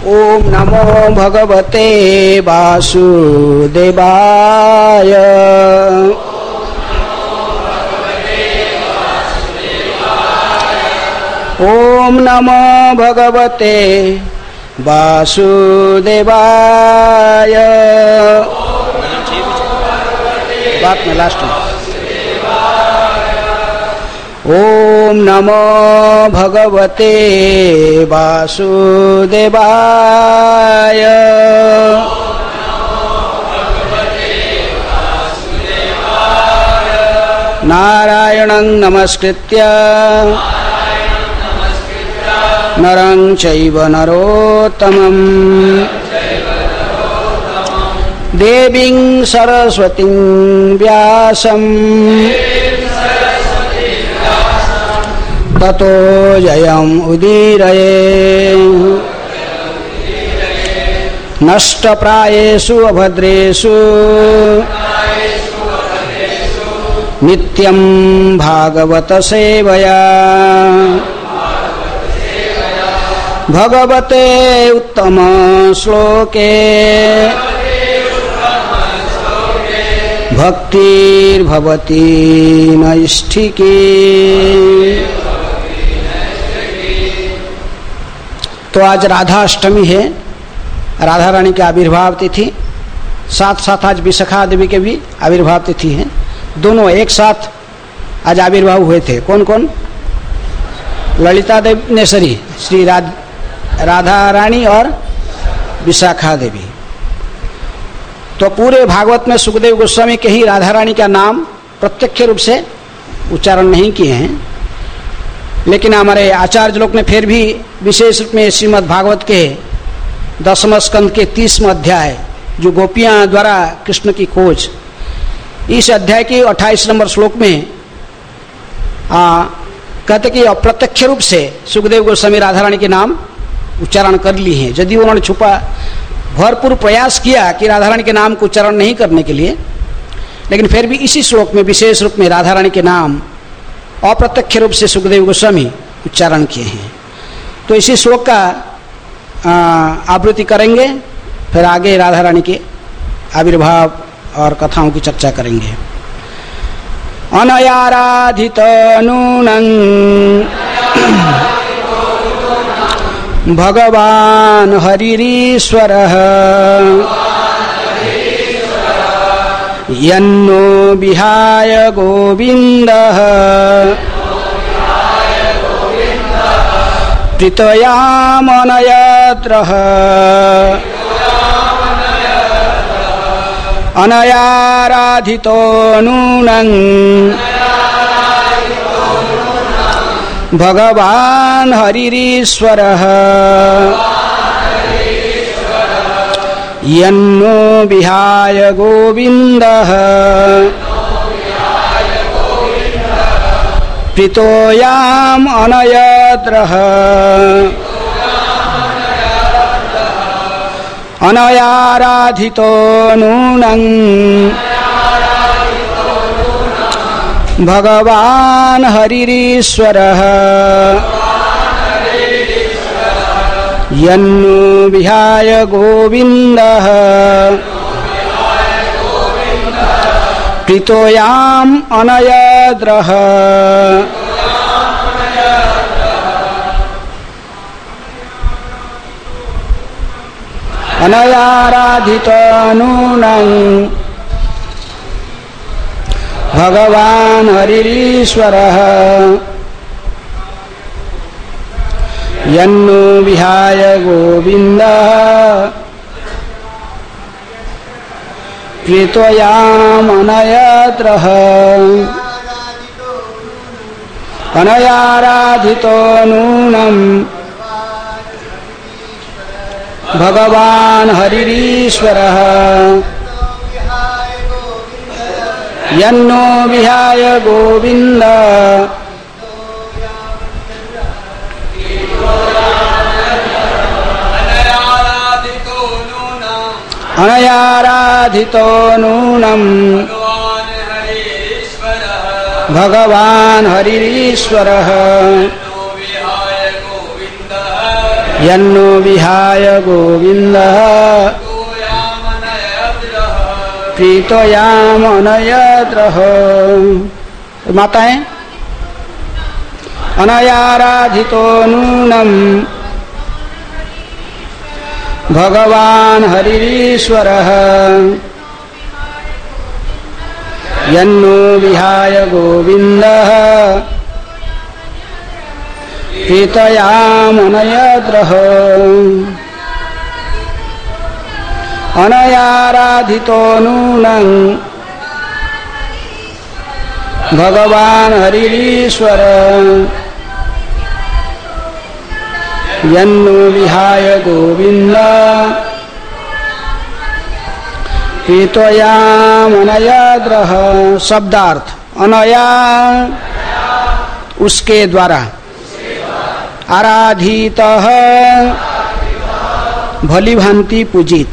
ओम नमो भगवते वासुदेवाय। ओम नमो भगवते वासुदेवाय। बात में लास्ट में ओम नमो भगवते वासुदेवाय। नारायणं नमस्कृत्य नरं चैव नरोत्तमं देवीं सरस्वतीं व्यासं ततो जयम् उदीरये। नष्टप्रायेषु अभद्रेषु नित्यं भागवत सेवया भगवते उत्तम श्लोके भक्तिर्भवति नैष्ठिकी। तो आज राधाष्टमी है, राधा रानी की आविर्भाव तिथि, साथ साथ आज विशाखा देवी के भी आविर्भाव तिथि है। दोनों एक साथ आज आविर्भाव हुए थे। कौन कौन? ललिता देवनेश्वरी श्री राधा रानी और विशाखा देवी। तो पूरे भागवत में सुखदेव गोस्वामी के ही राधा रानी का नाम प्रत्यक्ष रूप से उच्चारण नहीं किए हैं, लेकिन हमारे आचार्य लोग ने फिर भी विशेष रूप में श्रीमद् भागवत के 10वें स्कंद के 30वें अध्याय जो गोपियां द्वारा कृष्ण की खोज, इस अध्याय के 28 नंबर श्लोक में कहते कि अप्रत्यक्ष रूप से सुखदेव गोस्वामी राधा रानी के नाम उच्चारण कर लिए हैं। यदि उन्होंने छुपा भरपूर प्रयास किया कि राधा रानी के नाम को उच्चारण नहीं करने के लिए, लेकिन फिर भी इसी श्लोक में विशेष रूप में राधा रानी के नाम अप्रत्यक्ष रूप से सुखदेव गोस्वामी उच्चारण किए हैं। तो इसी श्लोक का आवृत्ति करेंगे, फिर आगे राधा रानी के आविर्भाव और कथाओं की चर्चा करेंगे। अनयाराधित नूनं भगवान हरिरीश्वरः यन्नो विहाय गोविन्दः प्रीतयामनयत्रः अनयाराधितो नूनं भगवान हरिरीश्वरः यन्नो विहाय गोविन्दः प्रीतोयाम अनयत्रः अनयाराधितो नूनं भगवान हरिरीश्वरः यन्नो विहाय गोविन्दः प्रीतोयाम अनयद्रः। अनयाराधितो नूनं भगवान हरिरीश्वरः यन्नो विहाय गोविन्दः प्रीतोयाम अनयत्रः। अनयाराधितो नूनं भगवान हरिरीश्वरः यन्नो विहाय गोविन्दः अनयाराधितो नूनं भगवान हरिरीश्वरः यन्नो विहाय गोविन्दः प्रीतयामनयद्रः। माताएं, अनयाराधितो नूनं भगवान् हरिरीश्वरः यन्नो विहाय गोविन्दः प्रीतयामनयद्रः। अनयाराधितो नूनं भगवान् हरिरीश्वर यन्नो विहाय गोविन्दः प्रीतयामनयद्रः। शब्दार्थ अनया उसके द्वारा, आराधितः भली भांति पूजित,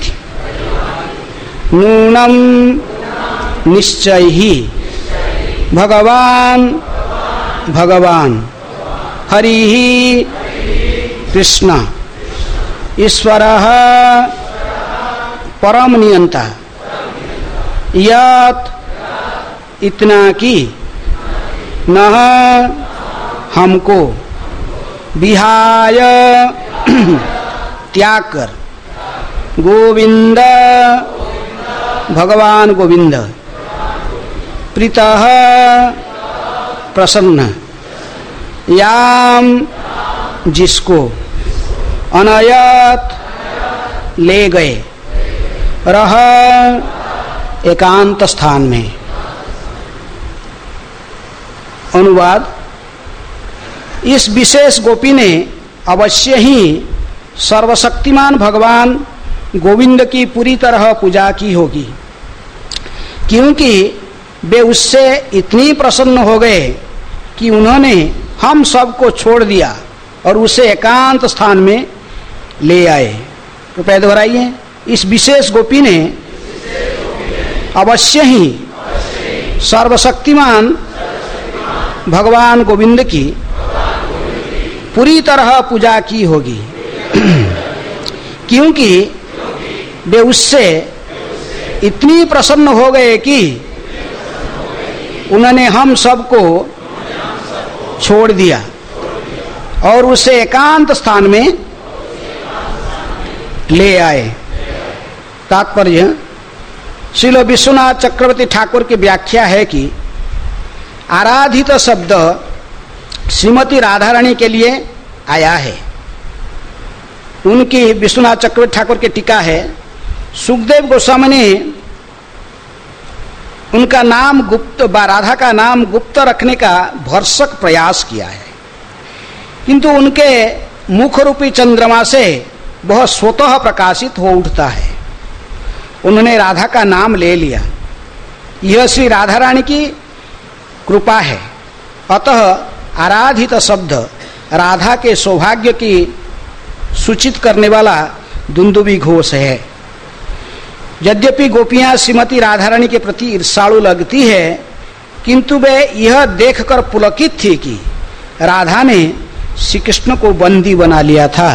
नूनम निश्चय ही, भगवान भगवान, हरि ही कृष्ण, ईश्वरः परम नियंता, यत इतना की, नह हमको, विहाय त्याग कर, गोविंद भगवान गोविंद, प्रीतः प्रसन्न, याम जिसको, अनयत ले गए, रह एकांत स्थान में। अनुवाद, इस विशेष गोपी ने अवश्य ही सर्वशक्तिमान भगवान गोविंद की पूरी तरह पूजा की होगी, क्योंकि वे उससे इतनी प्रसन्न हो गए कि उन्होंने हम सबको छोड़ दिया और उसे एकांत स्थान में ले आए। रुपये दोहराइए, इस विशेष गोपी ने अवश्य ही सर्वशक्तिमान भगवान गोविंद की पूरी तरह पूजा की होगी, क्योंकि वे उससे इतनी प्रसन्न हो गए कि उन्होंने हम सबको छोड़ दिया और उसे एकांत स्थान में ले आए। तात्पर्य, श्रील विश्वनाथ चक्रवर्ती ठाकुर की व्याख्या है कि आराधित शब्द श्रीमती राधा रानी के लिए आया है। उनकी विश्वनाथ चक्रवर्ती ठाकुर की टीका है, सुखदेव गोस्वामी ने उनका नाम गुप्त राधा का नाम गुप्त रखने का भरसक प्रयास किया है, किंतु उनके मुख रूपी चंद्रमा से वह स्वतः प्रकाशित हो उठता है। उन्होंने राधा का नाम ले लिया, यह श्री राधा रानी की कृपा है। अतः आराधित शब्द राधा के सौभाग्य की सूचित करने वाला दुंदुभी घोष है। यद्यपि गोपियां श्रीमती राधा रानी के प्रति ईर्षाळु लगती है, किंतु वे यह देखकर पुलकित थी कि राधा ने श्री कृष्ण को बंदी बना लिया था।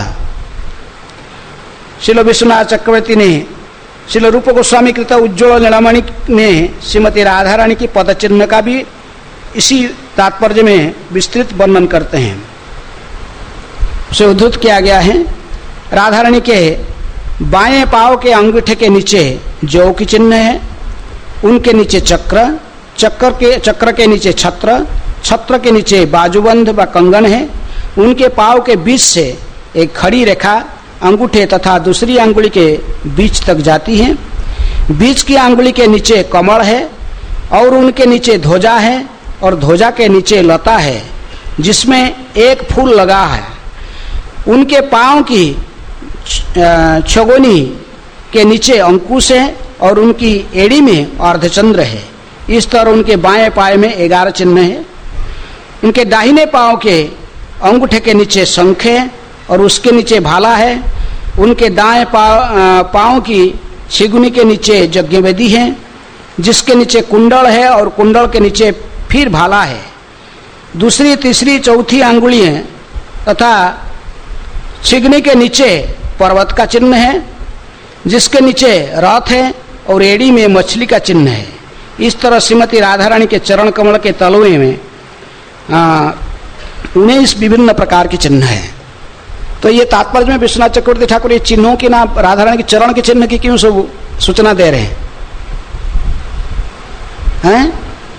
श्रील विश्वनाथ चक्रवर्ती ने श्रील रूप गोस्वामी कृत उज्ज्वल नीलमणि में श्रीमती राधा रानी की पदचिन्ह का भी इसी तात्पर्य में विस्तृत वर्णन करते हैं। उसे उद्धृत किया गया है, राधा रानी के बाएं पांव के अंगूठे के नीचे जौ की चिन्ह है, उनके नीचे चक्र, चक्र के नीचे छत्र, छत्र के नीचे बाजूबंद व कंगन है। उनके पांव के बीच से एक खड़ी रेखा अंगूठे तथा दूसरी अंगुली के बीच तक जाती है। बीच की अंगुली के नीचे कमल है और उनके नीचे ध्वजा है और ध्वजा के नीचे लता है जिसमें एक फूल लगा है। उनके पांव की छगोनी के नीचे अंकुश है और उनकी एड़ी में अर्धचंद्र है। इस तरह उनके बाएं पाए में 11 चिन्ह है। उनके दाहिने पांव के अंगूठे के नीचे शंख है और उसके नीचे भाला है। उनके दाएं पांव की छिगुनी के नीचे यज्ञवेदी है जिसके नीचे कुंडल है और कुंडल के नीचे फिर भाला है। दूसरी, तीसरी, चौथी अंगुलियां तथा छिगनी के नीचे पर्वत का चिन्ह है, जिसके नीचे रथ है और एड़ी में मछली का चिन्ह है। इस तरह श्रीमती राधा रानी के चरण कमल के तलवे में 19 विभिन्न प्रकार के चिन्ह है। तो ये तात्पर्य में विश्वनाथ चक्रवर्ती ठाकुर ये चिन्हों की ना राधा रानी के चरण के चिन्ह की क्यों सब सूचना दे रहे हैं?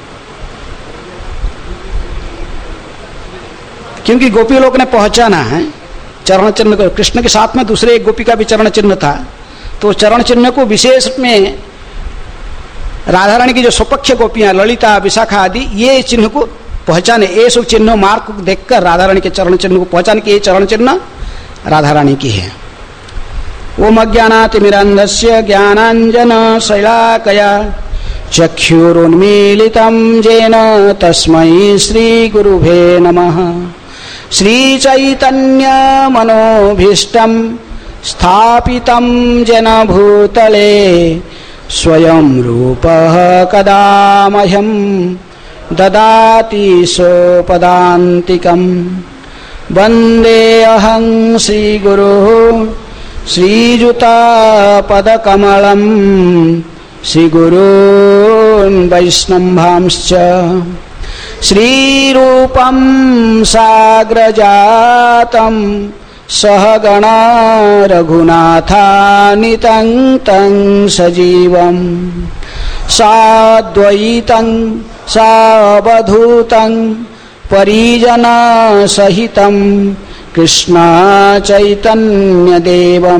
क्योंकि गोपी लोग ने पहचाना है चरण चिन्ह को। कृष्ण के साथ में दूसरे एक गोपी का भी चरण चिन्ह था, तो चरण चिन्ह को विशेष में राधा रानी की जो स्वपक्ष गोपियां ललिता, विशाखा आदि, ये चिन्ह को पहचाने, ये सब चिन्ह मार्ग को देखकर राधा रानी के चरण चिन्ह को पहचान के ये चरण चिन्ह राधा रानी की है। ओम अज्ञानातिमिरन्धस्य ज्ञानांजन शैलाकया चक्षुरुन्मीलितं येन तस्मै श्री गुरुभे नमः। श्री चैतन्य मनोभीष्टं स्थापितं येन भूतले स्वयं रूपः कदा मह्यं ददाति सोपदान्तिकं। वन्देऽहं श्रीगुरुः श्रीयुतापदकमलं श्रीगुरून् वैष्णवांश्च। श्रीरूपं साग्रजातं सहगणा रघुनाथान्वितं तं सजीवं साद्वैतं सावधूतं परिजनसहितं कृष्ण चैतन्यदेवं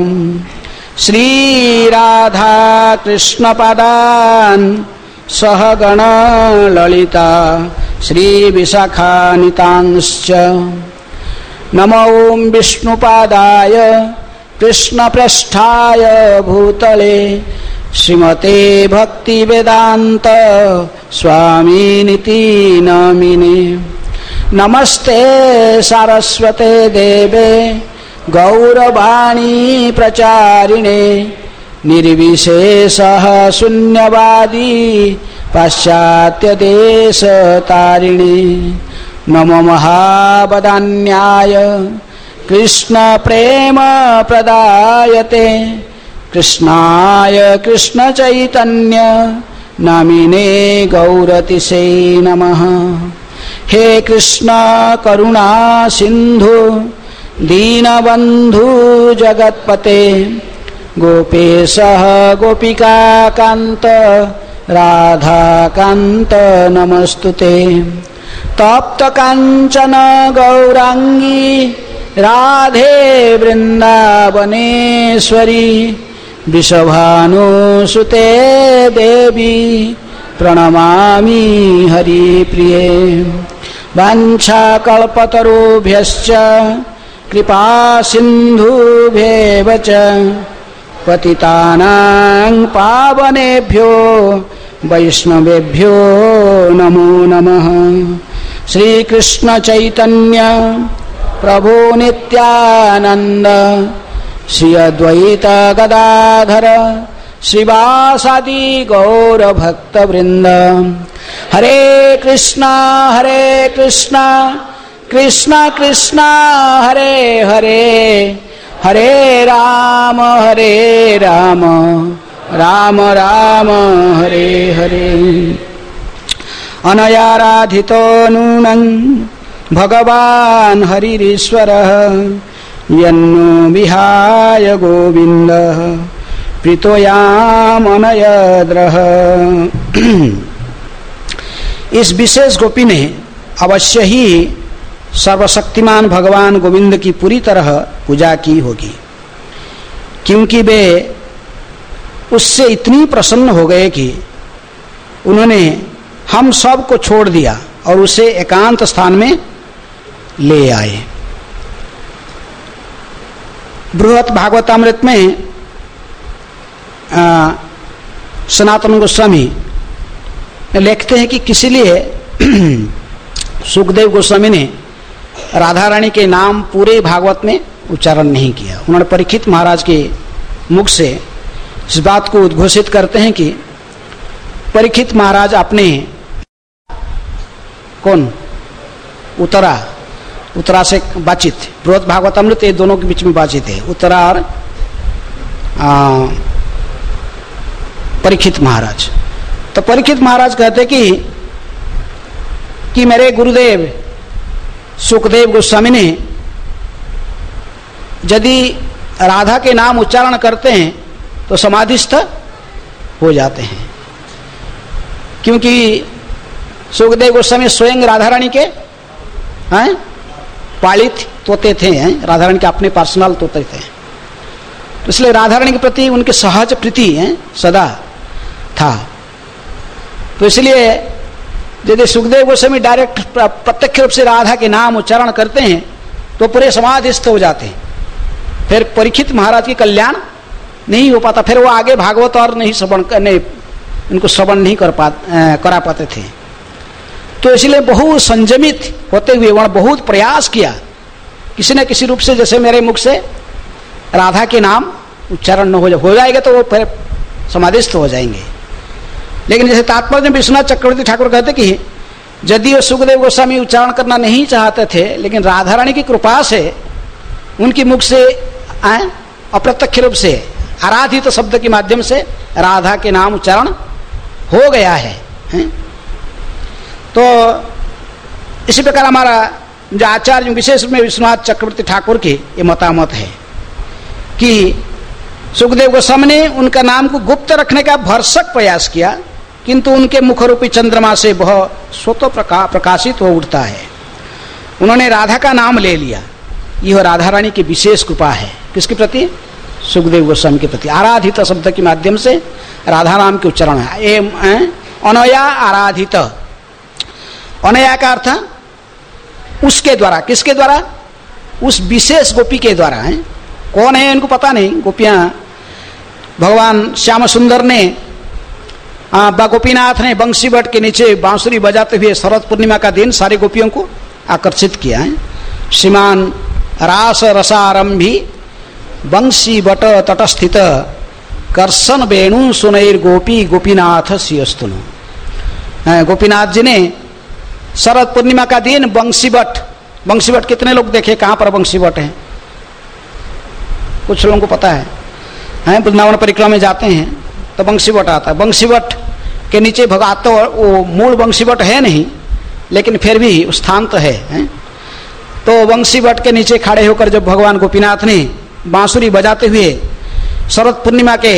श्रीराधा कृष्णपदान् सहगण ललिता श्रीविशाखान्वितांश्च। नमो विष्णुपादाय कृष्णप्रेष्ठाय भूतले श्रीमते भक्तिवेदान्त स्वामिनिति नामिने। नमस्ते सारस्वते देवे गौरवाणी प्रचारिणे निर्विशेषः शून्यवादी पाश्चात्य देश तारिणे। नमो महावदान्याय कृष्ण प्रेम प्रदायते कृष्णाय कृष्ण चैतन्य नामिने गौरतिसे नमः। हे कृष्ण करुणा सिंधु दीनबंधु जगत्पते गोपेशः गोपिका कांत राधा कांत नमस्तुते। तप्त कांचन गौरांगी राधे वृंदावनेश्वरी वृषभानुसुते देवी प्रणमामि हरिप्रिये। वाञ्छाकल्पतरुभ्यश्च कृपा सिन्धुभ्येव च पतितानां पावनेभ्यो वैष्णवेभ्यो नमो नमः। श्री कृष्ण चैतन्य प्रभु नित्यानंद श्री अद्वैत गदाधर श्रीवासादि गौर भक्त वृंद। हरे कृष्णा कृष्ण कृष्ण हरे हरे हरे राम राम राम हरे हरे। अनयाराधितो नूनं भगवान् हरिरीश्वरः यन्नो विहाय गोविन्दः प्रीतोयामनयद्रः। इस विशेष गोपी ने अवश्य ही सर्वशक्तिमान भगवान गोविंद की पूरी तरह पूजा की होगी, क्योंकि वे उससे इतनी प्रसन्न हो गए कि उन्होंने हम सब को छोड़ दिया और उसे एकांत स्थान में ले आए। बृहत भागवतामृत में सनातन गोस्वामी लिखते हैं कि किसी लिए सुखदेव गोस्वामी ने राधा रानी के नाम पूरे भागवत में उच्चारण नहीं किया। उन्होंने परीक्षित महाराज के मुख से इस बात को उद्घोषित करते हैं कि परीक्षित महाराज आपने कौन उतरा उत्तरा से बातचीत, बृहद भागवतामृत ये दोनों के बीच में बातचीत है, उत्तरा और परीक्षित महाराज। तो परीक्षित महाराज कहते कि मेरे गुरुदेव सुखदेव गोस्वामी ने यदि राधा के नाम उच्चारण करते हैं तो समाधिस्थ हो जाते हैं, क्योंकि सुखदेव गोस्वामी स्वयं राधा रानी के पालित तोते थे, राधा रानी के अपने पर्सनल तोते थे। तो इसलिए राधा रानी के प्रति उनके सहज प्रीति सदा था। तो इसलिए यदि सुखदेव गोस्वामी डायरेक्ट प्रत्यक्ष रूप से राधा के नाम उच्चारण करते हैं तो पूरे समाधिस्थ हो जाते हैं, फिर परीक्षित महाराज की कल्याण नहीं हो पाता, फिर वो आगे भागवत और नहीं श्रवण करने, उनको श्रवण नहीं करा पाते थे। तो इसलिए बहुत संयमित होते हुए वह बहुत प्रयास किया किसी न किसी रूप से, जैसे मेरे मुख से राधा के नाम उच्चारण न हो जाएगा तो वो फिर समाधिस्थ हो जाएंगे। लेकिन जैसे तात्पर्य में विश्वनाथ चक्रवर्ती ठाकुर कहते कि यदि वो सुखदेव गोस्वामी उच्चारण करना नहीं चाहते थे, लेकिन राधा रानी की कृपा से उनकी मुख से अप्रत्यक्ष रूप से आराधित शब्द के माध्यम से राधा के नाम उच्चारण हो गया है। तो इसी प्रकार हमारा जो आचार्य विशेष रूप में विश्वनाथ चक्रवर्ती ठाकुर की ये मतामत है कि सुखदेव गोस्वामी ने उनका नाम को गुप्त रखने का भरसक प्रयास किया, किंतु उनके मुखरूपी चंद्रमा से वह स्वतः प्रकाशित हो उठता है। उन्होंने राधा का नाम ले लिया, यह राधा रानी की विशेष कृपा है। किसके प्रति? सुखदेव गोस्वामी के प्रति। आराधित शब्द के माध्यम से राधा नाम के उच्चारण है। अनया आराधित, अनया का अर्थ उसके द्वारा, किसके द्वारा? उस विशेष गोपी के द्वारा है। कौन है इनको पता नहीं। गोपियां भगवान श्याम सुंदर ने गोपीनाथ ने बंसी बट के नीचे बांसुरी बजाते हुए शरद पूर्णिमा का दिन सारी गोपियों को आकर्षित किया है। श्रीमान रास रसारंभी बंसी बट तटस्थित कर्षण वेणु सुनैर गोपी गोपीनाथ सियस्तुनु। गोपीनाथ जी ने शरद पूर्णिमा का दिन बंसी बट कितने लोग देखे? कहाँ पर बंसी बट है? कुछ लोगों को पता है वृंदावन परिक्रमा में जाते हैं तो बंसी बट आता है। बंसी बट के नीचे भगवान तो वो मूल बंसी बट है नहीं, लेकिन फिर भी स्थान तो है। तो बंसी बट के नीचे खड़े होकर जब भगवान गोपीनाथ ने बांसुरी बजाते हुए शरद पूर्णिमा के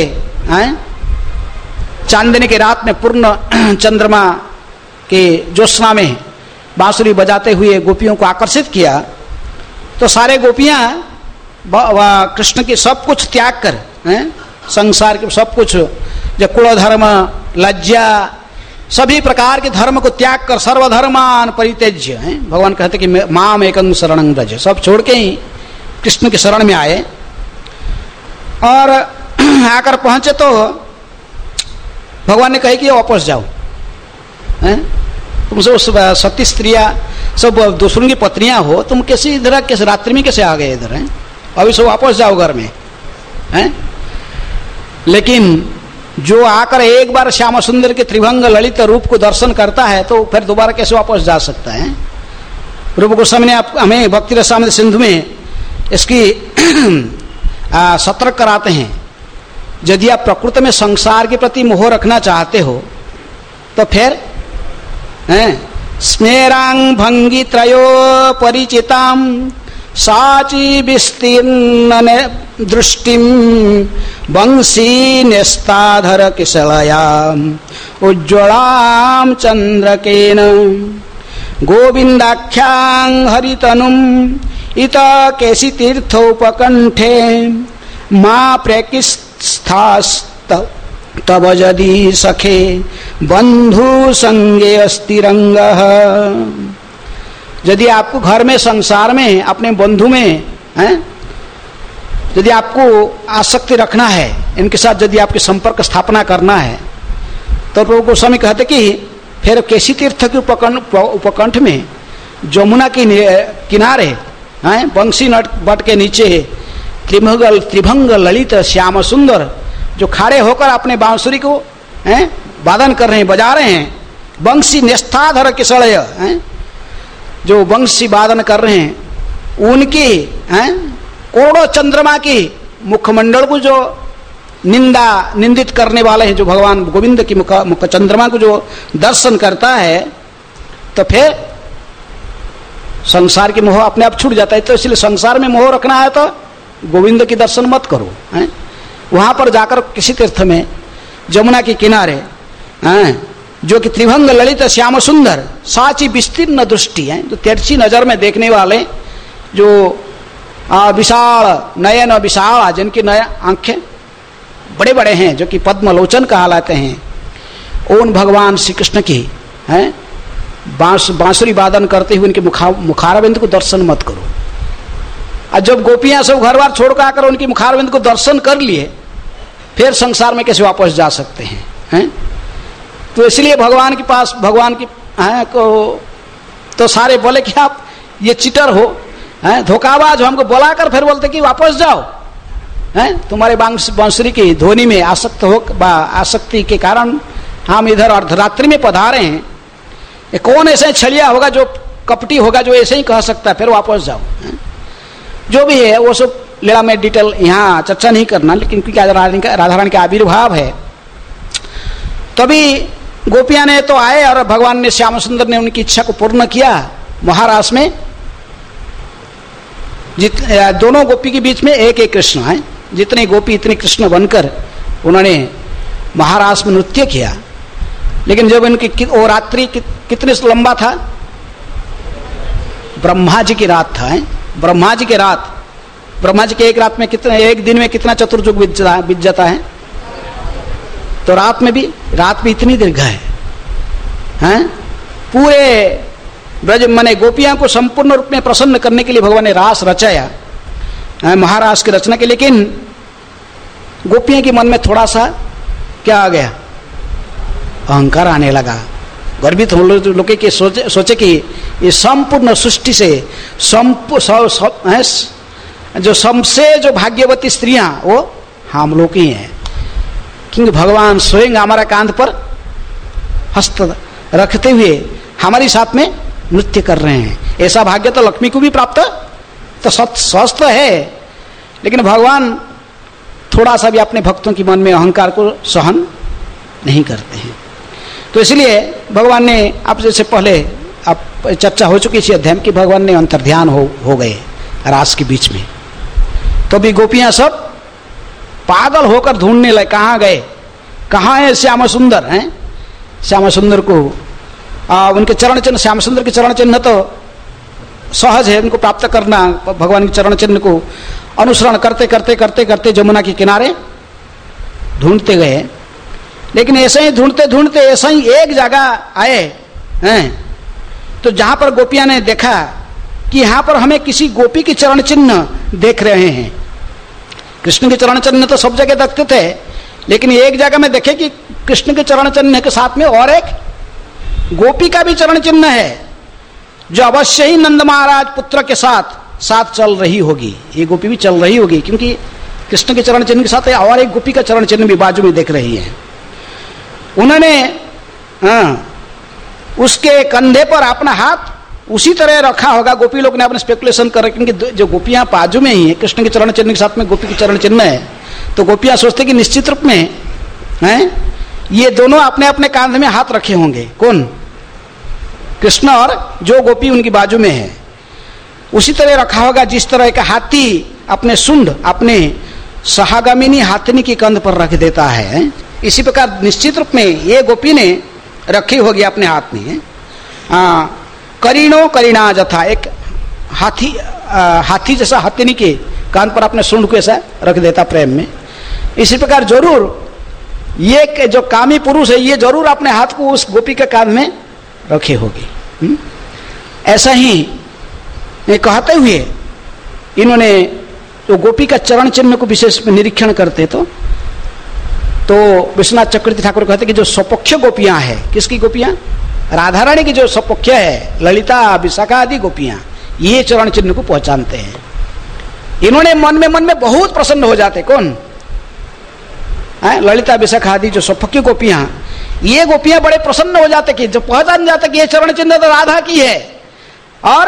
चांदनी की रात में पूर्ण चंद्रमा के ज्योत्सना में बांसुरी बजाते हुए गोपियों को आकर्षित किया, तो सारे गोपियां कृष्ण की सब कुछ त्याग कर, संसार के सब कुछ, जो कुल धर्म लज्जा सभी प्रकार के धर्म को त्याग कर सर्वधर्मान परित्यज्य, भगवान कहते कि माम एकं शरणं व्रज, सब छोड़ के ही कृष्ण के शरण में आए। और आकर पहुंचे तो भगवान ने कहे कि वापस जाओ, तुम सब सती स्त्रियां सब दूसरों की पत्नियां हो, तुम कैसे इधर कैसे रात्रि में कैसे आ गए इधर? अभी सब वापस जाओ घर में। लेकिन जो आकर एक बार श्याम सुंदर के त्रिभंग ललित रूप को दर्शन करता है तो फिर दोबारा कैसे वापस जा सकता है? रूप गोस्वामी ने हमें भक्ति रसामृत सिंधु में इसकी सतर्क कराते हैं। यदि आप प्रकृति में संसार के प्रति मोह रखना चाहते हो तो फिर स्मेरांग भंगी त्रयो परिचिताम साची विस्तीर्ण दृष्टिम बंसी नेस्ताधर किशलयाम उज्ज्वलाम चंद्रकेन गोविंदाख्यां हरितनुम इत केसी तीर्थोपकंठे मां प्रेकिस्थास्त तब यदि सखे बंधु संगे अस्थिरंगः। यदि आपको घर में संसार में अपने बंधु में यदि आपको आसक्ति रखना है, इनके साथ यदि आपकी संपर्क स्थापना करना है, तो प्रभु गोस्वामी कहते कि फिर केसी तीर्थ के उपकंठ में जमुना के किनारे बंसी बट के नीचे त्रिभंग ललित श्याम सुंदर जो खड़े होकर अपने बांसुरी को वादन कर रहे हैं, बजा रहे हैं। बंसी नेस्ताधर किशलय, जो बंसी वादन कर रहे हैं उनकी करोड़ों चंद्रमा की मुखमंडल को जो निंदित करने वाले हैं, जो भगवान गोविंद की मुख चंद्रमा को जो दर्शन करता है, तो फिर संसार की मोह अपने आप छूट जाता है। तो इसलिए संसार में मोह रखना है तो गोविंद की दर्शन मत करो। वहां पर जाकर किसी तीर्थ में जमुना के किनारे जो कि त्रिभंग ललित श्याम सुंदर साची विस्तीर्ण दृष्टि है, जो तिरछी नजर में देखने वाले, जो विशाल नयन विशाल, जिनकी नया आंखें बड़े बड़े हैं, जो कि पद्मलोचन कहलाते हैं, उन भगवान श्री कृष्ण की बांसुरी वादन करते हुए उनके मुखारविंद को दर्शन मत करो। और जब गोपियां सब घर बार छोड़कर आकर उनकी मुखारविंद को दर्शन कर लिए, फिर संसार में कैसे वापस जा सकते हैं? तो इसलिए भगवान के पास भगवान की तो सारे बोले कि आप ये चिटर हो, धोखाबाज हो, हमको बुलाकर फिर बोलते कि वापस जाओ, तुम्हारे बांसुरी की ध्वनि में आसक्ति के कारण हम इधर अर्धरात्रि में पधारे हैं। ये कौन ऐसे छलिया होगा, जो कपटी होगा, जो ऐसे ही कह सकता है फिर वापस जाओ? जो भी है वो सब लीला में डिटेल यहाँ चर्चा नहीं करना, लेकिन क्योंकि राधा रानी का आविर्भाव है, तभी गोपियां ने तो आए और भगवान ने श्याम सुंदर ने उनकी इच्छा को पूर्ण किया। महारास में दोनों गोपी के बीच में एक एक कृष्ण है, जितनी गोपी इतनी कृष्ण बनकर उन्होंने महारास में नृत्य किया। लेकिन जब इनकी वो रात्रि कितने लंबा था? ब्रह्मा जी की रात था। ब्रह्मा जी की रात, ब्रह्मा जी के एक रात में कितना, एक दिन में कितना चतुर्युग बीत जाता है? तो रात भी इतनी दीर्घ है। पूरे ब्रज माने गोपियां को संपूर्ण रूप में प्रसन्न करने के लिए भगवान ने रास रचाया, महारास की रचना के। लेकिन गोपियां के मन में थोड़ा सा क्या आ गया? अहंकार आने लगा। गर्वित हो लोग के सोचे कि ये संपूर्ण सृष्टि से जो सबसे जो भाग्यवती स्त्रियां वो हम लोग ही हैं, क्योंकि भगवान स्वयं हमारा कांध पर हस्त रखते हुए हमारे साथ में नृत्य कर रहे हैं। ऐसा भाग्य तो लक्ष्मी को भी प्राप्त तो स्वस्थ है, लेकिन भगवान थोड़ा सा भी अपने भक्तों के मन में अहंकार को सहन नहीं करते हैं। तो इसलिए भगवान ने, आप जैसे पहले आप चर्चा हो चुकी इसी अध्याय की, भगवान ने अंतर्ध्यान हो गए रास के बीच में। तो भी गोपियां सब पागल होकर ढूंढने लगे, कहाँ गए, कहाँ है श्याम सुंदर? हैं श्याम सुंदर को उनके चरण चिन्ह, श्याम सुंदर के चरण चिन्ह तो सहज है उनको प्राप्त करना। भगवान के चरण चिन्ह को अनुसरण करते करते करते करते जमुना के किनारे ढूंढते गए। लेकिन ऐसे ही ढूंढते ढूंढते ऐसा ही एक जगह आए हैं, तो जहां पर गोपियां ने देखा कि यहाँ पर हमें किसी गोपी के चरण चिन्ह देख रहे हैं। कृष्ण के चरण चिन्ह तो सब जगह देखते थे, लेकिन एक जगह में देखे कि कृष्ण के चरण चिन्ह के साथ में और एक गोपी का भी चरण चिन्ह है, जो अवश्य ही नंद महाराज पुत्र के साथ चल रही होगी। ये गोपी भी चल रही होगी, क्योंकि कृष्ण के चरण चिन्ह के साथ और एक गोपी का चरण चिन्ह भी बाजू में देख रही है। उन्होंने उसके कंधे पर अपना हाथ उसी तरह रखा होगा। गोपी लोग ने अपने स्पेकुलेशन कर रहे, क्योंकि जो गोपियां बाजू में ही है, कृष्ण के चरण चिन्ह के साथ में गोपी के चरण चिन्ह है, तो गोपियां सोचते कि निश्चित रूप में ये दोनों अपने अपने कांध में हाथ रखे होंगे। कौन? कृष्ण और जो गोपी उनकी बाजू में है, उसी तरह रखा होगा जिस तरह का हाथी अपने सुंड अपने सहागामिनी हाथनी की कंध पर रख देता है। इसी प्रकार निश्चित रूप में ये गोपी ने रखी होगी अपने हाथ में। करीणो करीणा जथा, एक हाथी जैसा हाथिनी के कान पर अपने सूंड को ऐसा रख देता प्रेम में। इसी प्रकार जरूर ये जो कामी पुरुष है, ये जरूर अपने हाथ को उस गोपी के कान में रखे होगी। ऐसा ही कहते हुए इन्होंने तो गोपी का चरण चिन्ह को विशेष निरीक्षण करते तो विश्वनाथ चक्रवर्ती ठाकुर कहते कि जो स्वपक्ष गोपियां हैं, किसकी गोपियां? राधा रानी की जो स्वपक्ष है, ललिता विशाखा आदि गोपियां, ये चरण चिन्ह को पहचानते हैं। इन्होंने मन में बहुत प्रसन्न हो जाते। कौन? ललिता विशाखा आदि जो स्वपक्ष गोपियां, ये गोपियां बड़े प्रसन्न हो जाते कि जो पहचान जाते कि ये चरण चिन्ह तो राधा की है। और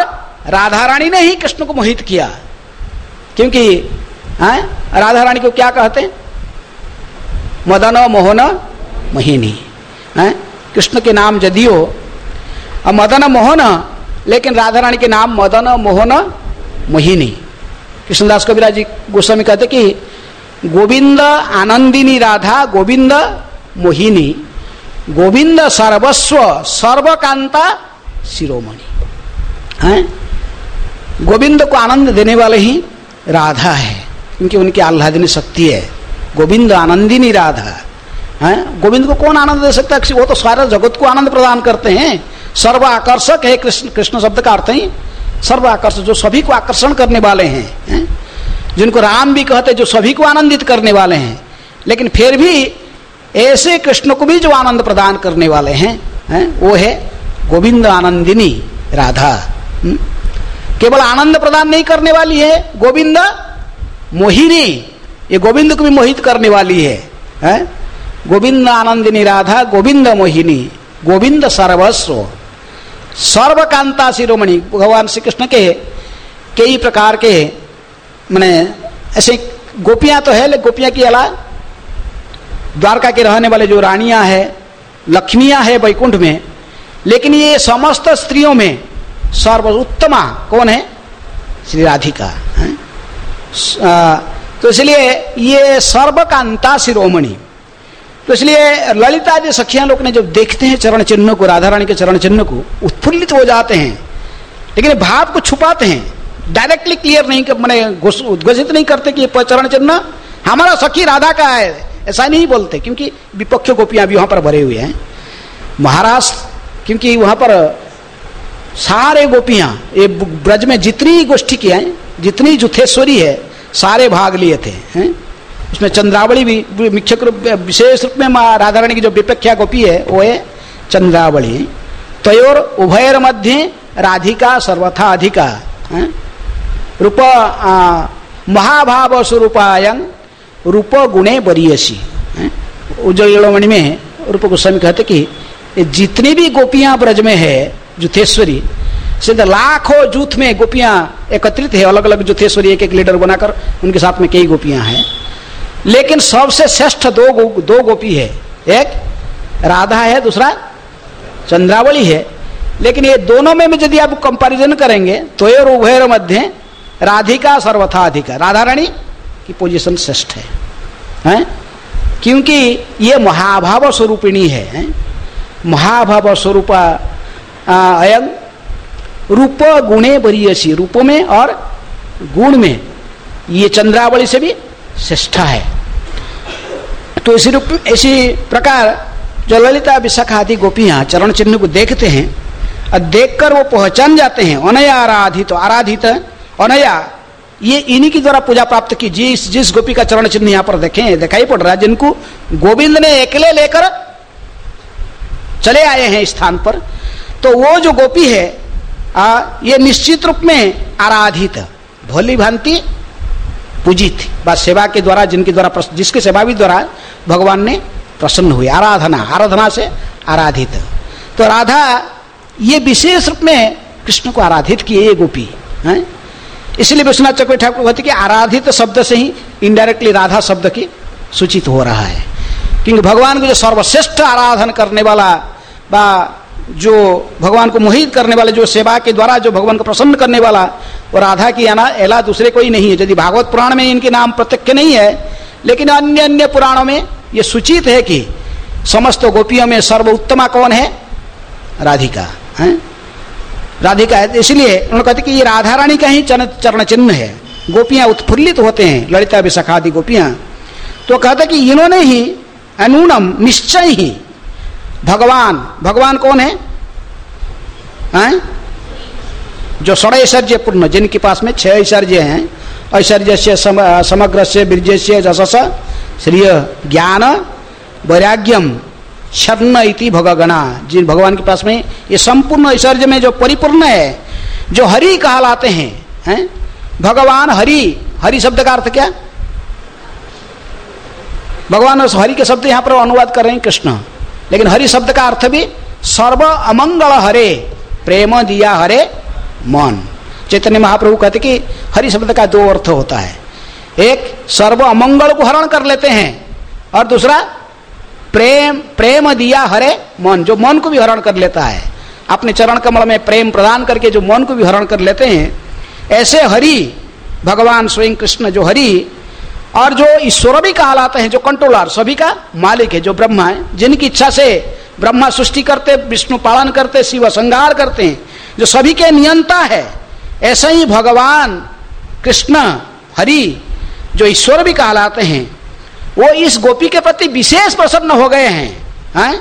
राधा रानी ने ही कृष्ण को मोहित किया, क्योंकि राधा रानी को क्या कहते हैं? मदन मोहन मोहिनी। कृष्ण के नाम जदियो मदन मोहन, लेकिन राधा रानी के नाम मदन मोहन मोहिनी। कृष्णदास कविराज जी गोस्वामी कहते कि गोविंद आनंदिनी राधा गोविंद मोहिनी, गोविंद सर्वस्व सर्वकांता शिरोमणि। गोविंद को आनंद देने वाले ही राधा है, क्योंकि उनकी आह्लादिनी शक्ति है। गोविंद आनंदिनी राधा। गोविंद को कौन आनंद दे सकता है? वो तो सारा जगत को आनंद प्रदान करते हैं। सर्व आकर्षक है कृष्ण। कृष्ण शब्द का अर्थ ही सर्व आकर्षक, जो सभी को आकर्षण करने वाले हैं, जिनको राम भी कहते, जो सभी को आनंदित करने वाले हैं। लेकिन फिर भी ऐसे कृष्ण को भी जो आनंद प्रदान करने वाले हैं, वो है गोविंद आनंदिनी राधा। केवल आनंद प्रदान नहीं करने वाली है, गोविंद मोहिनी, ये गोविंद को भी मोहित करने वाली है। गोविंद आनंदिनी राधा गोविंद मोहिनी, गोविंद सर्वस्व सर्वकांता शिरोमणि। भगवान श्री कृष्ण के कई प्रकार के माने ऐसे गोपियां तो है, लेकिन गोपियां की अलावा द्वारका के रहने वाले जो रानियां हैं, लक्ष्मियां हैं वैकुंठ में, लेकिन ये समस्त स्त्रियों में सर्वोत्तमा कौन है? श्री राधिका है। तो इसलिए ये सर्वकांता शिरोमणि। तो इसलिए ललिता आदि सखियां लोग ने जब देखते हैं चरण चिन्ह को, राधा रानी के चरण चिन्ह को, उत्फुल्लित हो जाते हैं, लेकिन भाव को छुपाते हैं, डायरेक्टली क्लियर नहीं, मैंने उद्घोषित नहीं करते कि ये चरण चिन्ह हमारा सखी राधा का है, ऐसा नहीं बोलते, क्योंकि विपक्ष गोपियां भी वहां पर भरे हुए हैं। महाराष्ट्र, क्योंकि वहां पर सारे गोपियां, ये ब्रज में जितनी गोष्ठी की हैं, जितनी जुथेश्वरी है, सारे भाग लिए थे। उसमें चंद्रावली भी मुख्य रूप, विशेष रूप में राधा रानी की जो विपक्षा गोपी है वो है चंद्रावली। तयोर उभयर मध्य राधिका सर्वथा अधिका। रूप महाभाव स्वरूपायं रूप गुणे बरीयसी। उज्जवलमणि में रूप गोस्वामी कहते कि जितनी भी गोपियां ब्रज में है जुथेश्वरी, सिद्ध लाखों जूथ में गोपियां एकत्रित है, अलग अलग जुथेश्वरी एक एक लीडर बनाकर उनके साथ में कई गोपियां हैं, लेकिन सबसे श्रेष्ठ दो गोपी है, एक राधा है, दूसरा चंद्रावली है। लेकिन ये दोनों में यदि आप कंपैरिजन करेंगे तो ये उभयर मध्य राधिका सर्वथा अधिका, राधा रानी की पोजीशन श्रेष्ठ है, क्योंकि ये महाभाव स्वरूपिणी है। महाभाव स्वरूपा अयं रूप गुणे बरीयसी, रूपों में और गुण में ये चंद्रावली से भी श्रेष्ठ है। तो इसी प्रकार जो ललिता विशाखा आदि गोपियां चरण चिन्ह को देखते हैं और देखकर वो पहचान जाते हैं अनया आराधित, आराधित अनया, ये इन्हीं की द्वारा पूजा प्राप्त की। जिस गोपी का चरण चिन्ह यहाँ पर देखें, दिखाई पड़ रहा है, जिनको गोविंद ने अकेले लेकर चले आए हैं स्थान पर, तो वो जो गोपी है ये निश्चित रूप में आराधित, भली भांति पूजित, बस सेवा के द्वारा, जिनके द्वारा, जिसके सेवा भी द्वारा भगवान ने प्रसन्न हुए, आराधना से आराधित। तो राधा ये विशेष रूप में कृष्ण को आराधित किए ये गोपी हैं। इसलिए विश्वनाथ चक्रवर्ती ठाकुर कहते कि आराधित शब्द से ही इनडायरेक्टली राधा शब्द की सूचित हो रहा है, क्योंकि भगवान को जो सर्वश्रेष्ठ आराधन करने वाला बा जो भगवान को मोहित करने वाले, जो सेवा के द्वारा जो भगवान को प्रसन्न करने वाला, वो राधा की अला दूसरे कोई नहीं है। यदि भागवत पुराण में इनके नाम प्रत्यक्ष नहीं है, लेकिन अन्य अन्य पुराणों में ये सूचित है कि समस्त गोपियों में सर्वोत्तमा कौन है? राधिका है, राधिका है। इसलिए उन्होंने कहते कि ये राधा रानी का ही चरण चिन्ह है। गोपियां उत्फुल्लित होते हैं, ललिता विशाखा आदि गोपियां, तो कहते कि इन्होंने ही अनूनम निश्चय ही भगवान कौन है? जो षड ऐश्वर्य पूर्ण, जिनके पास में 6 ऐश्वर्य हैं, ऐश्वर्य से समग्र से बीर्य से जशस श्रिय ज्ञान वैराग्यम शर्ण इति भगगणा, जिन भगवान के पास में ये संपूर्ण ऐश्वर्य में जो परिपूर्ण है, जो हरि कहलाते हैं, भगवान हरि शब्द का अर्थ क्या? भगवान उस हरि के शब्द यहाँ पर अनुवाद कर रहे हैं कृष्ण, लेकिन हरि शब्द का अर्थ भी सर्व अमंगल हरे प्रेम दिया हरे मन। चैतन्य महाप्रभु कहते कि हरि शब्द का दो अर्थ होता है, एक सर्व अमंगल को हरण कर लेते हैं और दूसरा प्रेम, प्रेम दिया हरे मन, जो मन को भी हरण कर लेता है, अपने चरण कमल में प्रेम प्रदान करके जो मन को भी हरण कर लेते हैं, ऐसे हरि भगवान स्वयं कृष्ण जो हरि और जो ईश्वर भी कहलाते हैं, जो कंट्रोलर, सभी का मालिक है, जो ब्रह्मा है, जिनकी इच्छा से ब्रह्मा सृष्टि करते, विष्णु पालन करते, शिव संहार करते हैं, जो सभी के नियंता है, ऐसे ही भगवान कृष्ण हरि जो ईश्वर भी कहलाते हैं, वो इस गोपी के प्रति विशेष प्रसन्न हो गए हैं,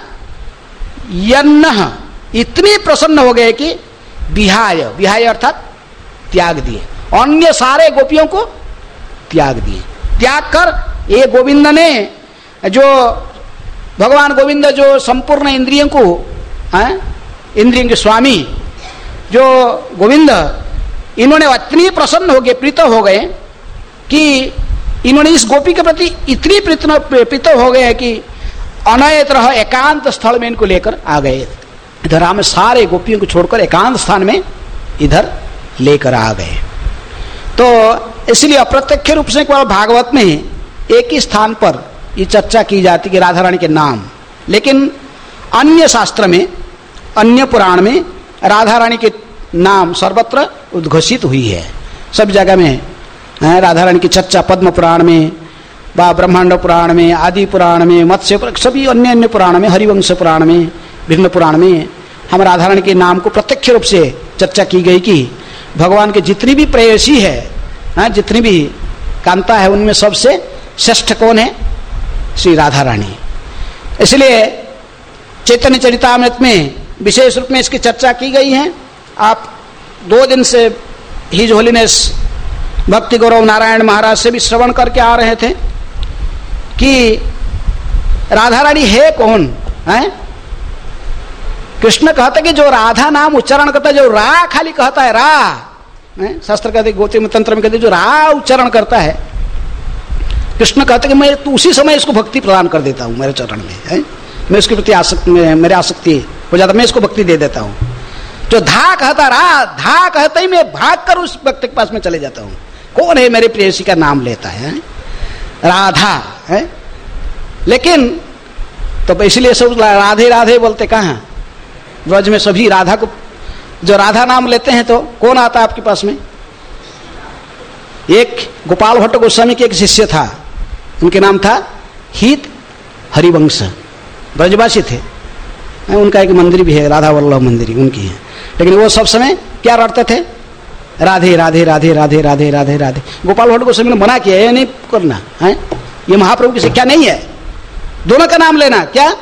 यन्नः इतनी प्रसन्न हो गए कि विहाय, विहाय अर्थात त्याग दिए, अन्य सारे गोपियों को त्याग दिए, त्याग कर ये गोविंद ने, जो भगवान गोविंद जो संपूर्ण इंद्रियों को, इंद्रियों के स्वामी जो गोविंद, इन्होंने इतनी प्रसन्न हो गए, प्रीत हो गए कि इन्होंने इस गोपी के प्रति इतनी प्रीत हो गए हैं कि अनयत रह एकांत स्थल में इनको लेकर आ गए। इधर हम सारे गोपियों को छोड़कर एकांत स्थान में इधर लेकर आ गए। तो इसलिए अप्रत्यक्ष रूप से केवल भागवत में एक ही स्थान पर ये चर्चा की जाती है राधा रानी के नाम, लेकिन अन्य शास्त्र में, अन्य पुराण में राधा रानी के नाम सर्वत्र उद्घोषित हुई है। सब जगह में राधा रानी की चर्चा पद्म पुराण में, ब्रह्मांड पुराण में, आदि पुराण में, मत्स्य पुराण, सभी अन्य अन्य पुराण में, हरिवंश पुराण में, विघ्न पुराण में हम राधा रानी के नाम को प्रत्यक्ष रूप से चर्चा की गई कि भगवान के जितनी भी प्रेयसी है, जितनी भी कांता है, उनमें सबसे श्रेष्ठ कौन है? श्री राधा रानी। इसलिए चैतन्य चरितामृत में विशेष रूप में इसकी चर्चा की गई है। आप 2 दिन से हिज होलीनेस भक्ति गौरव नारायण महाराज से भी श्रवण करके आ रहे थे कि राधा रानी है कौन है? कृष्ण कहते कि जो राधा नाम उच्चारण करता है, जो रा खाली कहता है, रा, शास्त्र कहते, गोत्र तंत्र में कहते जो रा उच्चारण करता है, कृष्ण कहते कि मैं तो उसी समय इसको भक्ति प्रदान कर देता हूं मेरे चरण में, है? मैं इसके प्रति आसक्ति, मेरे आसक्ति हो जाता, मैं इसको भक्ति दे देता हूं। जो धा कहता, रा धा कहते ही मैं भाग कर उस व्यक्ति के पास में चले जाता हूं। कौन है? मेरे प्रेयसी का नाम लेता है, राधा है। लेकिन तो इसलिए सब राधे राधे बोलते कहाँ? ब्रज में सभी राधा को, जो राधा नाम लेते हैं तो कौन आता है आपके पास में? एक गोपाल भट्ट गोस्वामी के एक शिष्य था, उनके नाम था हित हरिवंश, ब्रजवासी थे। उनका एक मंदिर भी है, राधा वल्लभ मंदिर उनकी है। लेकिन वो सब समय क्या रटते थे? राधे राधे राधे राधे राधे राधे राधे। गोपाल भट्ट गोस्वामी ने मना किया, ये नहीं करना है, ये महाप्रभु की शिक्षा नहीं है। दोनों का नाम लेना, क्या?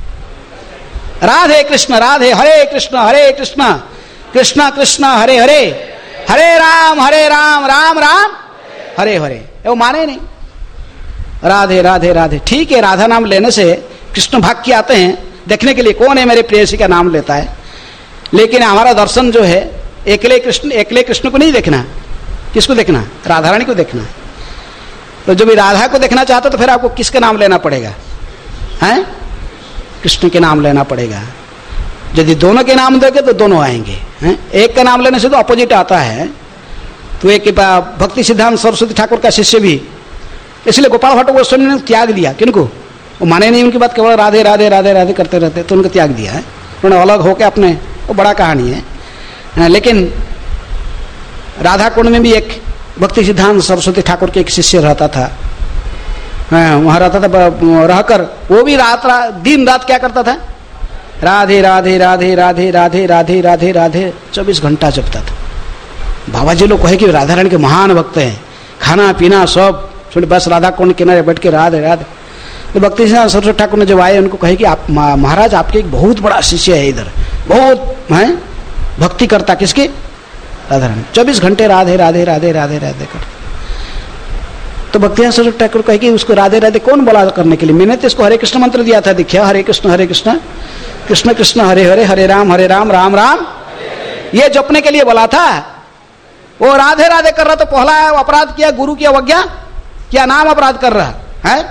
राधे कृष्ण राधे, हरे कृष्ण कृष्ण कृष्ण हरे हरे, हरे राम राम राम हरे हरे। वो माने नहीं, राधे राधे राधे। ठीक है, राधा नाम लेने से कृष्ण भाग के आते हैं देखने के लिए, कौन है मेरे प्रेयसी का नाम लेता है। लेकिन हमारा दर्शन जो है एकले कृष्ण को नहीं देखना, किसको देखना? राधा रानी को देखना। तो जब राधा को देखना चाहते तो फिर आपको किसका नाम लेना पड़ेगा? हैं? कृष्ण के नाम लेना पड़ेगा। यदि दोनों के नाम दोगे तो दोनों आएंगे, हैं? एक का नाम लेने से तो अपोजिट आता है। तो एक भक्ति सिद्धांत सरस्वती ठाकुर का शिष्य भी, इसलिए गोपाल भट्ट गोस्वामी ने त्याग दिया। किनको? वो माने नहीं उनकी बात, केवल राधे राधे राधे राधे करते रहते, तो उनको त्याग दिया है। उन्होंने अलग होकर अपने, वो बड़ा कहानी है। लेकिन राधा कुंड में भी एक भक्ति सिद्धांत सरस्वती ठाकुर के एक शिष्य रहता था, वहां रहता था, रहकर वो भी दिन रात क्या करता था? राधे राधे राधे राधे राधे राधे राधे राधे 24 घंटा जपता था। बाबा जी लोग कहे कि राधा रानी के महान भक्त हैं, खाना पीना सब छोड़, बस राधा कुंड किनारे बैठ के राधे राधे। तो भक्ति सिद्धांत सरस्वती ठाकुर ने जब आए, उनको कहे कि आप महाराज आपके एक बहुत बड़ा शिष्य है इधर, बहुत है भक्ति करता। किसकी? राधा रानी। 24 घंटे राधे राधे राधे राधे राधे कर। तो भक्ति सिद्धांत सरस्वती ठाकुर कहे कि उसको राधे राधे कौन बोला करने के लिए? मैंने तो इसको हरे कृष्ण मंत्र दिया था, देखिए, हरे कृष्ण कृष्ण कृष्ण हरे हरे, हरे राम राम राम, ये जपने के लिए बोला था। वो राधे राधे कर रहा तो पहला अपराध किया, गुरु की अवज्ञा, क्या नाम अपराध कर रहा है।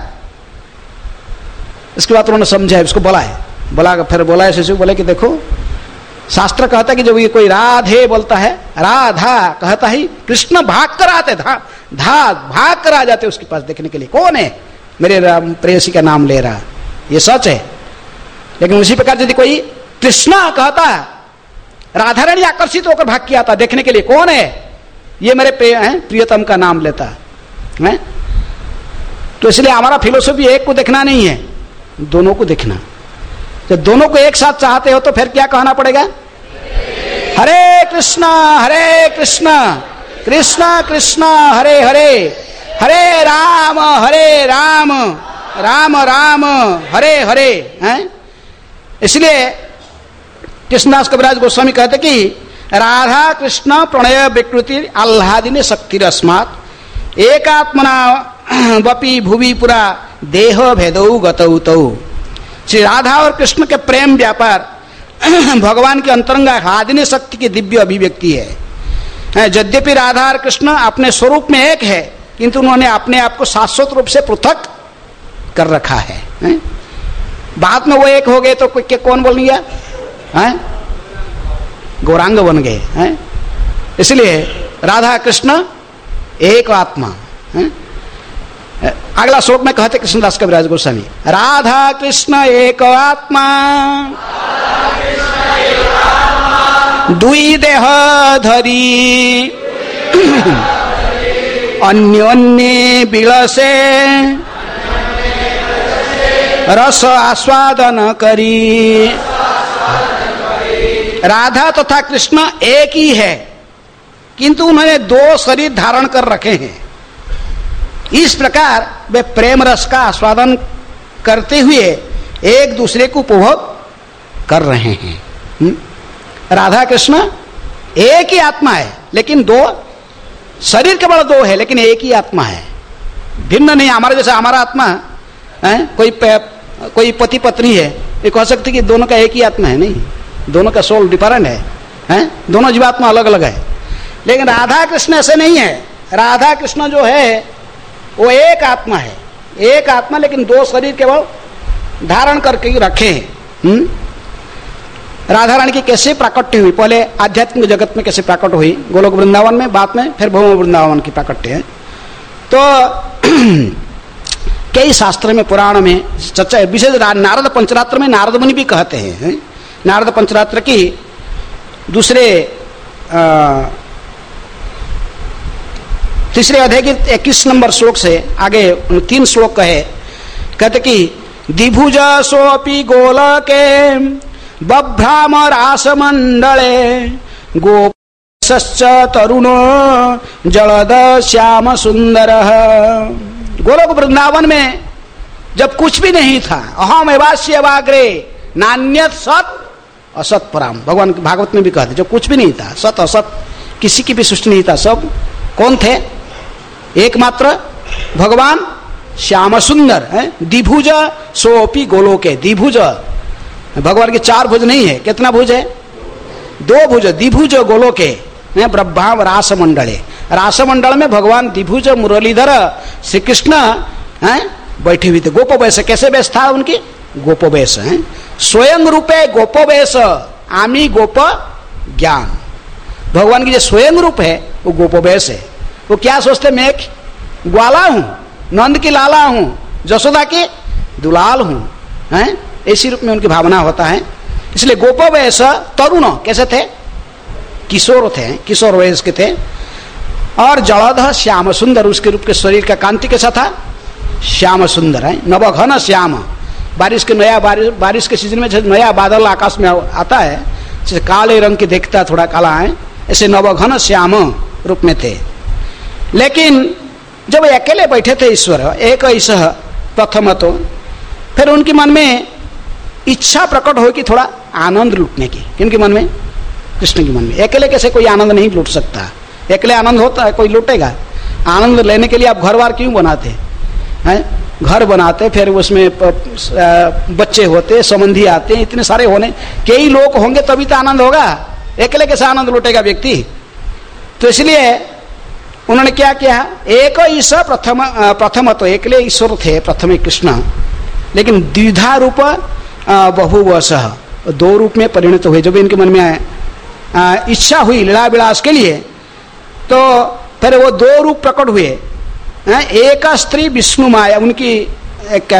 इसके बाद उन्होंने समझा, इसको बोला है, फिर बोला है शिशु, बोले कि देखो शास्त्र कहता है कि जब ये कोई राधे बोलता है, राधा कहता है, कृष्ण भाग कर आते, भाग कर आ जाते उसके पास देखने के लिए, कौन है मेरे प्रेयसी का नाम ले रहा, ये सच है। लेकिन उसी प्रकार यदि कोई कृष्णा कहता है, राधा रानी आकर्षित होकर भाग के आता देखने के लिए, कौन है ये मेरे प्रियतम का नाम लेता है। तो इसलिए हमारा फिलोसफी एक को देखना नहीं है, दोनों को देखना। जब दोनों को एक साथ चाहते हो तो फिर क्या कहना पड़ेगा, हरे कृष्णा कृष्णा कृष्णा हरे हरे, हरे राम राम राम हरे हरे हैं। इसलिए कृष्णदास कविराज गोस्वामी कहते कि राधा कृष्ण प्रणय विकृति आह्लादिनी शक्तिरस्मात् एकात्मना वपि भुवि पुरा देह भेदौ गतौ तौ। श्री राधा और कृष्ण के प्रेम व्यापार भगवान की अंतरंग आह्लादिनी शक्ति की दिव्य अभिव्यक्ति है। यद्यपि राधा और कृष्ण अपने स्वरूप में एक है, किंतु उन्होंने अपने आप को शाश्वत रूप से पृथक कर रखा है। बाद में वो एक हो गए तो कौन बोल गया, गौरांग बन गए हैं। इसलिए राधा कृष्ण एक आत्मा है। अगला श्लोक में कहते कृष्णदास कविराज गोस्वामी, राधा कृष्ण एक आत्मा दुई देह धरी अन्योन्ये बिलसे रस आस्वादन करी। राधा तथा कृष्ण एक ही है, किंतु उन्होंने दो शरीर धारण कर रखे हैं। इस प्रकार वे प्रेम रस का आस्वादन करते हुए एक दूसरे को उपभोग कर रहे हैं। राधा कृष्ण एक ही आत्मा है, लेकिन दो शरीर केवल दो है, लेकिन एक ही आत्मा है, भिन्न नहीं। हमारे जैसे हमारा आत्मा है, कोई पति पत्नी है, ये कह सकते कि दोनों का एक ही आत्मा है, नहीं, दोनों का सोल डिफरेंट है, दोनों जीवात्मा अलग अलग है। लेकिन राधा कृष्ण ऐसे नहीं है। राधा कृष्ण जो है वो एक आत्मा है, एक आत्मा, लेकिन दो शरीर केवल धारण करके रखे हैं। राधा रानी की कैसे प्राकट्य हुई, पहले आध्यात्मिक जगत में कैसे प्राकट हुई, गोलोक वृंदावन में, बाद में फिर भौम वृंदावन की प्राकट्य है। तो कई शास्त्र में, पुराण में चर्चा, विशेष नारद पंचरात्र में नारद मुनि भी कहते हैं। नारद पंचरात्र की दूसरे तीसरे अध्याय के 21 नंबर श्लोक से आगे 3 श्लोक कहे, कहते कि दिभुज सोपि गोलके बभ्राम रास मंडले गोपश्च तरुणो जलद श्याम सुंदर। गोलोक वृंदावन में जब कुछ भी नहीं था, अहम एवास्य वाग्रे नान्यत सत असत पराम, भगवान भागवत में भी कहते, जब कुछ भी नहीं था, सत असत किसी की भी सृष्टि नहीं था, सब कौन थे, एकमात्र भगवान श्याम सुंदर है। द्विभुज सोपि गोलोके, द्विभुज भगवान के 4 भुज नहीं है, कितना भुज है, 2 भुज, द्विभुज गोलोके ब्रह्माम रास मंडले। रास मंडल में भगवान द्विभुज मुरलीधर श्री कृष्ण बैठे हुए थे। गोप वेश, कैसे वेश था उनकी, गोप वेश है। स्वयं रूपे गोप वेश आमी गोप ज्ञान, भगवान की जो स्वयं रूप है वो गोप वेश है। वो क्या सोचते, मैं एक ग्वाला हूं, नंद की लाला हूं, जसोदा की दुलाल हूं, हैं, इसी रूप में उनकी भावना होता है। इसलिए गोप वेश तरुण कैसे थे, किशोर थे, किशोर वयस के थे। और जलध श्याम सुंदर, उसके रूप के शरीर का कांति कैसा था, श्याम सुंदर है, नवघन श्याम। बारिश के बारिश के सीजन में नया बादल आकाश में आता है, जैसे काले रंग के देखता, थोड़ा काला है, ऐसे नवघन श्याम रूप में थे। लेकिन जब अकेले बैठे थे ईश्वर एक ऐसा प्रथम, तो फिर उनके मन में इच्छा प्रकट हो कि थोड़ा आनंद लूटने की। किनके मन में, कृष्ण के मन में। अकेले कैसे कोई आनंद नहीं लूट सकता, अकेले आनंद होता है, कोई लूटेगा। आनंद लेने के लिए आप घर बार क्यों बनाते हैं, घर बनाते, फिर उसमें बच्चे होते, संबंधी आते, इतने सारे होने, कई लोग होंगे तभी तो आनंद होगा, अकेले कैसे आनंद लूटेगा व्यक्ति। तो इसलिए उन्होंने क्या किया, एक ईश्वर प्रथम तो अकेले ईश्वर थे प्रथम कृष्ण, लेकिन द्विधा रूप बहुवश, दो रूप में परिणत हुए। जब इनके मन में इच्छा हुई लीला विलास के लिए, तो फिर वो दो रूप प्रकट हुए। एक स्त्री विष्णु माया, उनकी एक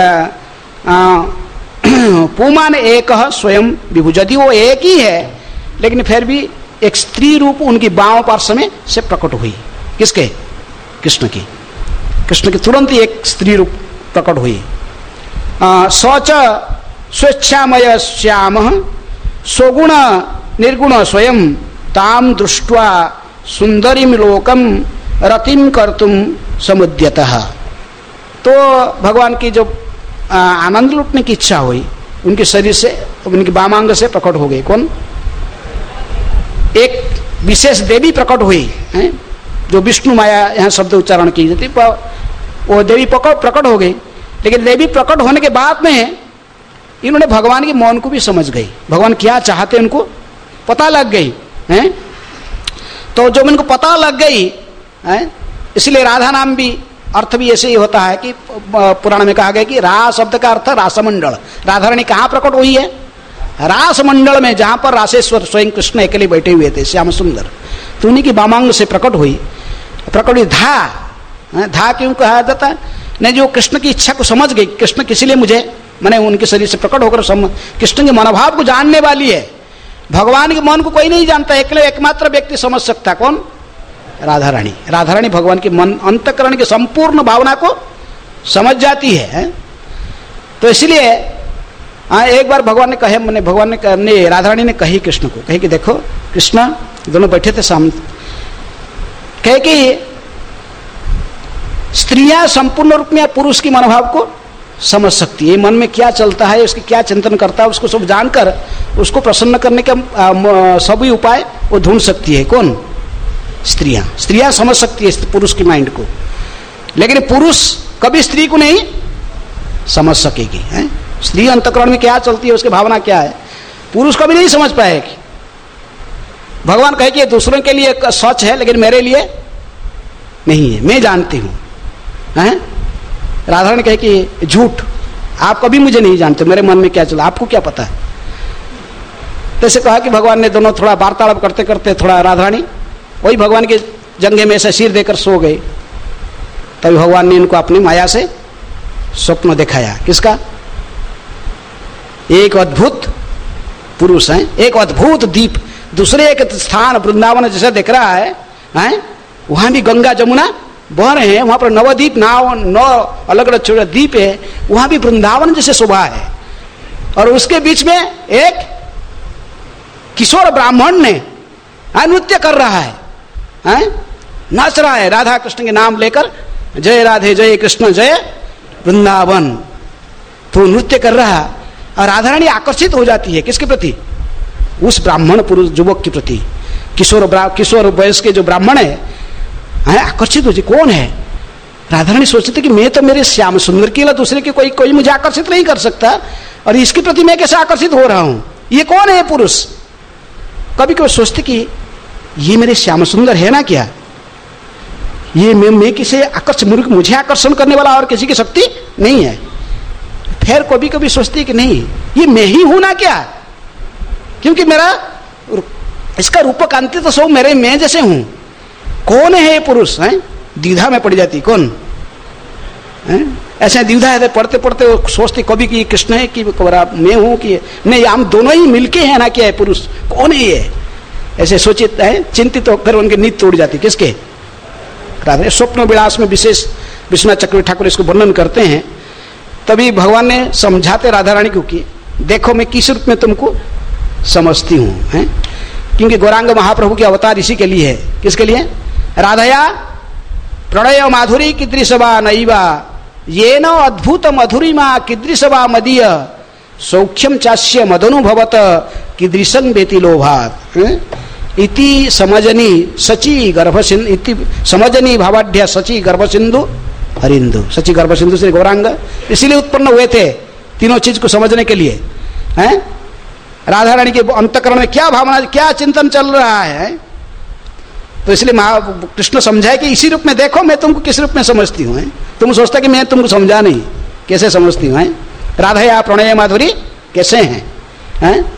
पुमान एक स्वयं विभु, यदि वो एक ही है लेकिन फिर भी एक स्त्री रूप उनकी बाँव पार्श्व में से प्रकट हुई। किसके? कृष्ण की। कृष्ण की तुरंत ही एक स्त्री रूप प्रकट हुई। सच स्वेच्छामय श्याम स्वगुण निर्गुण स्वयं ताम दृष्ट्वा सुंदरीम लोकम रतिम कर्तुम समुद्यतः। तो भगवान की जो आनंद लुटने की इच्छा हुई उनके शरीर से, उनकी वामांग से प्रकट हो गई। कौन? एक विशेष देवी प्रकट हुई है, जो विष्णु माया यहाँ शब्द उच्चारण की जाती, वो देवी प्रकट हो गई। लेकिन देवी प्रकट होने के बाद में इन्होंने भगवान के मौन को भी समझ गई, भगवान क्या चाहते उनको पता लग गई है। तो जब इनको पता लग गई है, इसलिए राधा नाम भी अर्थ भी ऐसे ही होता है कि पुराण में कहा गया कि रा शब्द का अर्थ रासमंडल। राधा रानी कहाँ प्रकट हुई है? रास मंडल में, जहां पर रासेश्वर स्वयं कृष्ण अकेले बैठे हुए थे, श्याम सुंदर। तो उन्हीं की वामांग से प्रकट हुई। धा क्यों कहा जाता है? नहीं, जो कृष्ण की इच्छा को समझ गई, कृष्ण किसी लिए मुझे मैंने उनके शरीर से प्रकट होकर कृष्ण के मनोभाव को जानने वाली है। भगवान के मन को कोई नहीं जानता, एकमात्र व्यक्ति समझ सकता। कौन? राधा रानी। राधा रानी भगवान के मन अंतकरण की संपूर्ण भावना को समझ जाती है। तो इसलिए एक बार भगवान ने कहे, राधा रानी ने कही कृष्ण को, कहे कि देखो कृष्ण, दोनों बैठे थे सामने, कहे कि स्त्रियां संपूर्ण रूप में पुरुष की मनोभाव को समझ सकती है, मन में क्या चलता है, उसकी क्या चिंतन करता है, उसको सब जानकर उसको प्रसन्न करने के सभी उपाय वो ढूंढ सकती है। कौन? स्त्रियां समझ सकती है पुरुष की माइंड को, लेकिन पुरुष कभी स्त्री को नहीं समझ सकेगी है? स्त्री अंतकरण में क्या चलती है, उसकी भावना क्या है, पुरुष कभी नहीं समझ पाएगी। भगवान कहे कि दूसरों के लिए सच है लेकिन मेरे लिए नहीं है, मैं जानती हूं। राधा ने कहे कि झूठ, आप कभी मुझे नहीं जानते, मेरे मन में क्या चला आपको क्या पता है। जैसे कहा कि भगवान ने दोनों थोड़ा वार्तालाप करते करते थोड़ा राधा रानी वही भगवान के जंघे में ऐसे सिर देकर सो गए। तभी भगवान ने इनको अपनी माया से स्वप्न दिखाया। किसका? एक अद्भुत पुरुष है, एक अद्भुत द्वीप, दूसरे एक स्थान वृंदावन जैसे दिख रहा है, वहां भी गंगा जमुना बह रहे हैं, वहां पर नवद्वीप, 9 अलग अलग छोटे द्वीप है, वहां भी वृंदावन जैसे शोभा है। और उसके बीच में एक किशोर ब्राह्मण ने नृत्य कर रहा है, नाच रहा है राधा कृष्ण के नाम लेकर, जय राधे जय कृष्ण जय वृंदावन। तो नृत्य कर रहा है और राधा रानी आकर्षित हो जाती है। किसके प्रति? उस ब्राह्मण पुरुष युवक के प्रति। किशोर वयस के जो ब्राह्मण है आकर्षित हो जाए। कौन है? राधा रानी सोचती थी कि मैं तो मेरे श्याम सुंदर के लिए दूसरे के कोई मुझे आकर्षित नहीं कर सकता, और इसके प्रति मैं कैसे आकर्षित हो रहा हूं? ये कौन है पुरुष? कभी कभी सोचते कि ये मेरे श्याम सुंदर है ना, क्या ये मैं किसे मुझे आकर्षण करने वाला और किसी की शक्ति नहीं है। फिर कभी कभी सोचती कि नहीं, ये मैं ही हूं ना क्या, क्योंकि मेरा इसका रूप कांति तो सब मेरे मैं जैसे हूं। कौन है ये पुरुष? द्विधा में पड़ जाती। कौन? ऐसे द्विधा है, पढ़ते पढ़ते वो सोचती कभी कि कृष्ण है कि मैं हूं कि नहीं, हम दोनों ही मिलके हैं ना, क्या है पुरुष? कौन है ये? ऐसे सोचित है, चिंतित तो फिर उनकी नींद तोड़ जाती। किसके? राधा। स्वप्न विलास में विशेष विश्वनाथ चक्रवर्ती ठाकुर इसको वर्णन करते हैं। तभी भगवान ने समझाते राधा रानी को कि देखो मैं किस रूप में तुमको समझती हूं, क्योंकि गौरांग महाप्रभु की अवतार इसी के लिए है। किसके लिए? राधया प्रणय माधुरी कीदृशवा नैवा ये न अद्भुत मधुरिमा कीदृशवा मदीय सौख्यम चास्य मदनुभवत कीदृशं बेति लोभात इति समजनी सची गर्भसिंधु इति समजनी भावाढ्य सची गर्भसिंधु हरिंदु। सची गर्भसिंधु से गौरांग इसीलिए उत्पन्न हुए थे, तीनों चीज को समझने के लिए। राधा रानी के अंतकरण में क्या भावना, क्या चिंतन चल रहा है, तो इसलिए कृष्ण समझाए कि इसी रूप में देखो मैं तुमको किस रूप में समझती हूँ। तुम सोचता कि मैं तुमको समझा नहीं, कैसे समझती हूँ? राधा या प्रणय माधुरी कैसे हैं?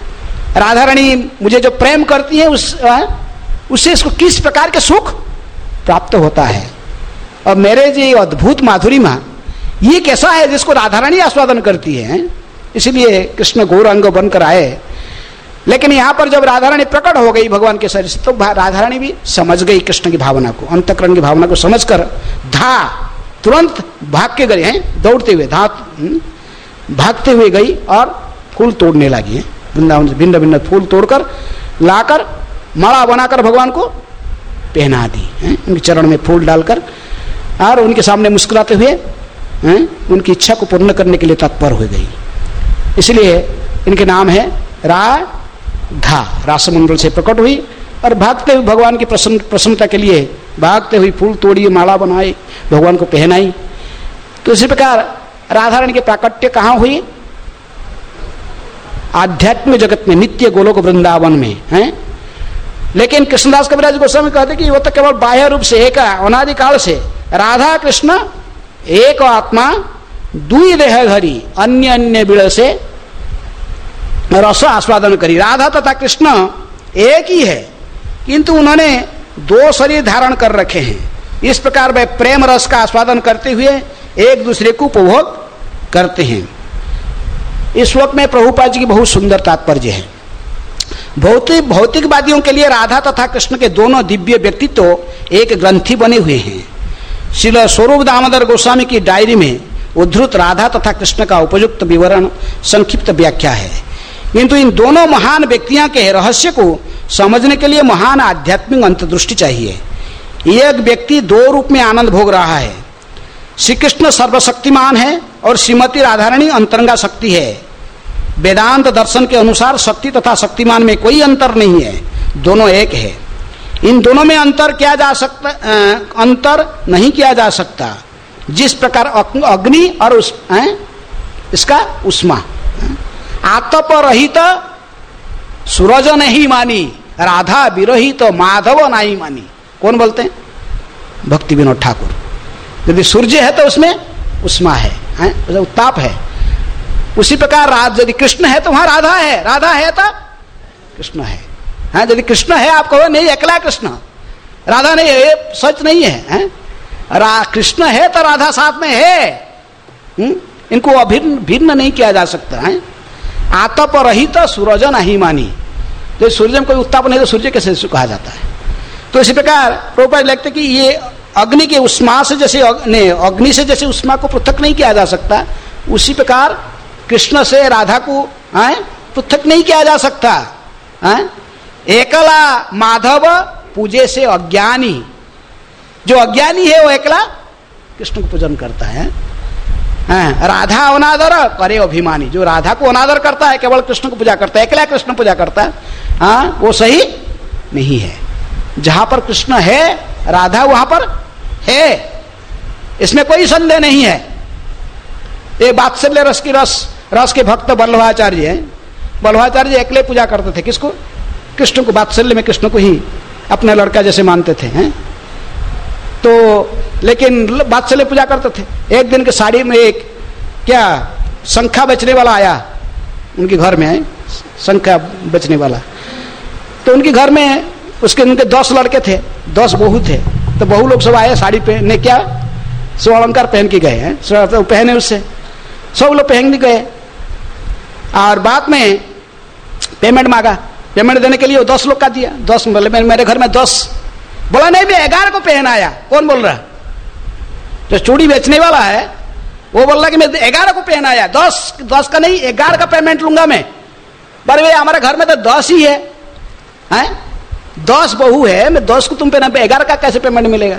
राधा रानी मुझे जो प्रेम करती है उससे इसको किस प्रकार के सुख प्राप्त होता है। और मेरे जो अद्भुत माधुरिमा ये कैसा है जिसको राधा रानी आस्वादन करती है। इसलिए कृष्ण गौरांग बनकर आए। लेकिन यहाँ पर जब राधा रानी प्रकट हो गई भगवान के शरीर से, तो राधा रानी भी समझ गई कृष्ण की भावना को, अंतःकरण की भावना को समझकर तुरंत भाग के गए हैं, दौड़ते हुए भागते हुए गई और फूल तोड़ने लगी है। वृंदावन से भिन्न भिन्न फूल तोड़कर लाकर माला बनाकर भगवान को पहना दी है, उनके चरण में फूल डालकर, और उनके सामने मुस्कुराते हुए उनकी इच्छा को पूर्ण करने के लिए तत्पर हो गई। इसलिए इनके नाम है राधा। रासमंडल से प्रकट हुई और भागते हुए भगवान की प्रसन्नता के लिए भागते हुए फूल तोड़ी, माला बनाई, भगवान को पहनाई। तो इसी प्रकार राधा रानी के प्राकट्य कहाँ हुई? आध्यात्मिक जगत में, नित्य गोलोक वृंदावन में है। लेकिन कृष्णदास कविराज गोस्वामी कहते कि वो तो केवल बाह्य रूप से एक अनादिकाल से राधा कृष्ण एक आत्मा दुई देह धरी अन्य अन्य बिड़ से रस आस्वादन करी। राधा तथा कृष्ण एक ही है, किंतु उन्होंने दो शरीर धारण कर रखे हैं। इस प्रकार वे प्रेम रस का आस्वादन करते हुए एक दूसरे को उपभोग करते हैं। इस श्लोक में प्रभुपाद जी की बहुत सुंदर तात्पर्य है। भौतिकवादियों के लिए राधा तथा कृष्ण के दोनों दिव्य व्यक्तित्व एक ग्रंथि बने हुए हैं। श्रील स्वरूप दामोदर गोस्वामी की डायरी में उद्धृत राधा तथा कृष्ण का उपयुक्त विवरण संक्षिप्त व्याख्या है। किंतु इन दोनों महान व्यक्तियों के रहस्य को समझने के लिए महान आध्यात्मिक अंतर्दृष्टि चाहिए। एक व्यक्ति दो रूप में आनंद भोग रहा है। श्री कृष्ण सर्वशक्तिमान है और श्रीमती राधा रानी अंतरंगा शक्ति है। वेदांत दर्शन के अनुसार शक्ति तथा शक्तिमान में कोई अंतर नहीं है, दोनों एक है। इन दोनों में अंतर किया जा सकता अंतर नहीं किया जा सकता। जिस प्रकार अग्नि और इसका उष्मा, आतप रहित सूरज नहीं मानी, राधा विरहित माधव नहीं मानी। कौन बोलते हैं? भक्ति विनोद ठाकुर। यदि सूर्य है तो उसमें उष्मा है, उत्ताप है। उसी प्रकार यदि कृष्ण है तो वहां राधा है, राधा है तो कृष्ण है। यदि कृष्ण है, आप कहो नहीं अकेला कृष्ण, राधा नहीं है, सच नहीं है। कृष्ण है तो राधा साथ में है। इनको अभिन्न भिन्न नहीं किया जा सकता है। आतप रहित सूरज नहीं मानी। तो सूर्य में कोई उत्ताप नहीं तो सूर्य कैसे कहा जाता है? तो इसी प्रकार प्रभुपाद लिखते कि ये अग्नि के उष्मा से जैसे अग्नि से जैसे उष्मा को पृथक नहीं किया जा सकता, उसी प्रकार कृष्ण से राधा को पृथक नहीं किया जा सकता। एकला माधव पूजे से अज्ञानी, जो अज्ञानी है वो एकला कृष्ण को पूजन करता है। राधा अनादर करे अभिमानी, जो राधा को अनादर करता है केवल कृष्ण को पूजा करता है, अकेला कृष्ण पूजा करता है, वो सही नहीं है। जहां पर कृष्ण है राधा वहां पर है, इसमें कोई संदेह नहीं है। ये वात्सल्य रस की रस के भक्त बल्लभाचार्य हैं। बल्लभाचार्य अकेले पूजा करते थे किसको? कृष्ण को। वात्सल्य में कृष्ण को ही अपना लड़का जैसे मानते थे तो लेकिन वात्सल्य पूजा करते थे। एक दिन के साड़ी में एक क्या शंखा बेचने वाला आया उनके घर में, शंखा बेचने वाला। तो उनके घर में उनके 10 लड़के थे, 10 बहू थे। तो बहू लोग सब आए साड़ी पहनने, क्या सब अलंकार पहन के गए हैं, तो पहने उससे सब लोग पहन गए। और बाद में पेमेंट मांगा, पेमेंट देने के लिए 10 लोग का दिया। 10 बोले मेरे घर में 10, बोला नहीं मैं 11 को पहनाया। कौन बोल रहा? जो चूड़ी बेचने वाला है वो बोल रहा कि मैं 11 को पहनाया, 10 का नहीं 11 का पेमेंट लूंगा मैं। पर वे हमारे घर में तो 10 ही है, 10 बहू है, मैं 10 को तुम पहना, 11 का कैसे पेमेंट मिलेगा?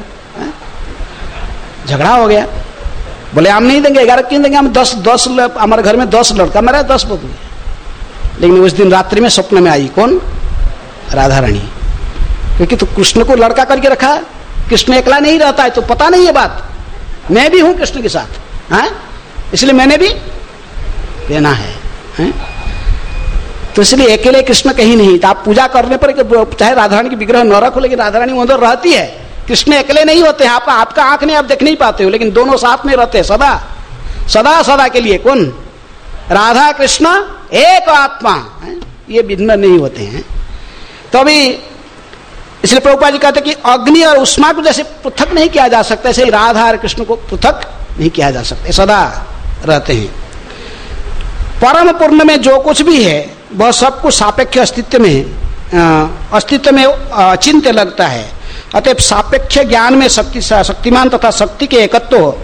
झगड़ा हो गया। बोले हम नहीं देंगे, 11 क्यों देंगे, हम 10 हमारे घर में 10 लड़का, मेरा 10 बहू है। लेकिन उस दिन रात्रि में स्वप्न में आई कौन? राधा रानी। क्योंकि तो कृष्ण को लड़का करके रखा, कृष्ण अकेला नहीं रहता है तो पता नहीं है बात, मैं भी हूं कृष्ण के साथ, इसलिए मैंने भी देना है। तो इसलिए अकेले कृष्ण कहीं नहीं। तो आप पूजा करने पर चाहे राधा रानी की विग्रह न रखो, लेकिन राधा रानी उधर रहती है। कृष्ण अकेले नहीं होते हैं, आपका आंख नहीं, आप देख नहीं पाते हो, लेकिन दोनों साथ में रहते हैं सदा सदा सदा के लिए। कौन? राधा कृष्ण एक आत्मा। ये भिन्न नहीं होते हैं। तो अभी इसलिए प्रभुपाद जी कहते कि अग्नि और उष्मा को जैसे पृथक नहीं किया जा सकता, ऐसे राधा और कृष्ण को पृथक नहीं किया जा सकता, सदा रहते हैं। परम पूर्ण में जो कुछ भी है वह सब कुछ सापेक्ष अस्तित्व में अचिंत्य लगता है। अतः सापेक्ष ज्ञान में शक्तिमान तथा शक्ति के एकत्व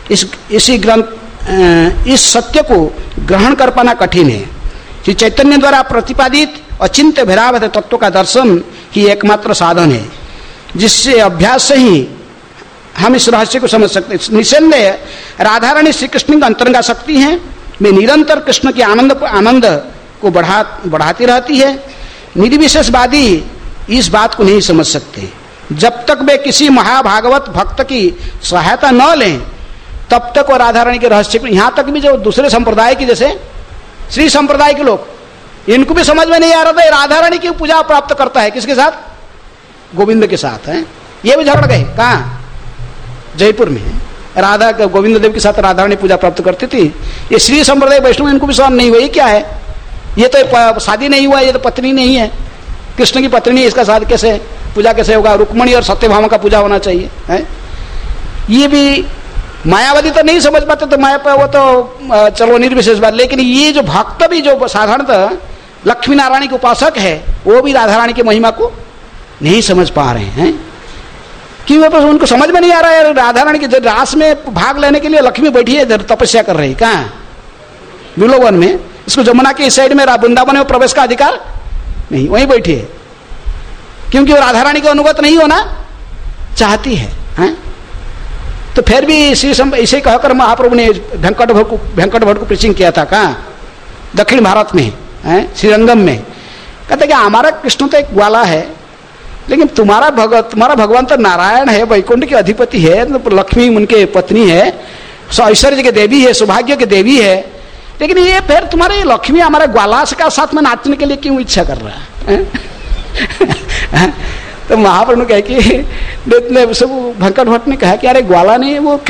इस सत्य को ग्रहण कर पाना कठिन है। श्री चैतन्य द्वारा प्रतिपादित अचिंत्य भैरावत तत्व का दर्शन ही एकमात्र साधन है, जिससे अभ्यास से ही हम इस रहस्य को समझ सकते हैं। निसंदेह राधा रानी श्री कृष्ण की अंतरंगा शक्ति हैं, वे निरंतर कृष्ण के आनंद को बढ़ाती रहती है। निर्विशेषवादी इस बात को नहीं समझ सकते। जब तक वे किसी महाभागवत भक्त की सहायता न लें तब तक वो राधा रानी के रहस्य को, यहाँ तक भी जो दूसरे संप्रदाय की, जैसे श्री संप्रदाय के लोग, इनको भी समझ में नहीं आ रहा था राधा रानी की पूजा प्राप्त करता है किसके साथ, गोविंद के साथ है। ये भी झगड़ गए, कहाँ, जयपुर में राधा गोविंद देव के साथ राधा रानी पूजा प्राप्त करती थी। ये श्री संप्रदाय वैष्णव इनको भी समझ नहीं हुआ ये क्या है, ये तो शादी नहीं हुआ, ये तो पत्नी नहीं है, कृष्ण की पत्नी है, इसका शादी कैसे, पूजा कैसे होगा, रुक्मणी और सत्यभामा का पूजा होना चाहिए है। ये भी मायावादी तो नहीं समझ पाते, तो माया वो तो चलो निर्विशेष बात, लेकिन ये जो भक्त भी जो साधारणतः लक्ष्मी नारायण के उपासक है वो भी राधा रानी की महिमा को नहीं समझ पा रहे हैं। क्यों, बस उनको समझ में नहीं आ रहा है राधा रानी के रास में भाग लेने के लिए लक्ष्मी बैठी है इधर तपस्या कर रही, कहाँ, विलोवन में, इसको जमुना के इस साइड में वृंदावन में प्रवेश का अधिकार नहीं, वहीं बैठी है, क्योंकि वो राधा रानी का अनुगत नहीं होना चाहती है। तो फिर भी इसे कहकर महाप्रभु ने वेंकट भट्ट को प्रीचिंग किया था, कहाँ, दक्षिण भारत में श्रीरंगम में। कहते कि हमारा कृष्ण तो एक ग्वाला है, लेकिन तुम्हारा भगवान तो नारायण है, वैकुंठ के अधिपति है, तो लक्ष्मी उनके पत्नी है, ऐश्वर्य के देवी है, सौभाग्य के देवी है, लेकिन ये फिर तुम्हारे लक्ष्मी हमारे ग्वाला का साथ में नाचने के लिए क्यों इच्छा कर रहा है? तो महाप्रभु कहे कि सब वेंकट भट्ट ने कहा कि अरे ग्वाला नहीं, वो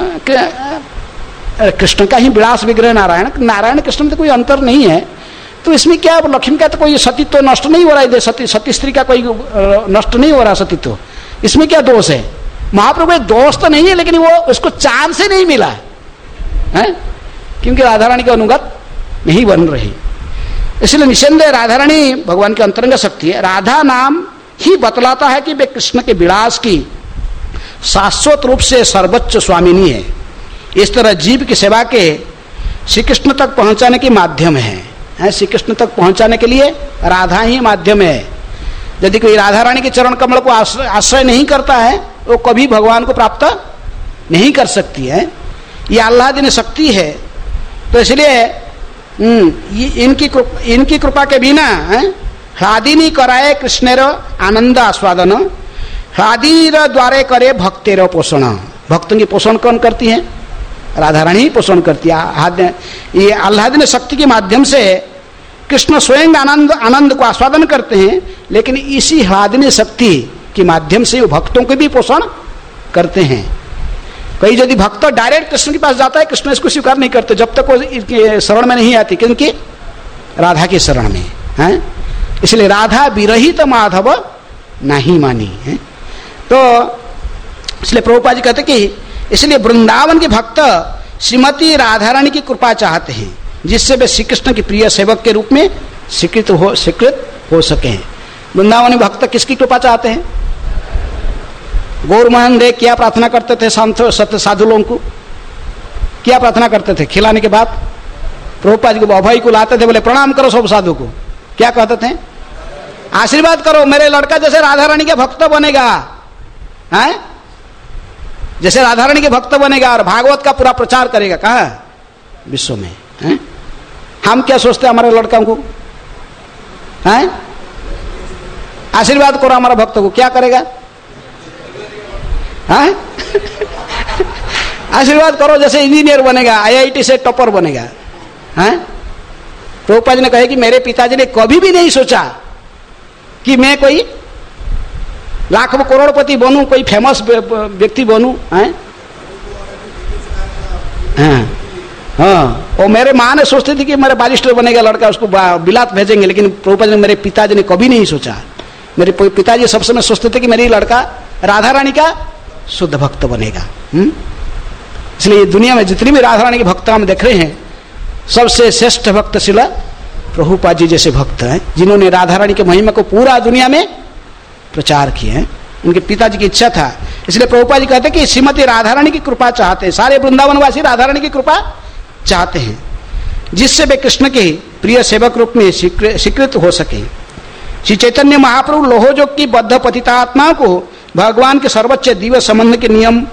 कृष्ण का ही विलास विग्रह नारायण कृष्ण में तो कोई अंतर नहीं है, तो इसमें क्या लक्ष्मी का तो कोई सतीत्व तो नष्ट नहीं हो रहा है, सती स्त्री का कोई नष्ट नहीं हो रहा सतीत्व, तो इसमें क्या दोष है? महाप्रभु दोष तो नहीं है, लेकिन वो उसको चांद से नहीं मिला है, क्योंकि राधा रानी का अनुगत नहीं बन रही। इसलिए निसंदेह राधा रानी भगवान की अंतरंग शक्ति है। राधा नाम ही बतलाता है कि वे कृष्ण के विलास की शाश्वत रूप से सर्वोच्च स्वामिनी है। इस तरह जीव की सेवा के श्री कृष्ण तक पहुंचाने के माध्यम है। श्री कृष्ण तक पहुंचाने के लिए राधा ही माध्यम है। यदि कोई राधा रानी के चरण कमल को आश्रय नहीं करता है वो कभी भगवान को प्राप्त नहीं कर सकती है। ये आह्लादिनी शक्ति है। तो इसलिए इनकी कृपा के बिना ह्लादिनी कराए कृष्णेर आनंद आस्वादन, ह्लादिनीर द्वारे करे भक्तेर पोषण। भक्तों की पोषण कौन करती है? राधा रानी ही पोषण करती है। ये आह्लादिनी शक्ति के माध्यम से कृष्ण स्वयं आनंद को आस्वादन करते हैं, लेकिन इसी ह्लादिनी शक्ति के माध्यम से वो भक्तों को भी पोषण करते हैं। कई यदि भक्त डायरेक्ट कृष्ण के पास जाता है, कृष्ण इसको स्वीकार नहीं करते जब तक वो शरण में नहीं आती, क्योंकि राधा के शरण में है। इसलिए राधा विरहित माधव नहीं मानी है। तो इसलिए प्रभुपाद जी कहते कि इसलिए वृंदावन के भक्त श्रीमती राधा रानी की कृपा चाहते हैं, जिससे वे श्री कृष्ण के प्रिय सेवक के रूप में स्वीकृत हो सके। वृंदावन भक्त किसकी कृपा चाहते हैं? गौरमोहन देव क्या प्रार्थना करते थे? सत्य साधु लोगों को क्या प्रार्थना करते थे? खिलाने के बाद प्रभुपाद जी को अभय को लाते थे, बोले प्रणाम करो सब साधु को। क्या कहते थे? आशीर्वाद करो, मेरे लड़का जैसे राधा रानी के भक्त बनेगा, है जैसे राधा रानी के भक्त बनेगा और भागवत का पूरा प्रचार करेगा। कहाँ? विश्व में है? हम क्या सोचते हैं हमारे लड़का को? है आशीर्वाद करो हमारा भक्त को, क्या करेगा? है आशीर्वाद करो जैसे इंजीनियर बनेगा, IIT से टॉपर बनेगा। हैं? प्रभुपाद जी ने कहा कि मेरे पिताजी ने कभी भी नहीं सोचा कि मैं कोई लाख करोड़पति बनूं, कोई फेमस व्यक्ति बनूं। हैं? हाँ, और मेरे माँ ने सोचती थी कि मेरा बारिस्टर बनेगा लड़का, उसको बिलात भेजेंगे, लेकिन प्रभुपाद ने, मेरे पिताजी ने कभी नहीं सोचा। मेरे पिताजी सब समय सोचते थे कि मेरी लड़का राधा रानी का शुद्ध भक्त बनेगा। इसलिए दुनिया में जितनी भी राधा रानी के भक्त हम देख रहे हैं, सबसे श्रेष्ठ भक्त शिला प्रभुपाद जी जैसे भक्त हैं, जिन्होंने राधा रानी के महिमा को पूरा दुनिया में प्रचार किए हैं। उनके पिताजी की इच्छा था, इसलिए प्रभुपाद जी कहते हैं कि श्रीमती राधा रानी की कृपा चाहते हैं, सारे वृंदावनवासी राधा रानी की कृपा चाहते हैं, जिससे वे कृष्ण के प्रिय सेवक रूप में स्वीकृत हो सके। श्री चैतन्य महाप्रभु लोहोजोग की बद्ध पतितात्मा को भगवान के सर्वोच्च दिव्य संबंध के नियम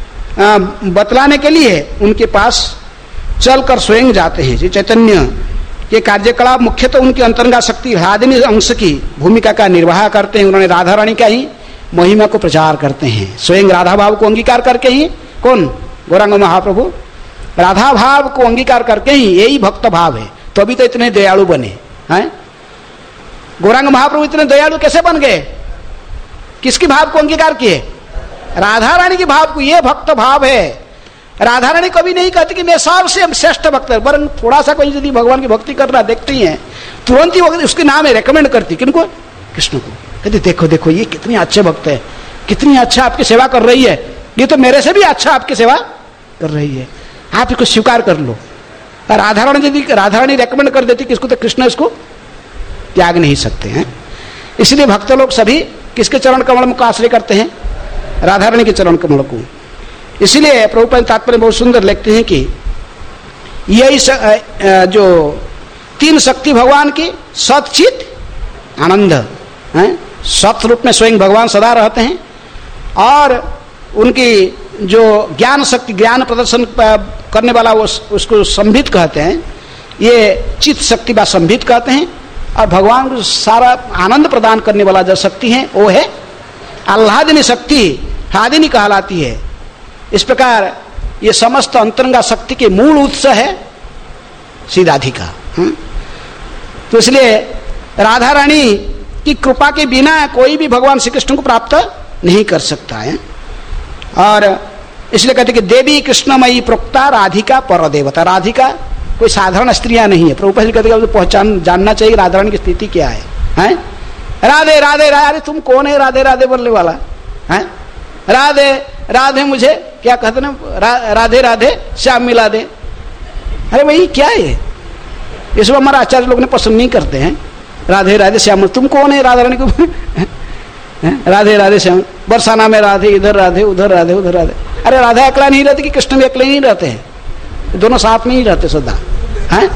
बतलाने के लिए उनके पास चलकर स्वयं जाते हैं। श्री चैतन्य के कार्यकलाप मुख्यतः उनकी अंतरंगा शक्ति राधिनी अंश की भूमिका का निर्वाह करते हैं। उन्होंने राधा रानी का ही महिमा को प्रचार करते हैं, स्वयं राधा भाव को अंगीकार करके ही। कौन? गौरांग महाप्रभु राधा भाव को अंगीकार करके ही, यही भक्त भाव है, तो अभी तो इतने दयालु बने हैं। गौरांग महाप्रभु इतने दयालु कैसे बन गए? किसकी भाव को अंगीकार किए? राधा रानी की भाव को। ये भक्त भाव है। राधा रानी कभी नहीं कहती कि मैं सबसे श्रेष्ठ भक्त है, वरन थोड़ा सा कोई यदि भगवान की भक्ति कर रहा देखती है, तुरंत ही उसके नाम है रेकमेंड करती। किनको? कृष्ण को। कहते देखो देखो ये कितनी अच्छे भक्त है, कितनी अच्छा आपकी सेवा कर रही है, ये तो मेरे से भी अच्छा आपकी सेवा कर रही है, आप इसको स्वीकार कर लो। और राधा रानी रेकमेंड कर देती किसको, तो कृष्ण इसको त्याग नहीं सकते हैं। इसलिए भक्त लोग सभी किसके चरण कमल को आश्रय करते हैं? राधा रानी के चरण कमल को। इसलिए प्रभुपाद तात्पर्य बहुत सुंदर लिखते हैं कि यही जो तीन शक्ति भगवान की, सत चित आनंद है, सत रूप में स्वयं भगवान सदा रहते हैं, और उनकी जो ज्ञान शक्ति, ज्ञान प्रदर्शन करने वाला उसको संभित कहते हैं, ये चित्त शक्ति व संभित कहते हैं। और भगवान को सारा आनंद प्रदान करने वाला जो शक्ति है वो है आह्लादिनी शक्ति, हादिनी कहलाती है। इस प्रकार ये समस्त अंतरंगा शक्ति के मूल उत्स है श्री राधिका। तो इसलिए राधा रानी की कृपा के बिना कोई भी भगवान श्री कृष्ण को प्राप्त नहीं कर सकता है। और इसलिए कहते कि देवी कृष्णमयी प्रोक्ता राधिका पर देवता। राधिका कोई साधारण स्त्रियां नहीं है। प्रभुपाद जी कहते हैं पहचान जानना चाहिए राधा रानी की स्थिति क्या है, हैं? राधे राधे राधे, अरे तुम कौन है राधे राधे बोलने वाला, हैं? राधे राधे मुझे क्या कहते ना, राधे राधे श्याम मिला दे। अरे भाई क्या है ये सब? हमारा आचार्य लोग ने पसंद नहीं करते हैं। राधे राधे श्याम, तुम कौन है राधा रानी को? राधे राधे श्याम, बरसाना में राधे, इधर राधे उधर राधे उधर राधे। अरे राधा अकेला नहीं रहती कि कृष्ण भी अकेले नहीं रहते हैं, दोनों साथ में ही रहते सदा, हैं?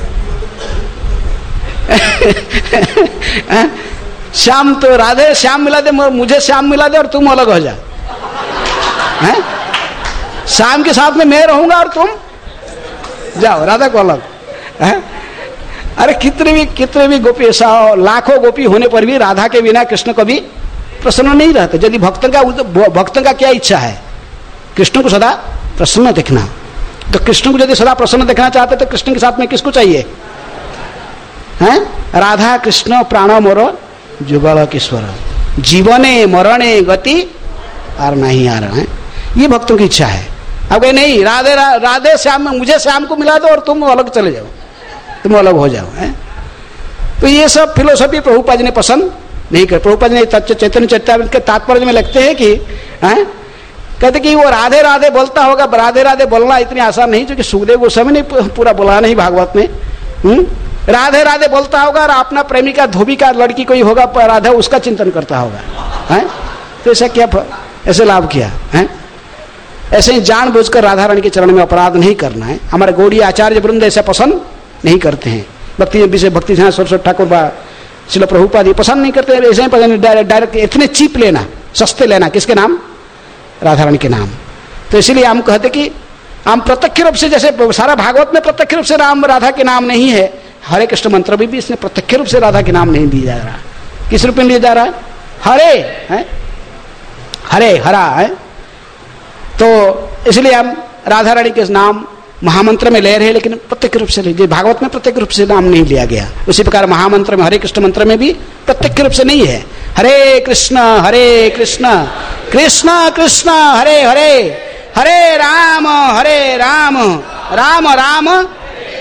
श्याम तो राधे श्याम मिला दे, मुझे श्याम मिला दे और तुम अलग हो जा, हैं? श्याम के साथ में मैं रहूंगा और तुम जाओ राधा को अलग, हैं? अरे कितने भी गोपी, ऐसा लाखों गोपी होने पर भी राधा के बिना कृष्ण कभी प्रसन्न नहीं रहते। यदि भक्त का क्या इच्छा है? कृष्ण को सदा प्रसन्न देखना। तो कृष्ण को यदि सदा प्रसन्न देखना चाहते तो कृष्ण के साथ में किसको चाहिए, हैं? राधा कृष्ण प्राण मोर जुगल किश्वर, जीवने मरणे गति और नहीं आ रहा है, ये भक्तों की इच्छा है। अब कहे नहीं राधे राधे श्याम, मुझे श्याम को मिला दो और तुम अलग चले जाओ, तुम अलग हो जाओ, हैं? तो ये सब फिलोसफी प्रभुपाद जी ने पसंद नहीं कर। प्रभुपाद जी ने चैतन्य चरितामृत के तात्पर्य में लिखते हैं कि, हैं, कहते कि वो राधे राधे बोलता होगा। राधे राधे बोलना इतनी आसान नहीं, क्योंकि सुखदेव गोस्वामी ने पूरा बोला नहीं भागवत में। राधे राधे बोलता होगा और अपना प्रेमिका धोबी का लड़की कोई होगा राधा, उसका चिंतन करता होगा, हैं? तो ऐसा क्या, ऐसे लाभ किया, हैं? ऐसे ही जानबूझकर राधा रानी के चरण में अपराध नहीं करना है। हमारे गौड़ी आचार्य वृंद ऐसा पसंद नहीं करते हैं। भक्ति सरस्वती ठाकुर श्रील प्रभुपाद पसंद नहीं करते, ऐसे ही पसंद डायरेक्ट इतने चीप लेना, सस्ते लेना, किसके नाम? राधा रानी के नाम। तो इसीलिए हम कहते कि हम प्रत्यक्ष रूप से, जैसे सारा भागवत में प्रत्यक्ष रूप से राम राधा के नाम नहीं है, हरे कृष्ण मंत्र में भी इसने प्रत्यक्ष रूप से राधा के नाम नहीं लिया जा रहा। किस रूप में लिया जा रहा है? हरे, है? हरे हरा है। तो इसलिए हम राधा रानी के नाम महामंत्र में ले रहे हैं, लेकिन प्रत्यक्ष रूप से लीजिए। भागवत में प्रत्यक्ष रूप से नाम नहीं लिया गया। उसी प्रकार महामंत्र में, हरे कृष्ण मंत्र में भी प्रत्यक्ष रूप से नहीं है। हरे कृष्ण कृष्ण कृष्ण हरे हरे, हरे राम राम राम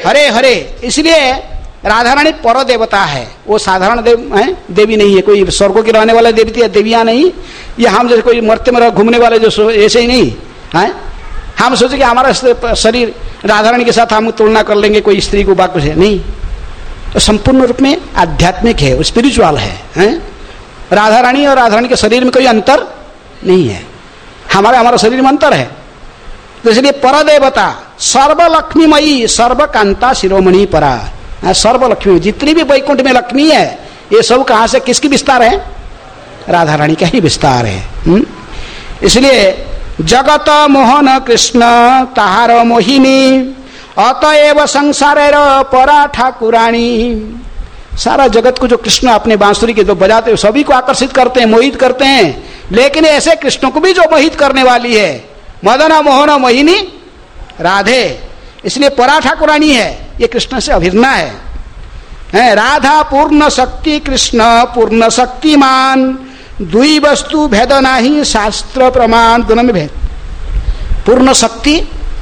हरे हरे, इसलिए राधा रानी पर देवता है, वो साधारण देवी नहीं है, कोई स्वर्गों की रहने वाले देवियां नहीं, ये हम जैसे कोई मरते में घूमने वाले जो ऐसे ही नहीं है। हम सोचे कि हमारा शरीर राधा रानी के साथ हम तुलना कर लेंगे, कोई स्त्री को बात कुछ है नहीं, तो संपूर्ण रूप में आध्यात्मिक है, स्पिरिचुअल है? राधा रानी और राधा रानी के शरीर में कोई अंतर नहीं है, हमारा शरीर में अंतर है। तो इसलिए पर देवता, सर्वलक्ष्मीमयी, सर्वकांता शिरोमणि परा, सर्वलक्ष्मी, जितनी भी वैकुंठ में लक्ष्मी है ये सब कहां से, किसकी विस्तार है? राधा रानी का ही विस्तार है। इसलिए जगत मोहन कृष्ण ताहार मोहिनी, अतएव संसार परा ठाकुरानी। सारा जगत को जो कृष्ण अपने बांसुरी के जो बजाते हैं सभी को आकर्षित करते हैं, मोहित करते हैं, लेकिन ऐसे कृष्ण को भी जो मोहित करने वाली है, मदन मोहन मोहिनी राधे, इसलिए परा ठाकुरानी है, ये कृष्ण से अभिन्न है। राधा पूर्ण शक्ति, कृष्ण पूर्ण शक्तिमान, दुई वस्तु भेद नहीं शास्त्र प्रमाण, दोनों में भेद। पूर्ण शक्ति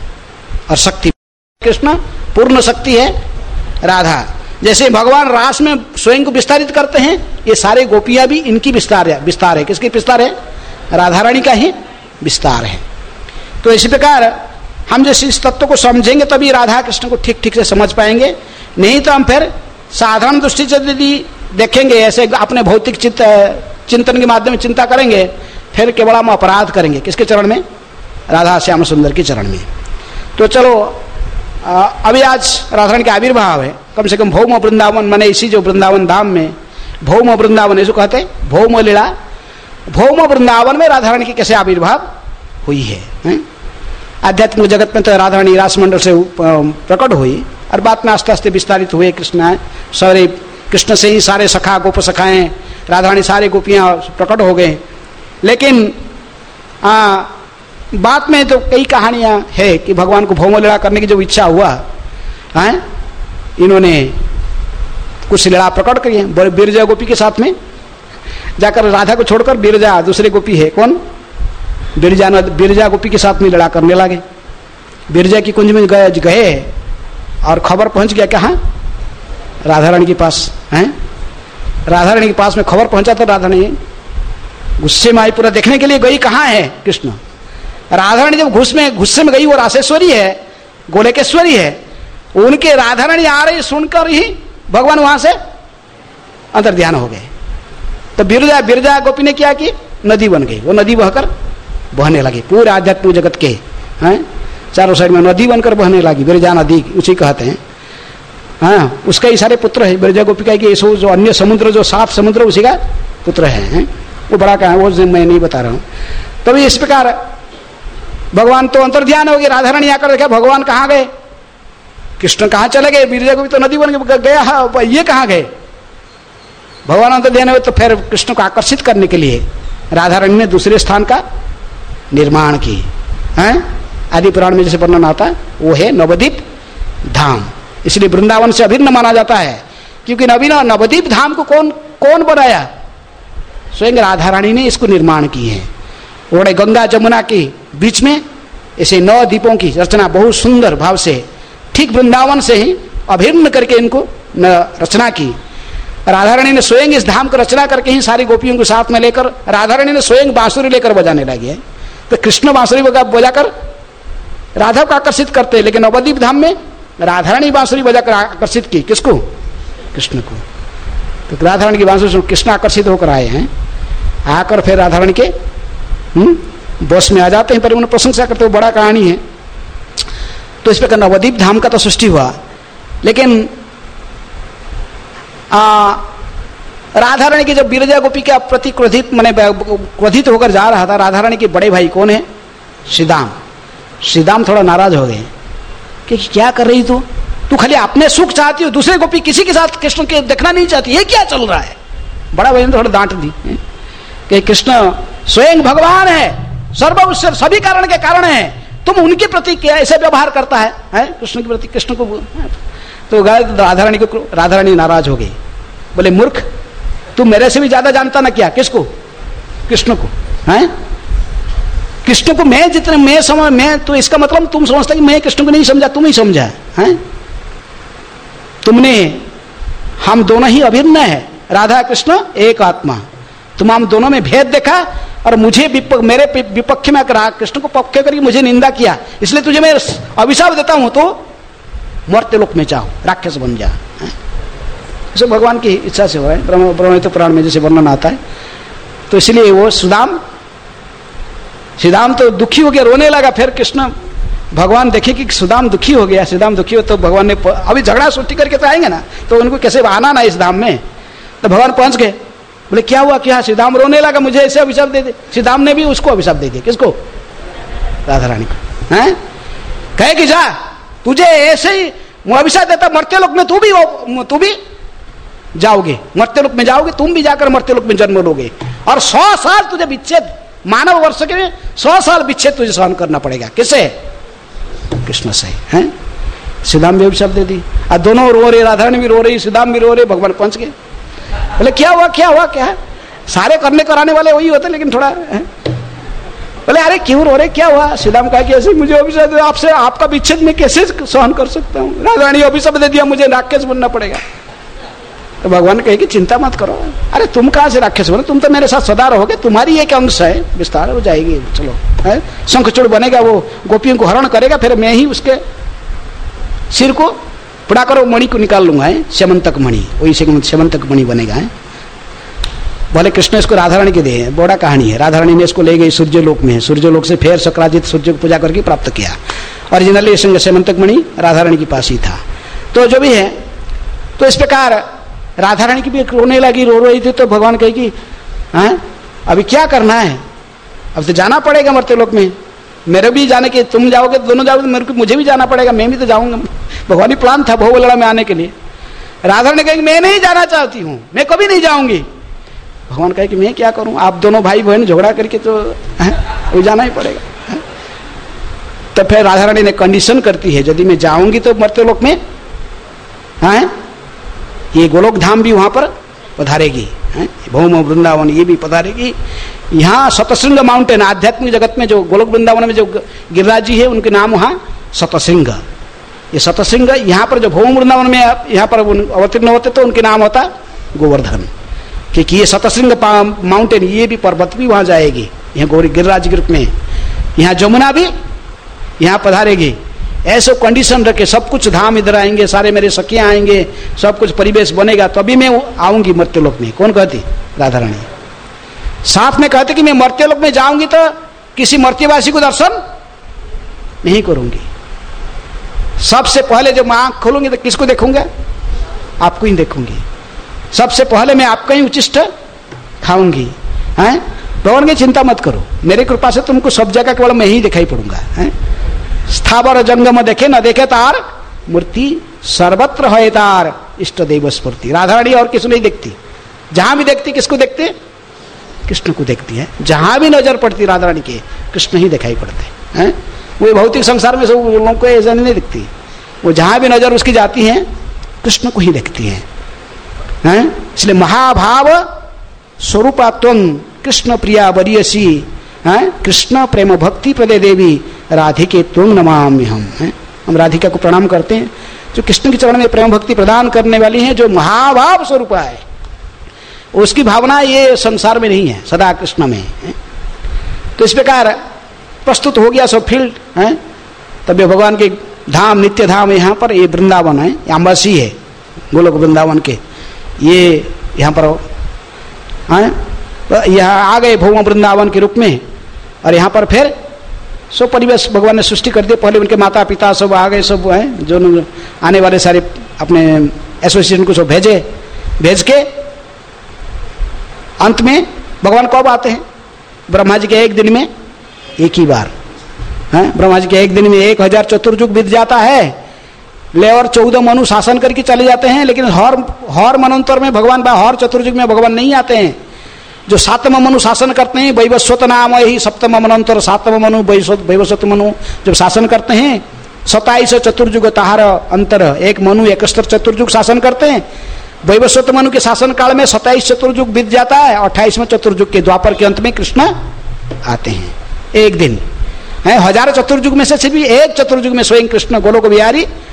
और शक्ति, कृष्ण पूर्ण शक्ति है, राधा जैसे भगवान रास में स्वयं को विस्तारित करते हैं, ये सारे गोपियां भी इनकी विस्तार है। किसकी विस्तार है? राधा रानी का ही विस्तार है। तो इसी प्रकार हम जैसे इस तत्व को समझेंगे तभी राधा कृष्ण को ठीक ठीक से समझ पाएंगे, नहीं तो हम फिर साधारण दृष्टि से यदि देखेंगे, ऐसे अपने भौतिक चिंतन के माध्यम से चिंता करेंगे, फिर केवल हम अपराध करेंगे। किसके चरण में? राधा श्याम सुंदर के चरण में। तो चलो अभी आज राधा रानी का आविर्भाव है, कम से कम भौम वृंदावन, माने इसी जो वृंदावन धाम में भौम वृंदावन ऐसे कहते हैं, भौम लीला, भौम वृंदावन में राधा रानी की कैसे आविर्भाव हुई है? आध्यात्मिक जगत में तो राधा रानी रासमंडल से प्रकट हुई और बाद में आस्ते आस्ते विस्तारित हुए कृष्ण, सारे कृष्ण से ही सारे सखा गोप सखाएं, राधा रानी सारे गोपियां प्रकट हो गए। लेकिन बाद में तो कई कहानियां है कि भगवान को भौम लीला करने की जो इच्छा हुआ है, इन्होंने कुछ लीला प्रकट करी है। बिरजा गोपी के साथ में जाकर राधा को छोड़कर बिरजा दूसरे गोपी है, कौन? बिरजा गोपी के साथ में लड़ा करने लगे। बिरजा की कुंज में गए और खबर पहुंच गया कहाँ? राधा रानी के पास है। राधा रानी के पास में खबर पहुंचा तो राधा रानी गुस्से में आई, पूरा देखने के लिए गई कहाँ है कृष्ण। राधा रानी जब गुस्से में गई, वो रासेश्वरी है, गोलकेश्वरी है, उनके राधा रानी आ रही सुनकर ही भगवान वहां से अंतर ध्यान हो गए। तो बिरजा गोपी ने क्या की? नदी बन गई, वो नदी बहकर बहने लगी, पूरे आध्यात्मिक जगत के चारों साइड में नदी बनकर बहने लगी। बिरजा नदी उसी कहते हैं। हाँ, उसका ही सारे पुत्र है बिरजा गोपिका के, जो अन्य समुद्र जो 7 समुद्र उसी का पुत्र है। वो बड़ा कहा, वो मैं नहीं बता रहा हूँ। तभी इस प्रकार भगवान तो अंतर ध्यान हो गए। राधा रानी आकर देखा भगवान कहाँ गए, कृष्ण कहाँ चले गए, बिरजा गोपी तो नदी बन गया है, ये कहाँ गए? भगवान अंतर ध्यान हुए तो फिर कृष्ण को आकर्षित करने के लिए राधा रानी ने दूसरे स्थान का निर्माण की है। आदि पुराण में जैसे वर्णन आता है वो है नवद्वीप धाम। इसलिए वृंदावन से अभिन्न माना जाता है, क्योंकि नवद्वीप धाम को कौन बनाया? स्वयं राधा रानी ने इसको निर्माण की है। और गंगा जमुना के बीच में ऐसे 9 द्वीपों की रचना बहुत सुंदर भाव से ठीक वृंदावन से ही अभिन्न करके इनको रचना की। राधा रानी ने स्वयं इस धाम को रचना करके ही सारी गोपियों को साथ में लेकर राधा रानी ने स्वयं बांसुरी लेकर बजाने लगी है। तो कृष्ण बांसुरी बजाकर राधा को आकर्षित करते हैं, लेकिन नवद्वीप धाम में राधा रानी बांसुरी बजाकर आकर्षित की किसको? कृष्ण को। तो राधा रानी की बांसुरी से कृष्ण आकर्षित होकर आए हैं, आकर फिर राधा रानी के बस में आ जाते हैं, पर उन्हें प्रशंसा करते हुए बड़ा कहानी है। तो इस प्रकार नवद्वीप धाम का तो सृष्टि हुआ, लेकिन राधा रानी के जब बिरजा गोपी के प्रति क्रोधित होकर जा रहा था, राधा रानी के बड़े भाई कौन है? श्रीदाम थोड़ा नाराज हो गए कि क्या कर रही तू खाली अपने सुख चाहती हो, दूसरे गोपी किसी के साथ कृष्ण के देखना नहीं चाहती, ये क्या चल रहा है? बड़ा भाई ने थोड़ा डांट दी कि कृष्ण स्वयं भगवान है, सर्वस्व सभी कारण के कारण है, तुम उनके प्रति क्या ऐसे व्यवहार करता है कृष्ण के प्रति? कृष्ण को तो राधा रानी नाराज हो गई, बोले मूर्ख, तू मेरे से भी ज्यादा जानता ना क्या? किसको? कृष्ण को। कृष्ण को मैं जितने मैं तो इसका मतलब तुम समझता कि मैं कृष्ण को नहीं समझा, तुम ही समझा है। तुमने, हम दोनों ही अभिन्न है, राधा कृष्ण एक आत्मा, तुम हम दोनों में भेद देखा और मुझे मेरे विपक्ष में कृष्ण को पक्ष करके मुझे निंदा किया, इसलिए तुझे मैं अभिशाप देता हूं, तो मर्त्य लोक में जाओ, राक्षस बन जा। इसे भगवान की इच्छा से हो रहा है, ब्रह्मविद्या पुराण में जैसे वर्णन आता है। तो इसलिए वो श्रीराम तो दुखी हो गया, रोने लगा। फिर कृष्ण भगवान देखे कि श्रीराम दुखी हो गया, श्रीराम दुखी हो, तो भगवान ने, अभी झगड़ा छुट्टी करके तो आएंगे ना, तो उनको कैसे आना ना इस धाम में, तो भगवान पहुंच गए। बोले क्या हुआ, क्या? श्रीराम रोने लगा, मुझे ऐसे अभिशाप दे दे। श्रीराम ने भी उसको अभिशाप दे दिया। किसको? राधा रानी को। हैं? कहे कि जा, तुझे ऐसे ही अभिशाप देता, मर्त्यलोक में तू भी जाओगे, मर्त्यलोक में जाओगे, तुम भी जाकर मर्त्यलोक में जन्म लोगे, और 100 साल तुझे विच्छेद, मानव वर्ष के 100 साल विच्छेद तुझे सहन करना पड़ेगा। किससे? कृष्ण से। हैं? श्रीराम भी अभिशाप दे दी, और दोनों रो रहे, राधा रानी भी रो रही, श्रीराम भी रो रहे। भगवान पहुंच गए। बोले क्या हुआ, क्या हुआ, क्या? सारे करने कराने वाले वही होते, लेकिन थोड़ा। बोले अरे क्यों रो रहे, क्या हुआ? श्रीराम कहा कि ऐसे मुझे अभिशाप, आपसे आपका विच्छेद में कैसे सहन कर सकता हूँ? राधा रानी अभिशाप दे दिया, मुझे राक्षस बनना पड़ेगा। तो भगवान कहे कि चिंता मत करो। अरे तुम कहाँ से राक्षस बनो, तुम तो मेरे साथ सदा रहोगे, तुम्हारी एक अंश है, विस्तार हो जाएगी। चलो, शंखचूड़ बनेगा, वो गोपियों को हरण करेगा, फिर मैं ही उसके सिर को पड़ा करो, मणि को निकाल लूंगा, है स्यमंतक मणि, वही स्यमंतक मणि बनेगा। है बोले कृष्ण इसको राधा रानी के दे, बड़ा कहानी है। राधा रानी ने इसको ले गई सूर्यलोक में, सूर्यलोक से फिर शक्राजित सूर्य को पूजा करके प्राप्त किया। ओरिजिनली स्यमंतक मणि राधा रानी के पास ही था। तो जो भी है, तो इस प्रकार राधा रानी की भी रोने लगी, रो रही थी। तो भगवान कहे कि अभी क्या करना है, अब तो जाना पड़ेगा मर्त्यलोक में, मेरे भी जाने के, तुम जाओगे, दोनों जाओगे, मेरे को, मुझे भी जाना पड़ेगा, मैं भी तो जाऊंगा। भगवान ही प्लान था बहुबलड़ा में आने के लिए। राधा ने कहा कि मैं नहीं जाना चाहती हूँ, मैं कभी नहीं जाऊंगी। भगवान कहे कि मैं क्या करूं, आप दोनों भाई बहन झगड़ा करके तो जाना ही पड़ेगा। तो फिर राधा रानी ने कंडीशन करती है, यदि मैं जाऊंगी तो मर्त्यलोक में ये गोलोक धाम भी वहां पर पधारेगी, भौम वृंदावन ये भी पधारेगी। यहाँ शतशृंग माउंटेन, आध्यात्मिक जगत में जो गोलोक वृंदावन में जो गिरिराज जी है, उनके नाम वहाँ शतशृंग। ये शतशृंग, यहाँ पर जो भौम वृंदावन में यहाँ पर अवतीर्ण होते तो उनके नाम होता गोवर्धन, क्योंकि ये शतशृंग माउंटेन, ये भी पर्वत भी वहाँ जाएगी, यहाँ गौरी गिरिराज ग्रुप में। यहाँ जमुना भी यहाँ पधारेगी। ऐसे कंडीशन रखे, सब कुछ धाम इधर आएंगे, सारे मेरे सखियां आएंगे, सब कुछ परिवेश बनेगा, तभी मैं आऊंगी मर्त्यलोक में। कौन कहती? राधा रानी। साथ में कहते कि मैं मर्त्यलोक में जाऊंगी तो किसी मर्त्यवासी को दर्शन नहीं करूंगी। सबसे पहले जब मैं आंख खोलूंगी तो किसको देखूंगा? आपको ही देखूंगी। सबसे पहले मैं आपका ही उचिष्ट खाऊंगी। हैं? भगवान की चिंता मत करो, मेरी कृपा से तुमको सब जगह केवल मैं ही दिखाई पड़ूंगा। स्थावर जंगम देखे न देखे तार, मूर्ति सर्वत्र है तार, इष्ट देव स्फूर्ति। राधा रानी और किसी नहीं देखती, जहां भी देखती किसको देखते? कृष्ण को देखती है। जहां भी नजर पड़ती राधा रानी के, कृष्ण ही दिखाई पड़ते हैं। वो भौतिक संसार में सब लोगों को ऐसा नहीं दिखती, वो जहां भी नजर उसकी जाती है कृष्ण को ही देखती है। इसलिए महाभाव स्वरूपात्वं कृष्ण प्रिया वरीयसी, कृष्ण प्रेम भक्ति प्रदे देवी राधिके त्वं नमामि। हम राधिका को प्रणाम करते हैं, जो कृष्ण के चरण में प्रेम भक्ति प्रदान करने वाली हैं, जो महाभाव स्वरूप है। उसकी भावना ये संसार में नहीं है, सदा कृष्ण में है। तो इस प्रकार प्रस्तुत हो गया सब फील्ड है। तब ये भगवान के धाम, नित्य धाम यहाँ पर, ये वृंदावन है, अम्बासी है गोलोक वृंदावन के, ये यहाँ पर यहाँ आ गए भौम वृंदावन के रूप में। और यहाँ पर फिर सब परिवेश भगवान ने सृष्टि कर दिए। पहले उनके माता पिता सब आ गए, सब हैं जो आने वाले सारे अपने एसोसिएशन को सब भेज के अंत में भगवान कब आते हैं? ब्रह्मा जी के एक दिन में एक ही बार है। ब्रह्मा जी के एक दिन में 1000 चतुर्युग बीत जाता है, ले और 14 मनु शासन करके चले जाते हैं। लेकिन हर मनंतर में भगवान, हर चतुर्युग में भगवान नहीं आते हैं। जो 7वां मनु शासन करते हैं, वैवस्वत नाम ही 7वां मनंतर, 7वां मनु वैवस्वत मनु जब शासन करते हैं, 27 चतुर्युग ताहार अंतर, एक मनु 71 चतुर्युग शासन करते हैं। वैवस्वत मनु के शासन काल में 27 चतुर्युग बीत जाता है। 28वें चतुर्युग के द्वापर के अंत में कृष्ण आते हैं। एक दिन है, 1000 चतुर्युग में से सिर्फ एक चतुर्युग में स्वयं कृष्ण गोलोक बिहारी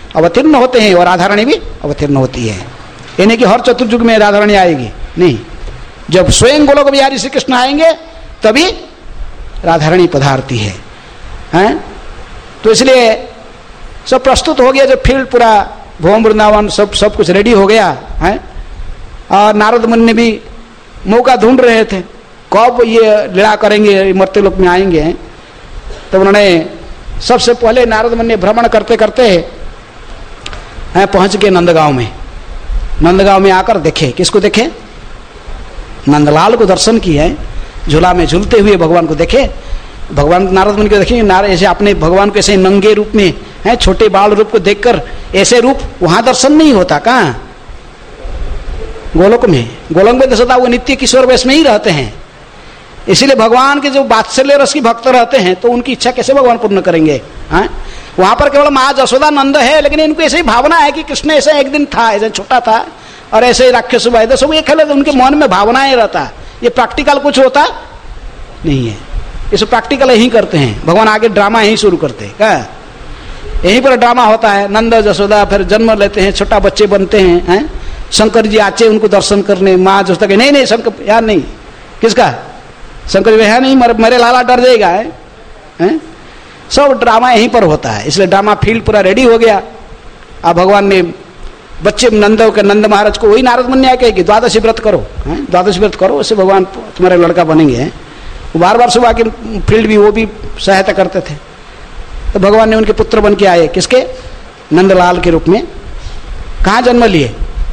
अवतीर्ण होते हैं और राधा रानी भी अवतीर्ण होती है। ये नहीं कि हर चतुर्युग में राधा रानी आएगी, नहीं, जब स्वयं गोलोक बिहारी श्री कृष्ण आएंगे तभी राधा रानी पधारती है, हैं? तो इसलिए सब प्रस्तुत हो गया, जब फील्ड पूरा भुवन वृंदावन सब कुछ रेडी हो गया है। और नारद मुनि ने भी मौका ढूंढ रहे थे कब ये लीला करेंगे, मर्त्य लोक में आएंगे। तो उन्होंने सबसे पहले नारद मुनि ने भ्रमण करते करते पहुंच गए नंदगांव में। नंदगांव में आकर देखे, किसको देखे? नंदलाल को दर्शन किए, झूला में झूलते हुए भगवान को देखे। भगवान नारद मुनि को देखे, नारद ऐसे अपने भगवान को ऐसे नंगे रूप में है, छोटे बाल रूप को देखकर ऐसे रूप वहां दर्शन नहीं होता। कहाँ? गोलोक में। गोलोक में दर्शता वो नित्य किशोर वेश में ही रहते हैं। इसीलिए भगवान के जो वात्सल्य रस की भक्त रहते हैं तो उनकी इच्छा कैसे भगवान पूर्ण करेंगे? वहां पर केवल माँ जसोदा नंद है, लेकिन इनको ऐसे ही भावना है कि कृष्ण ऐसे एक दिन था, ऐसे छोटा था और ऐसे ही राक्षस सब ये खेले, तो उनके मन में भावनाएं रहता। ये प्रैक्टिकल कुछ होता नहीं है, इसे प्रैक्टिकल यही करते हैं। भगवान आगे ड्रामा यही शुरू करते हैं, क्या यहीं पर ड्रामा होता है। नंद जसोदा फिर जन्म लेते हैं, छोटा बच्चे बनते हैं, शंकर जी आचे उनको दर्शन करने। माँ जसोदा नहीं नहीं शंकर यार नहीं, किसका? शंकर जी है नहीं, मेरे लाला डर जाएगा है? सब ड्रामा यहीं पर होता है। इसलिए ड्रामा फील्ड पूरा रेडी हो गया। अब भगवान ने बच्चे नंद महाराज को वही नारद मुनि आके कि द्वादशी व्रत करो, द्वादशी व्रत करो, उससे भगवान तुम्हारे लड़का बनेंगे। वो बार बार सुबह के फील्ड भी वो भी सहायता करते थे। तो भगवान ने उनके पुत्र बन के आए, किसके? नंदलाल के रूप में। कहाँ जन्म लिए?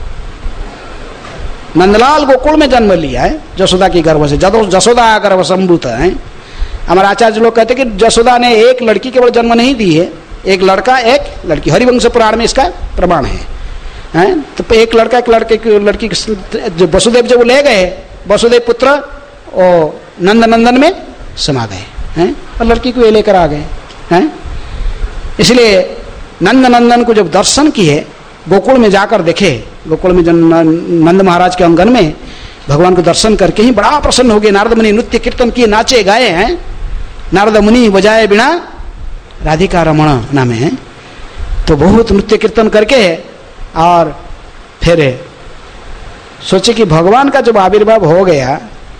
नंदलाल गोकुल में जन्म लिया है, जसोदा की गर्भ से। जसोदा गर्भ संभूत है। हमारे आचार्य लोग कहते हैं कि जसोदा ने एक लड़की केवल जन्म नहीं दी है, एक लड़का एक लड़की। हरिवंश पुराण में इसका प्रमाण है। तो एक लड़का एक लड़की जो वसुदेव जब ले गए, वसुदेव पुत्र और नंदन में समा गए हैं और लड़की को ये लेकर आ गए हैं। इसलिए नंदन को जब दर्शन किए, गोकुल में जाकर देखे, गोकुल में नंद महाराज के आंगन में भगवान को दर्शन करके ही बड़ा प्रसन्न हो गए। नारद मुनि नृत्य कीर्तन किए, नाचे गाए हैं। नारद मुनि बजाए बिना राधिका रमण नाम है। तो बहुत नृत्य कीर्तन करके और फिर सोचे कि भगवान का जब आविर्भाव हो गया,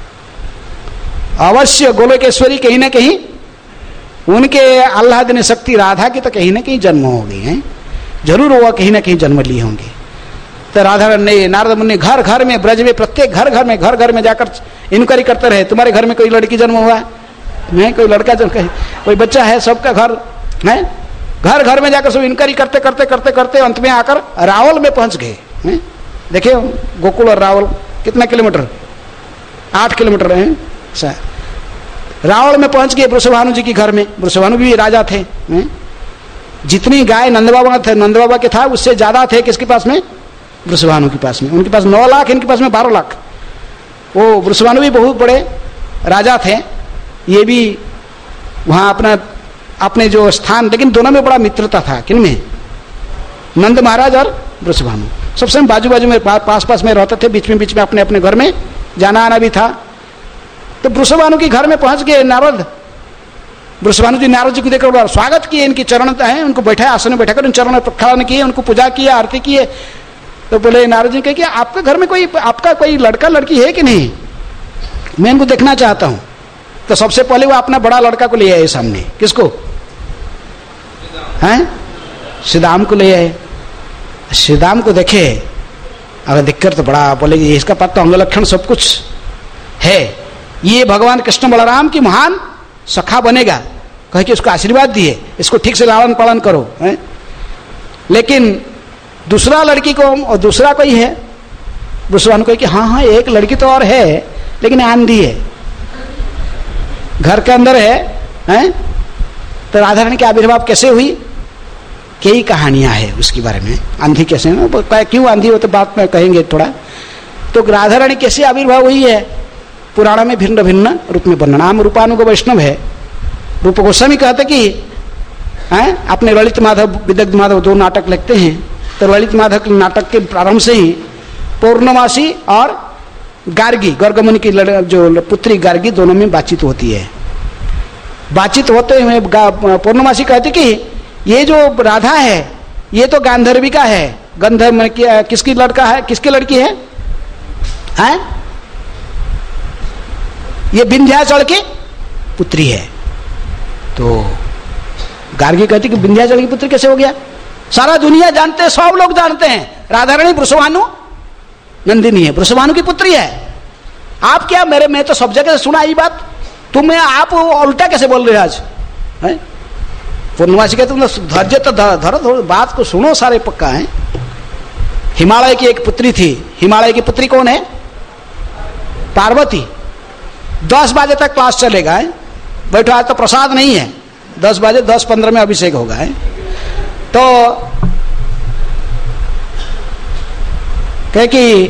अवश्य गोलोकेश्वरी कहीं ना कहीं उनके आह्लादने शक्ति राधा की तो कहीं ना कहीं जन्म हो गई है, जरूर वो कहीं ना कहीं जन्म लिए होंगे। तो राधा ने नारद मुनि घर घर में, ब्रज में प्रत्येक घर घर में जाकर इंक्वायरी करते रहे, तुम्हारे घर में कोई लड़की जन्म हुआ है, कोई लड़का जन्म, कोई बच्चा है, सबका घर है। घर घर में जाकर सब इंक्वायरी करते करते करते करते अंत में आकर रावल में पहुंच गए। देखिए गोकुल और रावल कितना किलोमीटर? 8 किलोमीटर है। रावल में पहुंच गए वृषभानु जी के घर में। वृषभानु भी राजा थे। जितनी गाय नंद बाबा के था उससे ज्यादा थे किसके पास में? वृषभानु के पास में। उनके पास 9 लाख, इनके पास में 12 लाख। वो वृषभानु भी बहुत बड़े राजा थे। ये भी वहां अपने जो स्थान, लेकिन दोनों में बड़ा मित्रता था। किनमें? नंद महाराज और वृषभानु सबसे बाजू बाजू में पास में रहते थे, बीच में अपने अपने घर में जाना आना भी था। तो वृषभानु के घर में पहुंच गए नारद। वृषभानु जी नारद जी को देखकर स्वागत किए, इनकी चरण है, उनको बैठा आसन में बैठाकर चरण में प्रक्षालन किए, उनको पूजा किया, आरती किए। तो बोले नारद जी कहे कि आपके घर में आपका कोई लड़का लड़की है कि नहीं? मैं इनको देखना चाहता हूं। तो सबसे पहले वो अपना बड़ा लड़का को ले आए सामने। किसको? हैं? श्रीदाम को ले आए। श्रीदाम को देखे, अगर दिक्कत तो बड़ा बोले इसका पास तो अंग लक्षण सब कुछ है, ये भगवान कृष्ण बलराम की महान सखा बनेगा। कहे कि उसको आशीर्वाद दिए, इसको ठीक से लालन पालन करो। है? लेकिन दूसरा लड़की को और दूसरा कोई है? वृषभानु कहे कि हाँ एक लड़की तो और है, लेकिन आंधी है, घर के अंदर है? तो राधा रानी की आविर्भाव कैसे हुई? कई कहानियां हैं उसके बारे में। आंधी कैसे, क्यों आंधी हो तो बात में कहेंगे थोड़ा। तो राधा रानी कैसे आविर्भाव हुई है पुराण में भिन्न भिन्न रूप में वर्णन। नाम रूपानुग वैष्णव है। रूप गोस्वामी कहते कि अपने ललित माधव विदग्ध माधव 2 नाटक लिखते हैं। तो ललित माधव के नाटक के प्रारंभ से ही पौर्णमासी और गार्गी, गर्गमुनि की जो पुत्री गार्गी, दोनों में बातचीत होती है। बातचीत होते हुए पूर्णमासी कहती कि ये जो राधा है ये तो गांधर्वी का है, गंधर्व में किसकी लड़का है, किसकी लड़की है? हैं? ये विंध्याचल की पुत्री है। तो गार्गी कहती कि विंध्याचल की पुत्री कैसे हो गया? सारा दुनिया जानते हैं, सब लोग जानते हैं, राधा रानी वृषभानु नंदिनी है, वृषभानु की पुत्री है। आप क्या मेरे, मैं तो सब जगह सुना ये बात, तुम्हें आप उल्टा कैसे बोल रहे हो आज? है पूर्णवासी कहते तुम धैर्य तो धरो, बात को सुनो, सारे पक्का है। हिमालय की एक पुत्री थी। हिमालय की पुत्री कौन है? पार्वती। 10 बजे तक क्लास चलेगा है, बैठो, आज तो प्रसाद नहीं है, 10 बजे 10:15 में अभिषेक होगा है। तो कहे कि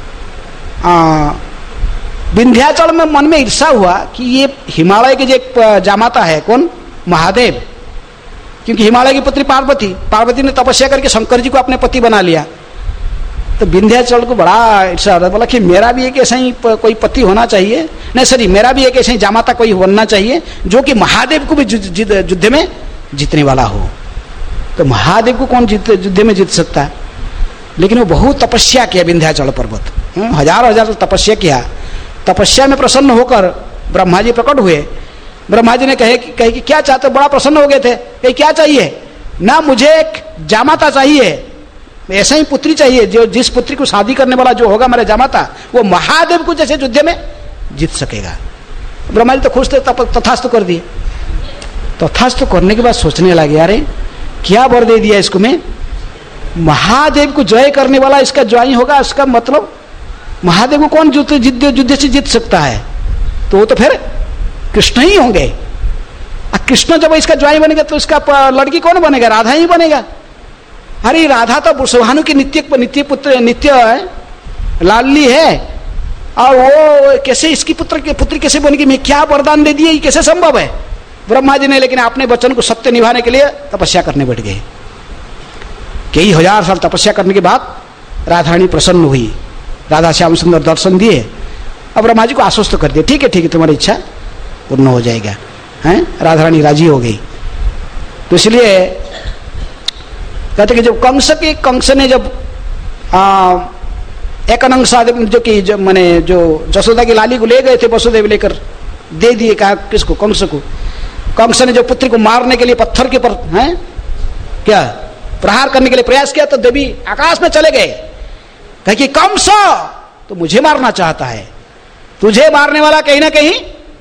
विंध्याचल में मन में ईर्षा हुआ कि ये हिमालय के जो जामाता है कौन? महादेव। क्योंकि हिमालय की पुत्री पार्वती, पार्वती ने तपस्या करके शंकर जी को अपने पति बना लिया। तो विंध्याचल को बड़ा ईर्षा होता, बोला कि मेरा भी एक ऐसा ही कोई पति होना चाहिए, नहीं सॉरी, मेरा भी एक ऐसा ही जामाता कोई बनना चाहिए जो कि महादेव को भी युद्ध में जीतने वाला हो। तो महादेव को कौन युद्ध में जीत सकता है? लेकिन वो बहुत तपस्या किया विंध्याचल पर्वत, हजार तपस्या किया। तपस्या में प्रसन्न होकर ब्रह्मा जी प्रकट हुए। ब्रह्मा जी ने कहे कि क्या चाहते? बड़ा प्रसन्न हो गए थे। कहे क्या चाहिए? ना मुझे एक जामाता चाहिए, ऐसा ही पुत्री चाहिए जो जिस पुत्री को शादी करने वाला जो होगा मेरा जामाता, वो महादेव को जैसे युद्ध में जीत सकेगा। ब्रह्मा जी तो खुश थे, तथास्तु कर दिए। तथास्तु करने के बाद सोचने लगे, अरे क्या वर दे दिया इसको मैं, महादेव को जय करने वाला इसका ज्वाई होगा, इसका मतलब महादेव को कौन युद्ध से जीत सकता है? तो वो तो फिर कृष्ण ही होंगे। कृष्ण जब इसका ज्वाई बनेगा तो इसका लड़की कौन बनेगा? राधा ही बनेगा। अरे राधा तो वृषभानु की नित्य पुत्र, नित्य लाडली है, और वो कैसे इसकी पुत्री कैसे बनेगी? मैं क्या वरदान दे दिए, ये कैसे संभव है? ब्रह्मा जी ने लेकिन अपने वचन को सत्य निभाने के लिए तपस्या करने बैठ गए। कई हजार साल तपस्या करने के बाद राधारानी प्रसन्न हुई, राधा श्याम सुंदर दर्शन दिए। अब ब्रह्मा जी को आश्वस्त कर दिया, ठीक है तुम्हारी इच्छा पूर्ण हो जाएगा। हैं? राधारानी राजी हो गई। तो इसलिए कहते कि जब कंस ने जब एक अनंग साधु जो कि मैंने जो जसोदा की लाली को ले गए थे, वसुदेव लेकर दे दिए, कहा किसको? कंस को। कंस ने जो पुत्री को मारने के लिए पत्थर के पर हैं क्या प्रहार करने के लिए प्रयास किया, तो देवी आकाश में चले गए। कहे कि कंस तो मुझे मारना चाहता है, तुझे मारने वाला कहीं ना कहीं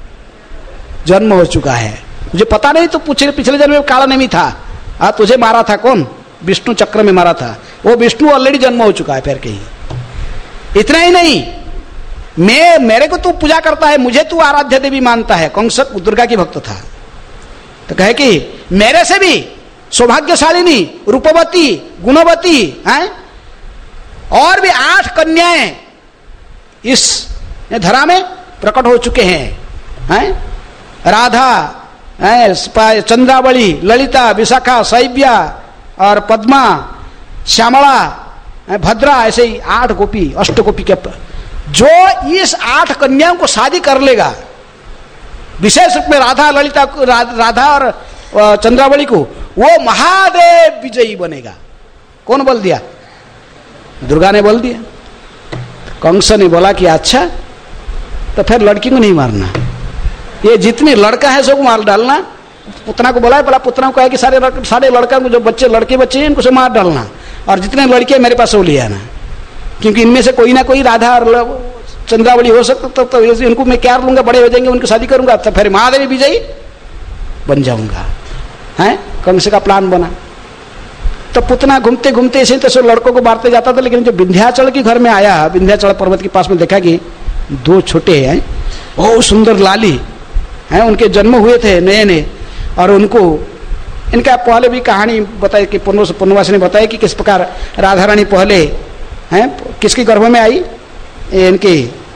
जन्म हो चुका है, मुझे पता नहीं, तो पिछले जन्म में काला नेमी था, तुझे मारा था कौन? विष्णु चक्र में मारा था, वो विष्णु ऑलरेडी जन्म हो चुका है फिर कहीं। इतना ही नहीं, मेरे को तू पूजा करता है, मुझे तू आराध्य देवी मानता है। कंस दुर्गा की भक्त था। तो कहे कि मेरे से भी सौभाग्यशालिनी, रूपवती, गुणवती हैं और भी 8 कन्याएं इस धरा में प्रकट हो चुके हैं। राधा, चंद्रावली, ललिता, विशाखा, शैव्या और पद्मा, श्यामला, भद्रा, ऐसे ही 8 गोपी, 8 गोपी के जो इस 8 कन्याओं को शादी कर लेगा, विशेष रूप में राधा, ललिता, राधा और चंद्रावली को, वो महादेव विजयी बनेगा। कौन बोल दिया? दुर्गा ने बोल दिया। कंस ने बोला कि अच्छा, तो फिर लड़की को नहीं मारना, ये जितने लड़का है सबको मार डालना। पुतना को बोला है, बोला पुतना को कहा कि सारे लड़का को, जो बच्चे लड़के हैं इनको से मार डालना, और जितने लड़के मेरे पास वो ले आना, क्योंकि इनमें से कोई ना कोई राधा और चंद्रावली हो सकता, तो इनको मैं क्या लूंगा, बड़े हो जाएंगे, उनकी शादी करूंगा, तो फिर महादेवी विजयी बन जाऊंगा। हैं? कंस का प्लान बना। तो पुतना घूमते घूमते ऐसे तो लड़कों को मारते जाता था, लेकिन जो विंध्याचल के घर में आया, विंध्याचल पर्वत के पास में देखा कि 2 छोटे हैं, बहुत सुंदर लाली हैं, उनके जन्म हुए थे नए नए, और उनको इनका पहले भी कहानी बताई कि पूर्णवासी ने बताया कि किस प्रकार राधा रानी पहले हैं किसकी गर्भ में आई, इनकी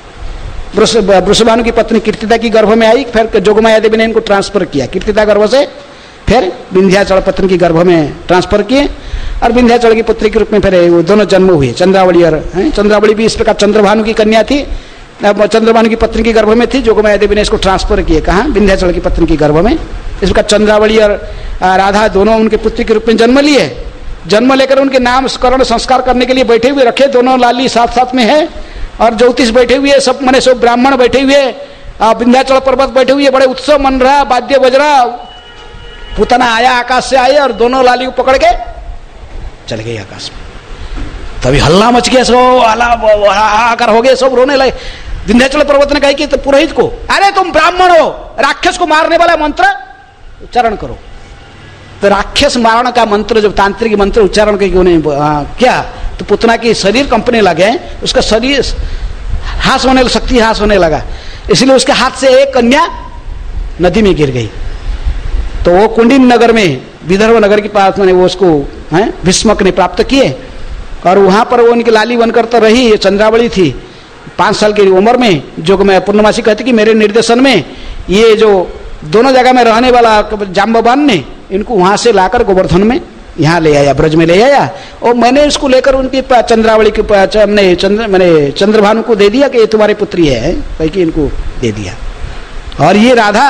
वृषभानु की पत्नी कीर्तिदा की गर्भ में आई, फिर जोगमाया देवी ने इनको ट्रांसफर किया कीर्तिदा गर्भ से, फिर विंध्याचल पत्नी की गर्भ में ट्रांसफर किए, और विंध्याचल की पुत्री के रूप में फिर वो दोनों जन्म हुए, चंद्रावली और चंद्रावली भी इस प्रकार चंद्रभानु की कन्या थी, चंद्रभानु की पत्नी की गर्भ में थी, जोगमाया देवी ने इसको ट्रांसफर किए कहाँ? विंध्याचल की पत्नी की गर्भ में। इस प्रकार चंद्रावली और राधा दोनों उनके पुत्री के रूप में जन्म लिए, जन्म लेकर उनके नामकरण संस्कार करने के लिए बैठे हुए रखे, दोनों लाली साथ साथ में है, और ज्योतिष बैठे हुए, सब माने सब ब्राह्मण बैठे हुए, विंध्याचल पर्वत बैठे हुए, बड़े उत्सव मन रहा, वाद्य बज रहा। पूतना आया, आकाश से आए और दोनों लाली को पकड़ के चल गए आकाश में। तभी हल्ला मच गया, सब हाहाकार हो गए, सब रोने लगे। विंध्याचल पर्वत ने कहा कि तो पुरोहित को, अरे तुम ब्राह्मण हो, राक्षस को मारने वाला मंत्र उच्चारण करो। तो राक्षस मारण का मंत्र, जब तांत्रिक मंत्र उच्चारण करके उन्हें क्या, तो पुतना की शरीर कंपने लगे, उसका शरीर हास होने, शक्ति हास होने लगा। इसलिए उसके हाथ से एक कन्या नदी में गिर गई। तो वो कुंडिन नगर में, विदर्भ नगर के पास में, वो उसको भीष्मक ने प्राप्त किए, और वहां पर वो उनकी लाली बनकर तो रही। ये चंद्रावली थी, 5 साल की उम्र में, जो मैं पूर्णमासी कहती कि मेरे निर्देशन में ये जो दोनों जगह में रहने वाला जाम्बवान ने इनको वहां से लाकर गोवर्धन में यहाँ ले आया, ब्रज में ले आया, और मैंने इसको लेकर उनकी चंद्रावली के मैंने चंद्रभानु को दे दिया कि ये तुम्हारी पुत्री है, कह के इनको दे दिया। और ये राधा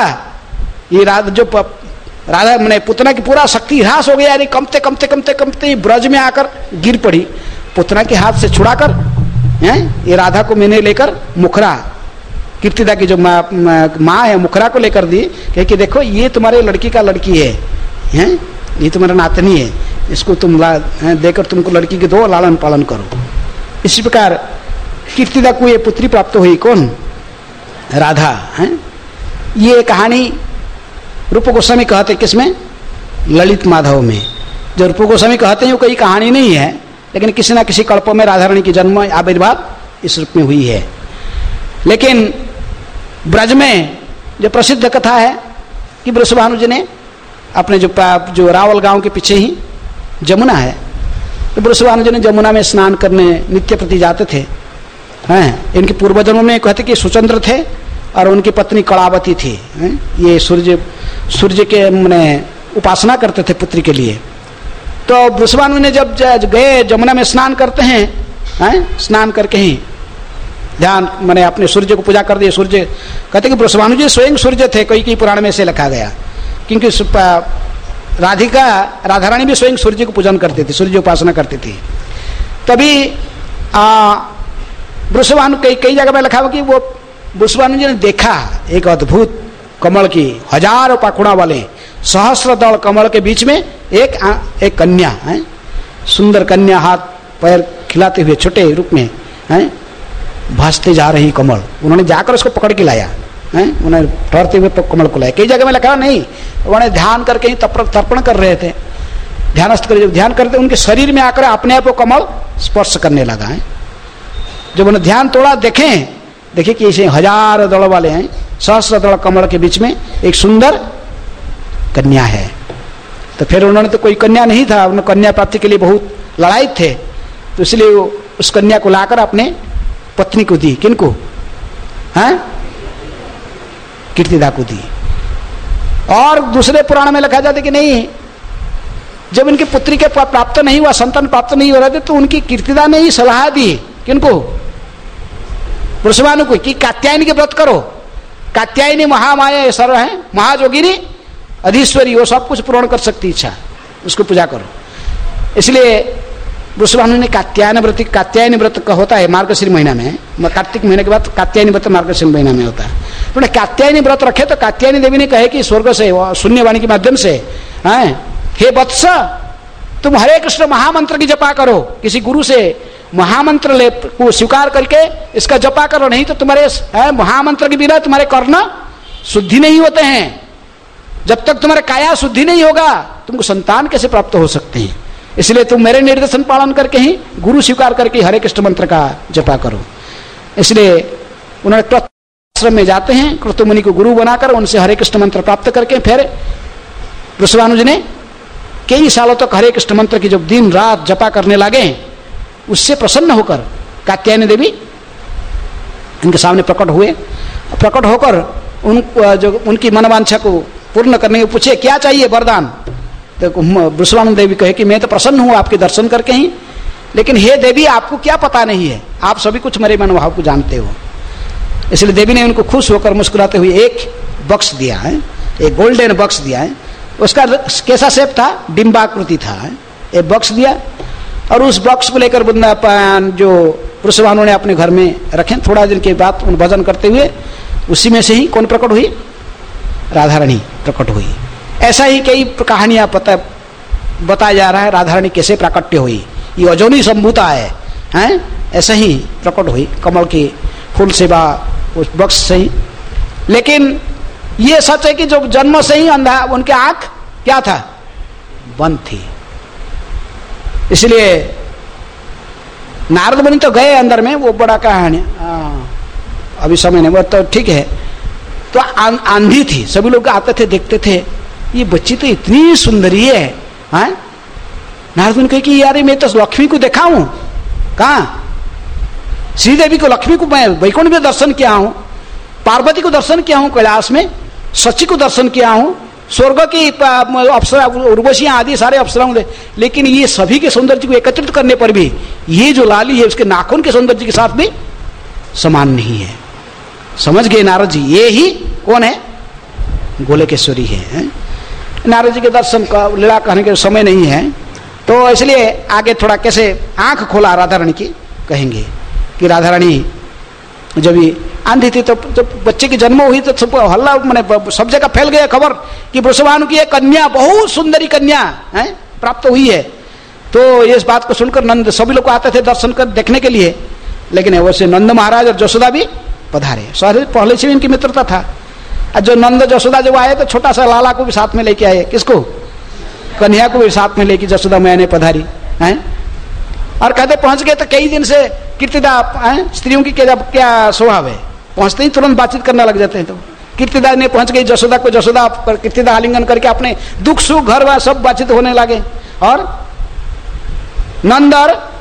जो राधा मैंने पुतना की पूरा शक्ति ह्रास हो गया, यानी कमते कमते कमते कमते ब्रज में आकर गिर पड़ी। पुतना के हाथ से छुड़ाकर ये राधा को मैंने लेकर मुखरा, कीर्तिदा की जो माँ है, मुखरा को लेकर दी कि देखो ये तुम्हारे लड़की का लड़की है, ये तुम्हारा नातनी है, इसको तुम देकर तुमको लड़की के दो, लालन पालन करो। इसी प्रकार कीर्तिदा को ये पुत्री प्राप्त हुई, कौन, राधा है। ये कहानी रूप गोस्वामी कहते किसमें, ललित माधव में। जो रूप गोस्वामी कहते हैं वो कोई कहानी नहीं है, लेकिन किसी न किसी कल्प में राधा रानी की जन्म आविर्भाव इस रूप में हुई है। लेकिन ब्रज में जो प्रसिद्ध कथा है कि वृषभानु जी ने अपने जो रावल गांव के पीछे ही जमुना है, तो वृषभानु जी ने जमुना में स्नान करने नित्य प्रति जाते थे। इनके पूर्वजन्म में कहते कि सुचंद्र थे और उनकी पत्नी कलावती थी। ये सूर्य के मैंने उपासना करते थे पुत्री के लिए। तो वृषभानु ने जब गए जमुना में स्नान करते हैं, स्नान करके ही ध्यान मैंने अपने सूर्य को पूजा कर दिए। सूर्य कहते कि वृषभानु जी स्वयं सूर्य थे, कई पुराण में से लिखा गया, क्योंकि राधा रानी भी स्वयं सूर्य को पूजन करती थी, सूर्य उपासना करती थी। तभी वृषभानु कई जगह में लिखा हुआ कि वो वृषभानु जी ने देखा एक अद्भुत कमल की, हजारों पाखुड़ा वाले सहस्र दल कमल के बीच में एक कन्या है, सुंदर कन्या, हाथ पैर खिलाते हुए छोटे रूप में भासते जा रही कमल। उन्होंने जाकर उसको पकड़ के लाया, उन्होंने ठहरते हुए कमल को लाया। कई जगह में लिखा नहीं, उन्होंने ध्यान करके ही तर्पण कर रहे थे, ध्यानस्थ कर, जब ध्यान करते उनके शरीर में आकर अपने आप वो कमल स्पर्श करने लगा है। जब उन्होंने ध्यान तोड़ा, देखे कि इसे हजारों दल वाले हैं, सहस्र दल कमल के बीच में एक सुंदर कन्या है। तो फिर उन्होंने तो कोई कन्या नहीं था, उन्होंने कन्या प्राप्ति के लिए बहुत लड़ाई थे, तो इसलिए उस कन्या को लाकर अपने पत्नी को दी। किनको, कीर्तिदा को दी। और दूसरे पुराण में लिखा जाता कि नहीं, जब इनकी पुत्री के प्राप्त नहीं हुआ, संतान प्राप्त नहीं हो रहे थे, तो उनकी कीर्तिदा ने ही सलाह दी। किनको, वृषभानु को, कि कात्यायनी के व्रत करो। कात्यायनी महामाया सर्व है, महाजोगिनी अधीश्वरी, वो सब कुछ पूर्ण कर सकती इच्छा, उसको पूजा करो। इसलिए वृषभानु ने कात्यायनी व्रत का होता है मार्गशीर महीना में, कार्तिक महीने के बाद कात्यायनी व्रत मार्गशीर महीना में होता है। तो कात्यायनी व्रत रखे तो कात्यायनी देवी ने कहे कि स्वर्ग से शून्यवाणी के माध्यम से, हे वत्स, तुम हरे कृष्ण महामंत्र की जपा करो। किसी गुरु से महामंत्र को स्वीकार करके इसका जपा करो, नहीं तो तुम्हारे महामंत्र के बिना तुम्हारे कर्ण शुद्धि नहीं होते हैं। जब तक तुम्हारे काया शुद्धि नहीं होगा, तुमको संतान कैसे प्राप्त हो सकते हैं। इसलिए तुम मेरे निर्देशन पालन करके ही, गुरु स्वीकार करके हरे कृष्ण मंत्र का जपा करो। इसलिए उन्होंने आश्रम में जाते हैं, क्रतु मुनि को गुरु बनाकर उनसे हरे कृष्ण मंत्र प्राप्त करके फिर वृषभानु जी ने कई सालों तक हरे कृष्ण मंत्र की जब दिन रात जपा करने लगे, उससे प्रसन्न होकर कात्यायनी देवी उनके सामने प्रकट हुए। प्रकट होकर उनकी मनवांछा को पूर्ण करने को पूछे, क्या चाहिए वरदान। तो वृषभानु देवी कहे कि मैं तो प्रसन्न हूँ आपके दर्शन करके ही, लेकिन हे देवी आपको क्या पता नहीं है, आप सभी कुछ मेरे मनोभाव को जानते हो। इसलिए देवी ने उनको खुश होकर मुस्कुराते हुए एक बक्स दिया है, एक गोल्डन बक्स दिया है। उसका कैसा शेप था, डिम्बाकृति था, एक बॉक्स दिया और उस बॉक्स को लेकर वृंदावन जो वृषभानु ने अपने घर में रखे। थोड़ा दिन के बाद उन भजन करते हुए उसी में से ही कौन प्रकट हुई? राधा रानी प्रकट हुई। ऐसा ही कई कहानियां बताया जा रहा है राधा रानी कैसे प्राकट्य हुई। ये अजोनी संभूता है ऐसा ही प्रकट हुई कमल की फूल सेवा उस बॉक्स से ही। लेकिन ये सच है कि जो जन्म से ही अंधा उनके आंख क्या था? बंद थी। इसलिए नारद मुनि तो गए अंदर में, वो बड़ा कहानी अभी समय नहीं, वो तो ठीक है। तो आंधी थी, सभी लोग आते थे देखते थे ये बच्ची तो इतनी सुंदरी है। नारद मुनि कहे कि यार मैं तो लक्ष्मी को देखा हूं। कहाँ? श्रीदेवी को, लक्ष्मी को मैं वैकुंठ में दर्शन किया हूं, पार्वती को दर्शन किया हूं कैलाश में, सची को दर्शन किया हूं, स्वर्ग की अप्सरा उर्वशियां आदि सारे अप्सराओं, लेकिन ये सभी के सौंदर्य को एकत्रित करने पर भी ये जो लाली है उसके नाखून के सौंदर्य के साथ भी समान नहीं है। समझ गए नारद जी? ये ही कौन है? गोलकेश्वरी है। नारद जी के दर्शन का लीला कहने के समय नहीं है, तो इसलिए आगे थोड़ा कैसे आंख खोला राधा रानी की कहेंगे कि राधा रानी जब ये आंधी थी तो जब बच्चे की जन्म हुई तो सब हल्ला मैंने सब जगह फैल गया खबर कि वृषभानु की एक कन्या, बहुत सुंदरी कन्या है प्राप्त हुई है। तो इस बात को सुनकर नंद सभी लोग आते थे दर्शन कर देखने के लिए, लेकिन वैसे नंद महाराज और यशोदा भी पधारे। सारे पहले से इनकी मित्रता था। और जो नंद यशोदा जब आए तो छोटा सा लाला को भी साथ में लेके आए। किसको? कन्या को भी साथ में लेके यशोदा मैंने पधारी है। और कहते पहुंच गए तो कई दिन से कीर्तिदा स्त्रियों की क्या स्वभाव है, पहुंचते ही तुरंत बातचीत करने लग जाते हैं। तो कीर्तिदा ने पहुंच गई यशोदा को, यशोदा कीर्तिदा आलिंगन करके अपने दुख सुख घर व सब बातचीत होने लगे। और नंद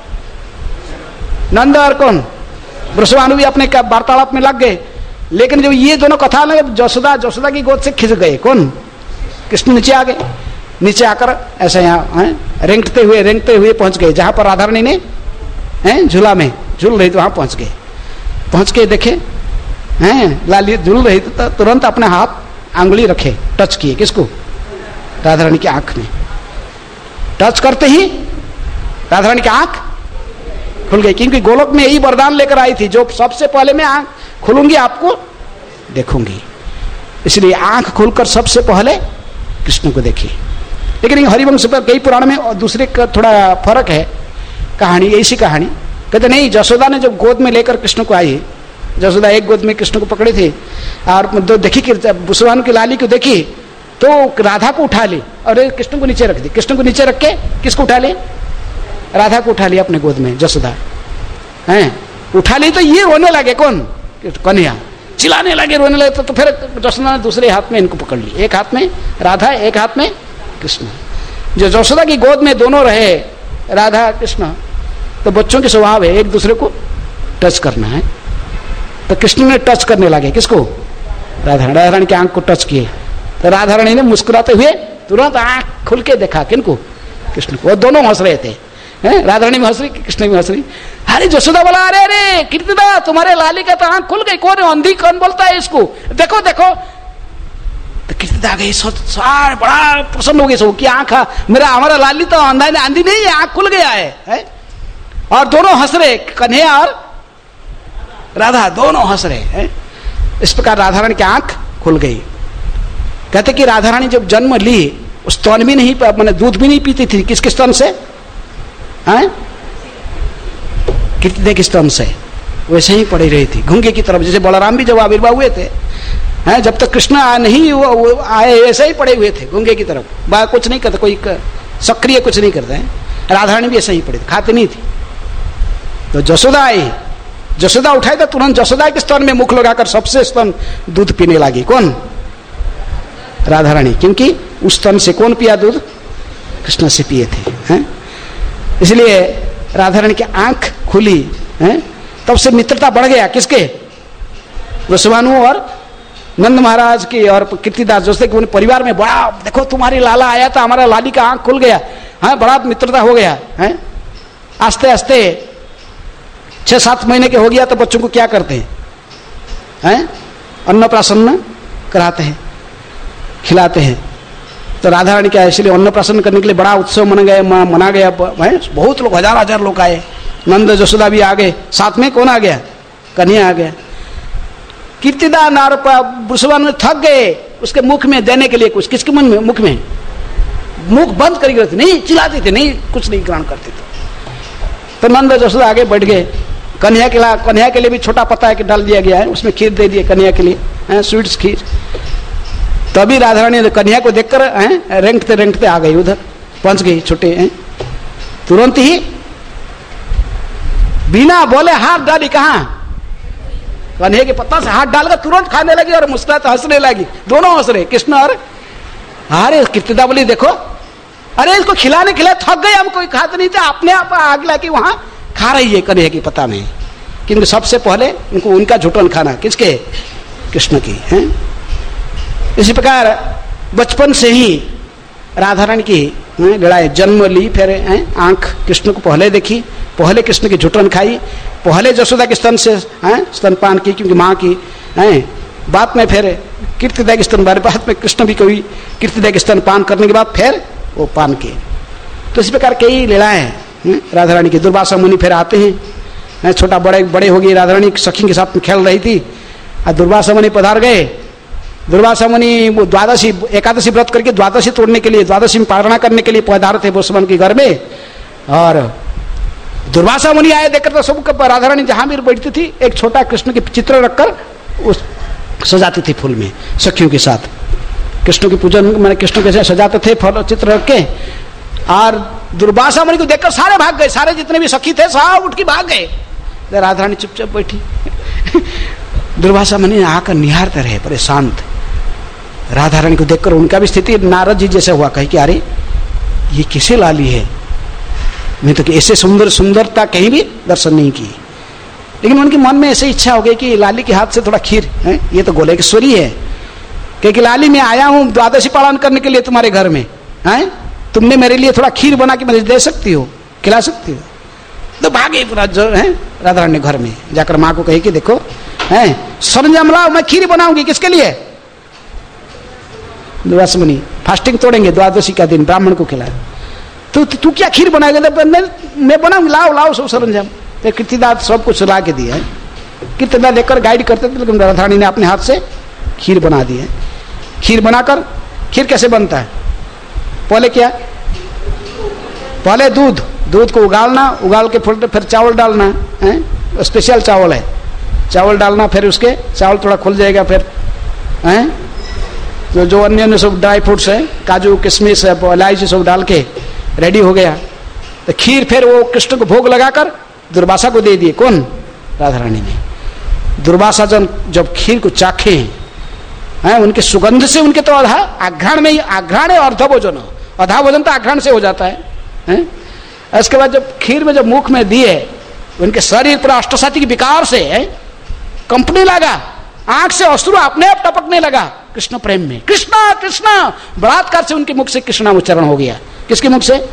और कौन? वृषभानु भी अपने वार्तालाप में लग गए। लेकिन जब ये दोनों कथा लगे यशोदा की गोद से खिंच गए। कौन? कृष्ण नीचे आ गए। नीचे आकर ऐसे यहाँ रेंगते हुए पहुंच गए जहां पर राधा रानी ने झूला में झूल रही थी, वहां पहुंच के देखे लाली झूल रही तो तुरंत अपने हाथ आंगुली रखे, टच किए। किसको? राधा रानी की आंख में। टच करते ही राधा रानी की आंख खुल गई, क्योंकि गोलोक में यही वरदान लेकर आई थी, जो सबसे पहले मैं आंख खुलूंगी आपको देखूंगी। इसलिए आंख खुलकर सबसे पहले कृष्ण को देखी। लेकिन हरिवंश पर कई पुराण में दूसरे का थोड़ा फर्क है कहानी, ऐसी कहानी कहते नहीं, यशोदा ने जब गोद में लेकर कृष्ण को आई, यशोदा एक गोद में कृष्ण को पकड़ी थी और देखी कि वृषभानु की लाली को देखी तो राधा को उठा ली और कृष्ण को नीचे रख दी। कृष्ण को नीचे रख के किसको उठा ली? राधा को उठा लिया अपने गोद में यशोदा उठा ली। तो ये रोने लगे। कौन? कन्हैया चिल्लाने लगे, रोने लगे। तो फिर यशोदा ने दूसरे हाथ में इनको पकड़ ली, एक हाथ में राधा एक हाथ में कृष्ण। जो यशोदा की गोद में दोनों रहे राधा कृष्ण, तो बच्चों के स्वभाव है एक दूसरे को टच करना है। तो कृष्ण ने टच करने लगे। किसको? राधा रानी की आंख को टच किए। तो राधा रानी ने मुस्कुराते हुए तुरंत आंख खुल के देखा। किनको? कृष्ण को। वो दोनों हंस रहे थे, राधा रानी भी हंस रही, कृष्ण भी हंस रही। अरे यशोदा बोला, अरे अरे कीर्तिदा तुम्हारे लाली का तो आंख खुल गई, कौन अंधी कौन बोलता है इसको, देखो देखो। तो कीर्तिदा आ गई, सारे बड़ा प्रसन्न हो गए सब कि आंख हमारा लाली तो आंधी नहीं है, आंख खुल गया है। और दोनों हंस रहे, कन्हैया और राधा दोनों हंस रहे हैं। इस प्रकार राधा रानी की आंख खुल गई। कहते कि राधा रानी जब जन्म ली उस स्तन भी नहीं, मैंने दूध भी नहीं पीती थी। किसके स्तन से? कीर्तिदा के स्तन से। वैसे ही पड़ी रही थी घुंगे की तरफ, जैसे बलराम भी जब आविर्भाव हुए थे जब तक कृष्ण नहीं आए ऐसे ही पड़े हुए थे घुंगे की तरफ, कुछ नहीं करते, कोई सक्रिय कुछ नहीं करते हैं। राधा रानी भी ऐसे ही पड़ी थी, खाते नहीं थी। तो यशोदा आई, यशोदा उठाई तो तुरंत यशोदा के स्तन में मुख लगाकर सबसे स्तन दूध पीने लगी। कौन? राधा रानी। क्योंकि उस स्तन से कौन पिया दूध? कृष्ण से पिए थे। इसलिए राधा रानी की आंख खुली, तब से मित्रता बढ़ गया। किसके? वृषभानु और नंद महाराज की और कीर्तिदास जैसे कि उन परिवार में बड़ा, देखो तुम्हारी लाला आया था, हमारा लाली का आंख खुल गया, बड़ा मित्रता हो गया। आस्ते आस्ते 6-7 महीने के हो गया तो बच्चों को क्या करते हैं? अन्नप्राशन कराते हैं, खिलाते हैं। तो राधा रानी का इसलिए अन्नप्राशन करने के लिए बड़ा उत्सव मना गया है। बहुत लोग, हजार हजार लोग आए। नंद जसोदा भी आ गए, साथ में कौन आ गया? कन्हैया आ गया। कीर्तिदा नार बुसवान थक गए उसके मुख में देने के लिए कुछ। किसके मन में? मुख में। मुख बंद करके रहते, नहीं चिल्लाते थे, नहीं कुछ नहीं ग्रहण करते थे। तो नंद जसोदा आगे बैठ गए। कन्हैया के लिए भी छोटा पता है कि डाल दिया गया है, उसमें खीर दे दिए कन्हैया के लिए, स्वीट्स खीर। तभी राधा रानी कन्हैया को देखकर रेंगते रेंगते आ गई, उधर पहुंच गई छोटे। तुरंत ही बिना बोले हाथ डाली। कहाँ? कन्हैया के पत्ता से हाथ डालकर तुरंत खाने लगी और मुस्कुराते हंसने लगी। दोनों हंस रहे, कृष्ण और अरे कीर्तिदा बोली देखो, अरे इसको खिलाने थक गए, हम कोई खाते नहीं थे, अपने आप आग लाके वहां खा रही है कन्हैया की पता में। किंतु सबसे पहले उनको उनका झुटन खाना किसके? कृष्ण की है। इसी प्रकार बचपन से ही राधा रानी की लड़ाई जन्म ली। फिर आंख कृष्ण को पहले देखी, पहले कृष्ण की झुटन खाई, पहले जसोदा के स्तन से स्तनपान की, क्योंकि माँ की बाद में फिर कीर्तिदा के स्तन, बाद में कृष्ण भी कोई कीर्तिदा के स्तन पान करने के बाद फिर वो पान किए। तो इस प्रकार कई लीलाएं राधा रानी की। दुर्वासा मुनि फिर आते हैं, छोटा बड़े हो गई राधा रानी सखी के साथ में खेल रही थी, और दुर्वासा मुनि पधार गए। दुर्वासा मुनि वो एकादशी व्रत करके द्वादशी तोड़ने के लिए, द्वादशी में पारणा करने के लिए पधारे थे वसुमन के घर में। और दुर्वासा मुनि आए, देखकर तो सब राधा रानी जहां भी बैठती थी एक छोटा कृष्ण के चित्र रखकर उस सजाती थी फूल में सखियों के साथ। कृष्ण की पूजन मैंने कृष्ण के सजाते थे फल चित्र रख के। और दुर्वासा मुनि को देखकर सारे भाग गए, सारे जितने भी सखी थे सब उठ के भाग गए। राधा रानी चुपचाप बैठी। दुर्वासा मुनि आकर निहारते रहे बड़े शांत। राधा रानी को देखकर उनका भी स्थिति नारद जी जैसे हुआ, कही कि अरे ये किसे लाली है, मैं तो ऐसे सुंदरता कहीं भी दर्शन नहीं की। लेकिन उनके मन में ऐसे इच्छा हो गई कि लाली के हाथ से थोड़ा खीर है, ये तो गोलेश्वरी है, क्योंकि लाली मैं आया हूं द्वादशी पालन करने के लिए तुम्हारे घर में, हैं तुमने मेरे लिए थोड़ा खीर बना के मुझे दे सकती हो, खिला सकती हो। तो भागे पूरा जो है राधा रानी घर में जाकर माँ को कही कि देखो है सरंजाम लाओ, मैं खीर बनाऊंगी। किसके लिए? दुर्वासा मुनि फास्टिंग तोड़ेंगे द्वादशी का दिन, ब्राह्मण को खिलाए। तो तू क्या खीर बनाएगा? मैं बनाऊंगी, लाओ सब सरंजाम। तो कीर्तिदा सब कुछ ला के दिया है। कीर्तिदा देखकर गाइड करते थे, लेकिन राधा रानी ने अपने हाथ से खीर बना दी है। खीर बनाकर, खीर कैसे बनता है? पहले क्या? पहले दूध को उगालना, उगाल के फिर चावल डालना है, स्पेशल चावल है, चावल डालना, फिर उसके चावल थोड़ा खुल जाएगा, फिर जो अन्य सब ड्राई फ्रूट्स है, काजू किशमिश इलायची सब डाल के रेडी हो गया। तो खीर फिर वो कृष्ण को भोग लगाकर दुर्वासा को दे दिए। कौन? राधा रानी ने। दुर्वासा जब खीर को चाखे हैं, उनके सुगंध से उनके तो आघ्राण में ही, आघ्राण है अर्धभोजन, आधा भोजन तो आघ्राण से हो जाता है। इसके बाद जब खीर में जब मुख में दिए, उनके शरीर पूरा अष्टसाती के विकार से कंपनी लगा, आंख से अश्रु अपने आप टपकने लगा कृष्ण प्रेम में। कृष्णा कृष्णा बलात्कार से उनके मुख से कृष्णा उच्चारण हो गया। किसके मुख से?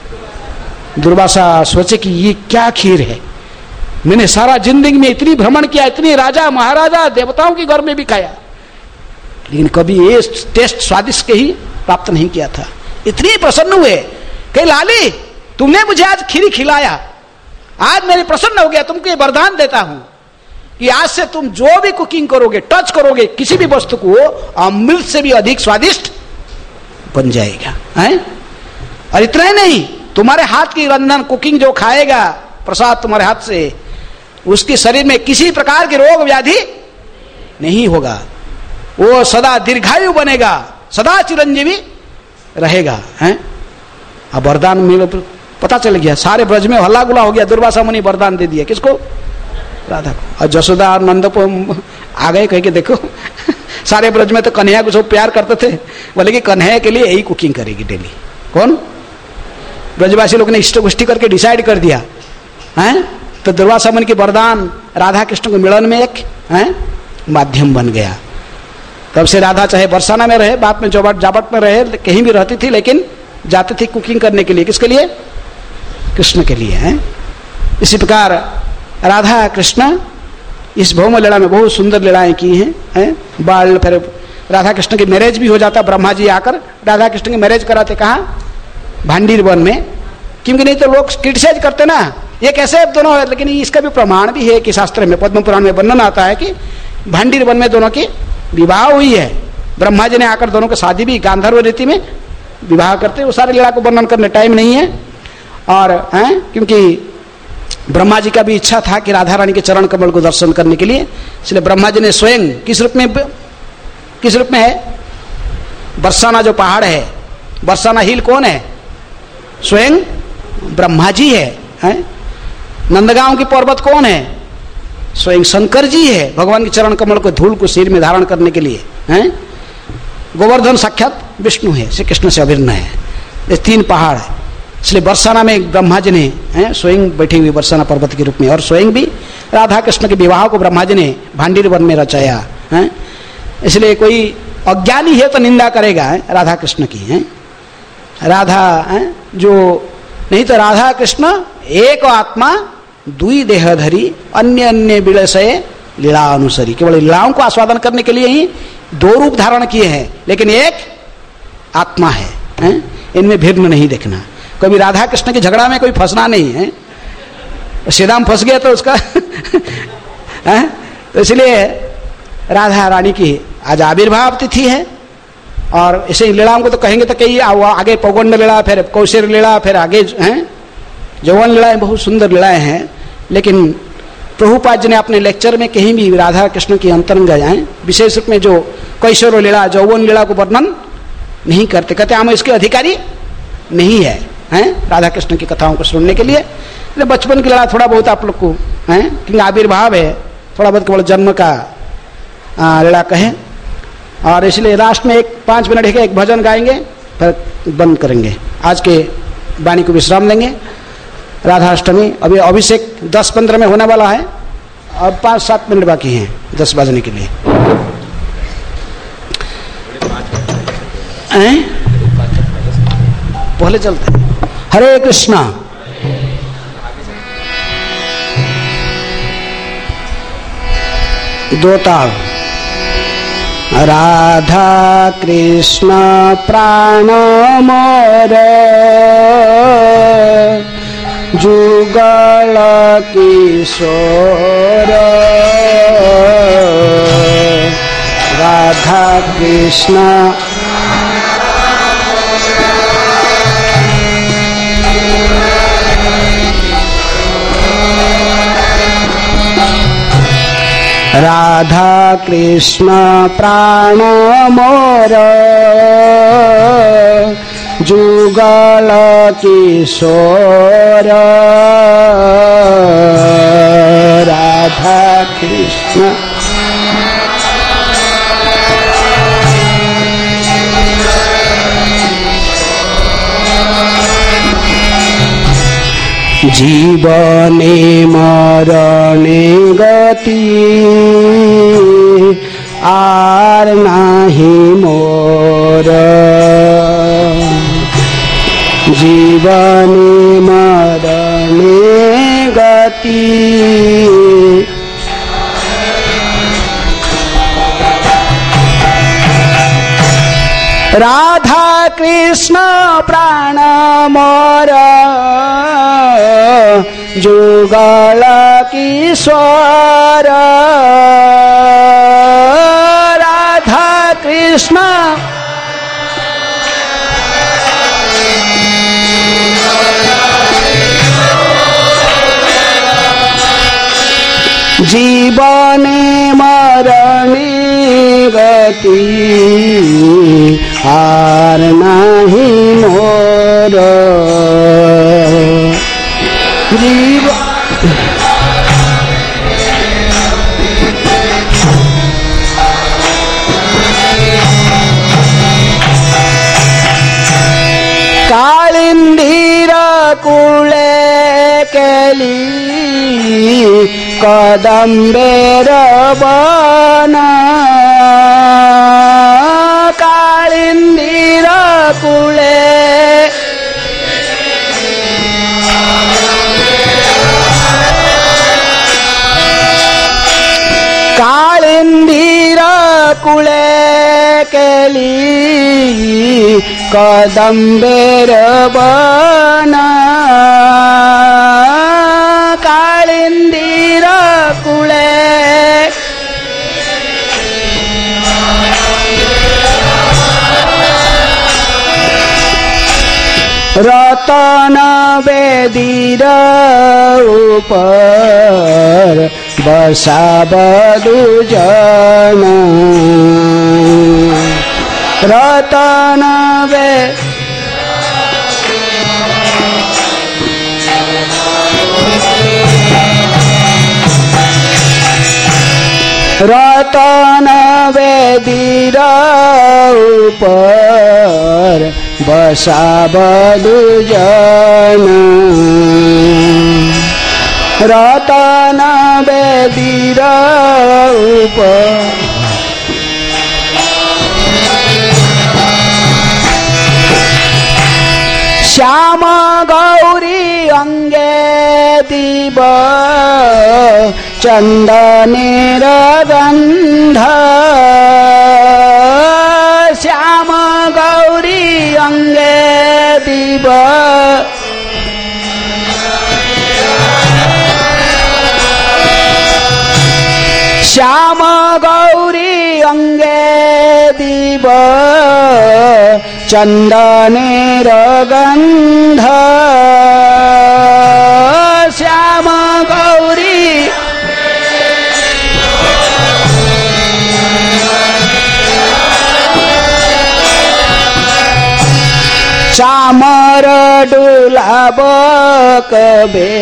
दुर्वासा सोचे कि ये क्या खीर है, मैंने सारा जिंदगी में इतनी भ्रमण किया, इतनी राजा महाराजा देवताओं के घर में भी खाया, लेकिन कभी ये टेस्ट स्वादिष्ट के ही प्राप्त नहीं किया था। इतनी प्रसन्न हुए कि लाली तुमने मुझे आज खीर खिलाया, आज मेरे प्रसन्न हो गया, तुमको ये वरदान देता हूं कि आज से तुम जो भी कुकिंग करोगे, टच करोगे किसी भी वस्तु को, अमृत से भी अधिक स्वादिष्ट बन जाएगा है? और इतना ही नहीं, तुम्हारे हाथ की रंधन कुकिंग जो खाएगा प्रसाद तुम्हारे हाथ से, उसके शरीर में किसी प्रकार के रोग व्याधि नहीं होगा, वो सदा दीर्घायु बनेगा, सदा चिरंजीवी रहेगा है? अब वरदान मिल पता चल गया, सारे ब्रज में हल्ला गुला हो गया। दुर्वासा मुनि वरदान दे दिया। किसको? राधा को। और जसोदा और नंद को आ गए, कह के देखो सारे ब्रज में तो कन्हैया को सब प्यार करते थे, बोले कि कन्हैया के लिए यही कुकिंग करेगी डेली। कौन? ब्रजवासी लोग ने इष्टगोष्ठी करके डिसाइड कर दिया है। तो दुर्वासा मुनि के वरदान राधा कृष्ण को मिलन में एक माध्यम बन गया। तब से राधा चाहे बरसाना में रहे, बाद में जाबट में रहे, कहीं भी रहती थी, लेकिन जाती थी कुकिंग करने के लिए। किसके लिए? कृष्ण के लिए है। इसी प्रकार राधा कृष्ण इस भौम लीला में बहुत सुंदर लीलाएं की हैं। बाल फिर राधा कृष्ण की मैरिज भी हो जाता, ब्रह्मा जी आकर राधा कृष्ण की मैरिज कराते, कहाँ? भांडीर वन में। क्योंकि नहीं तो लोग क्रिटिसाइज करते ना, ये कैसे दोनों है। लेकिन इसका भी प्रमाण भी है कि शास्त्र में, पद्म पुराण में वर्णन आता है कि भांडीर वन में दोनों की विवाह हुई है। ब्रह्मा जी ने आकर दोनों की शादी भी गांधर्व रीति में विवाह करते। वो सारे लीला को वर्णन करने टाइम नहीं है। और क्योंकि ब्रह्मा जी का भी इच्छा था कि राधा रानी के चरण कमल को दर्शन करने के लिए, इसलिए ब्रह्मा जी ने स्वयं किस रूप में है? बरसाना जो पहाड़ है, बरसाना हिल कौन है? स्वयं ब्रह्मा जी है। नंदगांव की पर्वत कौन है? स्वयं शंकर जी है, भगवान के चरण कमल को धूल को सिर में धारण करने के लिए हैं। गोवर्धन साक्षात विष्णु है, श्री कृष्ण से अभिन्न है। ये 3 पहाड़ है। इसलिए बरसाना में ब्रह्मा जी ने स्वयं बैठी हुई बरसाना पर्वत के रूप में, और स्वयं भी राधा कृष्ण के विवाह को ब्रह्मा जी ने भांडीर वन में रचाया है। इसलिए कोई अज्ञानी है तो निंदा करेगा राधा कृष्ण की है। राधा जो नहीं तो राधा कृष्ण एक आत्मा दुई देहधरी अन्य अन्य विषय लीला अनुसरी। केवल लीलाओं को आस्वादन करने के लिए ही 2 रूप धारण किए हैं, लेकिन एक आत्मा है। इनमें भिन्न नहीं देखना। कभी राधा कृष्ण के झगड़ा में कोई फंसना नहीं है। श्री राम फंस गया तो उसका तो इसलिए राधा रानी की आज आविर्भाव तिथि है। और इसे लीलाओं को तो कहेंगे तो कई आगे पौगंड लीला, फिर कौशेर लीला, फिर आगे जौवन लीलाएं, बहुत सुंदर लीलाएं हैं। लेकिन प्रभुपाद जी ने अपने लेक्चर में कहीं भी राधा कृष्ण की अंतरंग विशेष रूप में जो कैशोर लीला, जौवन लीला को वर्णन नहीं करते। कहते हम इसके अधिकारी नहीं है राधा कृष्ण की कथाओं को सुनने के लिए। बचपन की लीला थोड़ा बहुत आप लोग को क्योंकि आविर्भाव है, थोड़ा बहुत केवल जन्म का लीला कहें। और इसलिए लास्ट में 5 मिनट है, एक भजन गाएंगे, फिर बंद करेंगे। आज के वाणी को विश्राम देंगे। राधाष्टमी अभी अभिषेक 10-15 में होने वाला है। अब 5-7 मिनट बाकी हैं 10 बजने के लिए। पहले चलते हैं। हरे कृष्णा। दो ताल। राधा कृष्ण प्राण मोर जुगल किशोर। राधा कृष्ण राधा कृष्ण प्राण मोर जुगल किशोर। राधा कृष्ण जीवने मरणे गति आर नाही मोर। जीवने मरणे गति राधा कृष्ण प्राण मोर जुगल किशोर। राधा कृष्ण जीवने मरणे गति हार नाही मोर। जीव कालिंदीर कुले केली कदम्बेर बन। कालिंदीर कुले कालिंदीर कुले केली कदम्बेर वन कालिंदीर कुळे रतन बेदीर ऊपर बसा बदुजन रतन बे रतन बेदीर ऊपर बसा बदुजन रतन बेदीर ऊपर श्याम गौरी अंगे दीब चंदनेर गंध श्याम गौरी अंगे दीब श्याम गौरी अंगे दीब चंदनेर गंध श्याम गौरी चामर डुलाब कबे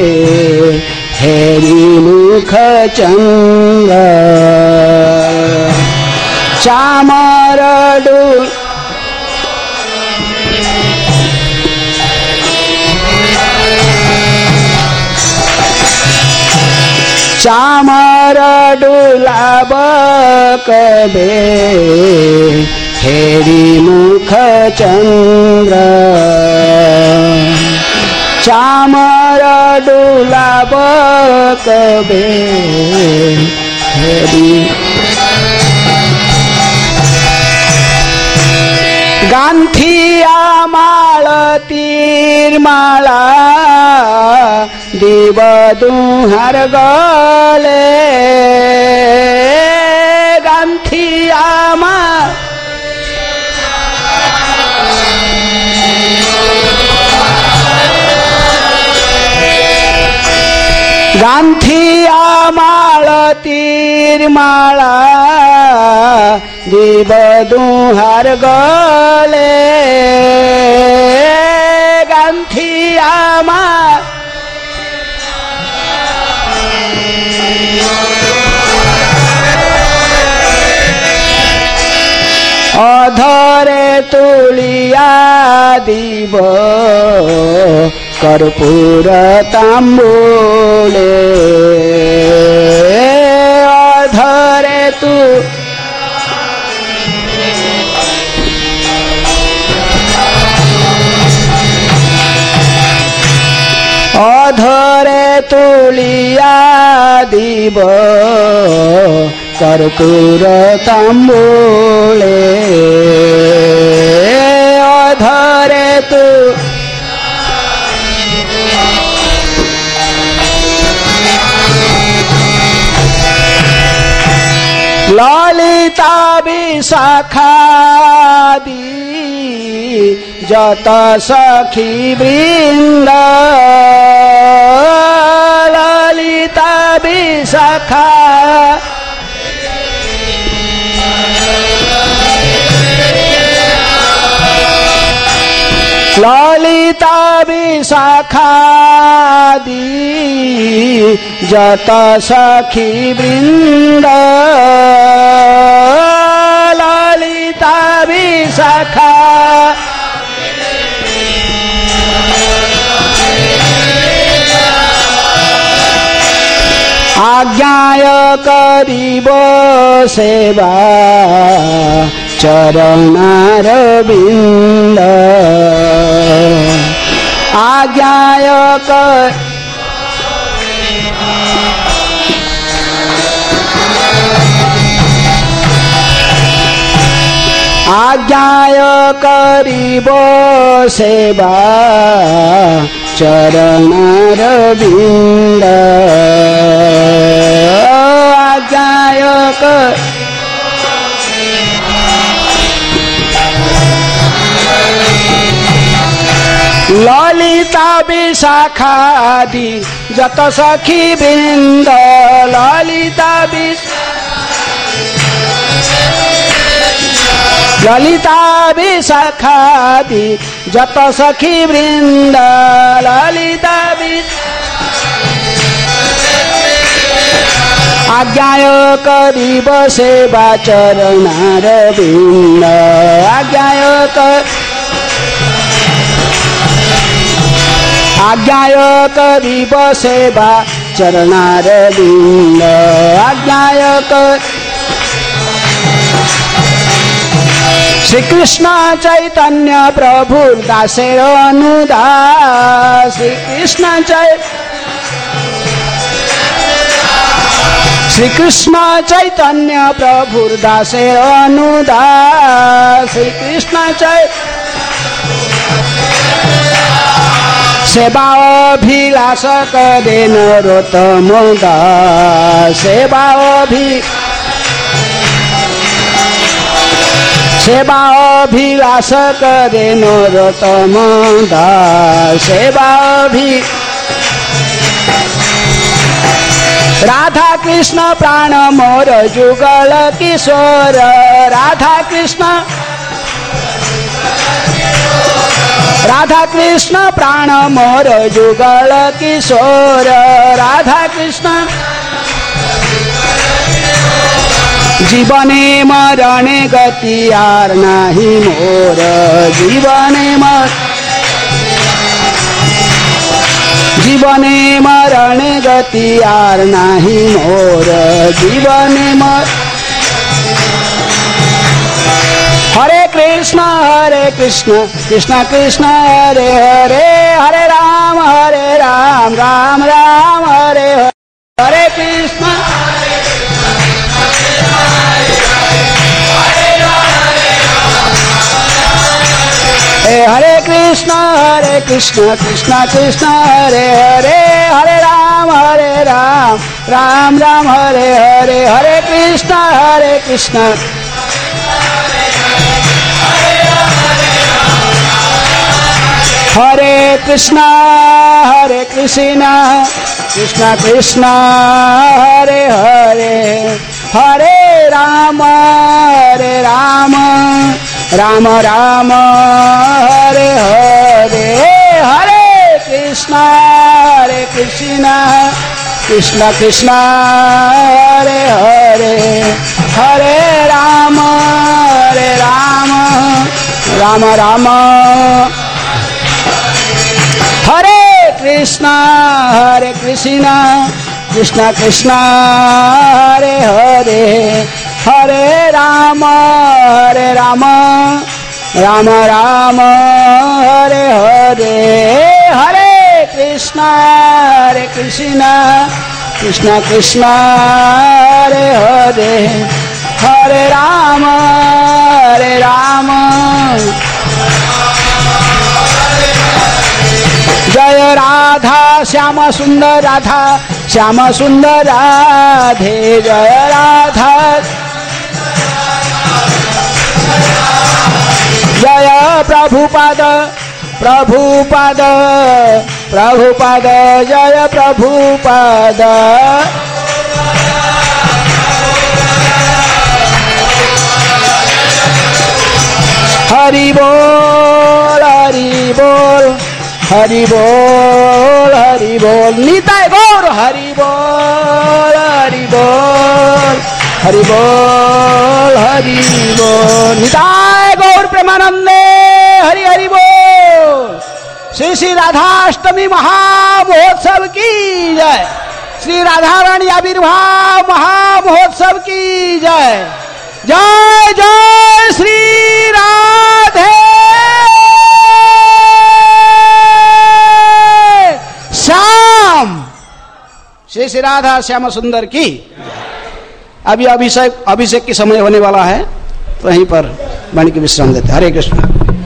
हेरी मुख चंद्र चामर डुल चामर डुलाब कबे हेरी मुख चंद्र चामर डुलाब कबे हेरी गांठिया माळतीर माळा दीब दुहार गले गांठिया गांठिया माळतीर माळा दीब दुहार गले गांठिया अधरे तुलिया दीब कर्पूर तांबूले अधरे तू अधरे तुलिया दीब कर्पूर तांबूले अधरे तू ललिता विशाखादी जत सखी वृंद ललिता विशाखा ललिता विशाखादी जत सखी वृंद ललिता विशाखा आज्ञाय करिब सेवा चरणारविंद आज्ञाय कर आज्ञाय करिब सेवा चरणारविंद आज्ञाय ललिता विशाखादि जत सखी वृंद ललिता विशाखादि जत सखी वृंद ललिता आज्ञाय करिब सेवा चरणारविंद आज्ञाय करिब सेवा चरणारविंद आज्ञाय श्री कृष्ण चैतन्य प्रभु दासेर अनुदास श्री कृष्ण चैतन्य प्रभु दासेर अनुदास श्री कृष्ण सेवाभिलाष करे नरोत्तम दास सेवाभिलाष करे नरोत्तम दास राधा कृष्ण प्राण मोर जुगल किशोर राधा कृष्ण प्राण मोर जुगल किशोर राधा कृष्ण जीवने मरणे गति आर नाही मोर जीवने मरणे गति आर नाही मोर जीवने हरे कृष्ण कृष्ण कृष्ण हरे हरे हरे राम राम राम हरे हरे कृष्ण हरे कृष्ण कृष्ण कृष्ण हरे हरे हरे राम राम राम हरे हरे हरे कृष्ण हरे कृष्ण कृष्ण कृष्ण हरे हरे हरे राम राम राम हरे हरे हरे कृष्ण कृष्ण कृष्ण हरे हरे हरे राम राम राम हरे कृष्ण कृष्ण कृष्ण हरे हरे हरे राम राम राम हरे हरे हरे कृष्ण कृष्ण कृष्ण हरे हरे हरे राम जय राधा श्याम सुंदर राधे जय राधा जय प्रभुपाद जय प्रभुपाद हरि बोल हरि बोल निताय गौर हरि बोल निताय गौर प्रेमानंदे हरि बोल श्री श्री राधाष्टमी महामहोत्सव की जय श्री राधा रानी आविर्भाव महामहोत्सव की जय जय जय श्री राधे श्याम श्री श्री राधा श्याम सुंदर की। अभी अभिषेक की समय होने वाला है। तो वहीं पर बन के विश्राम देते। हरे कृष्ण।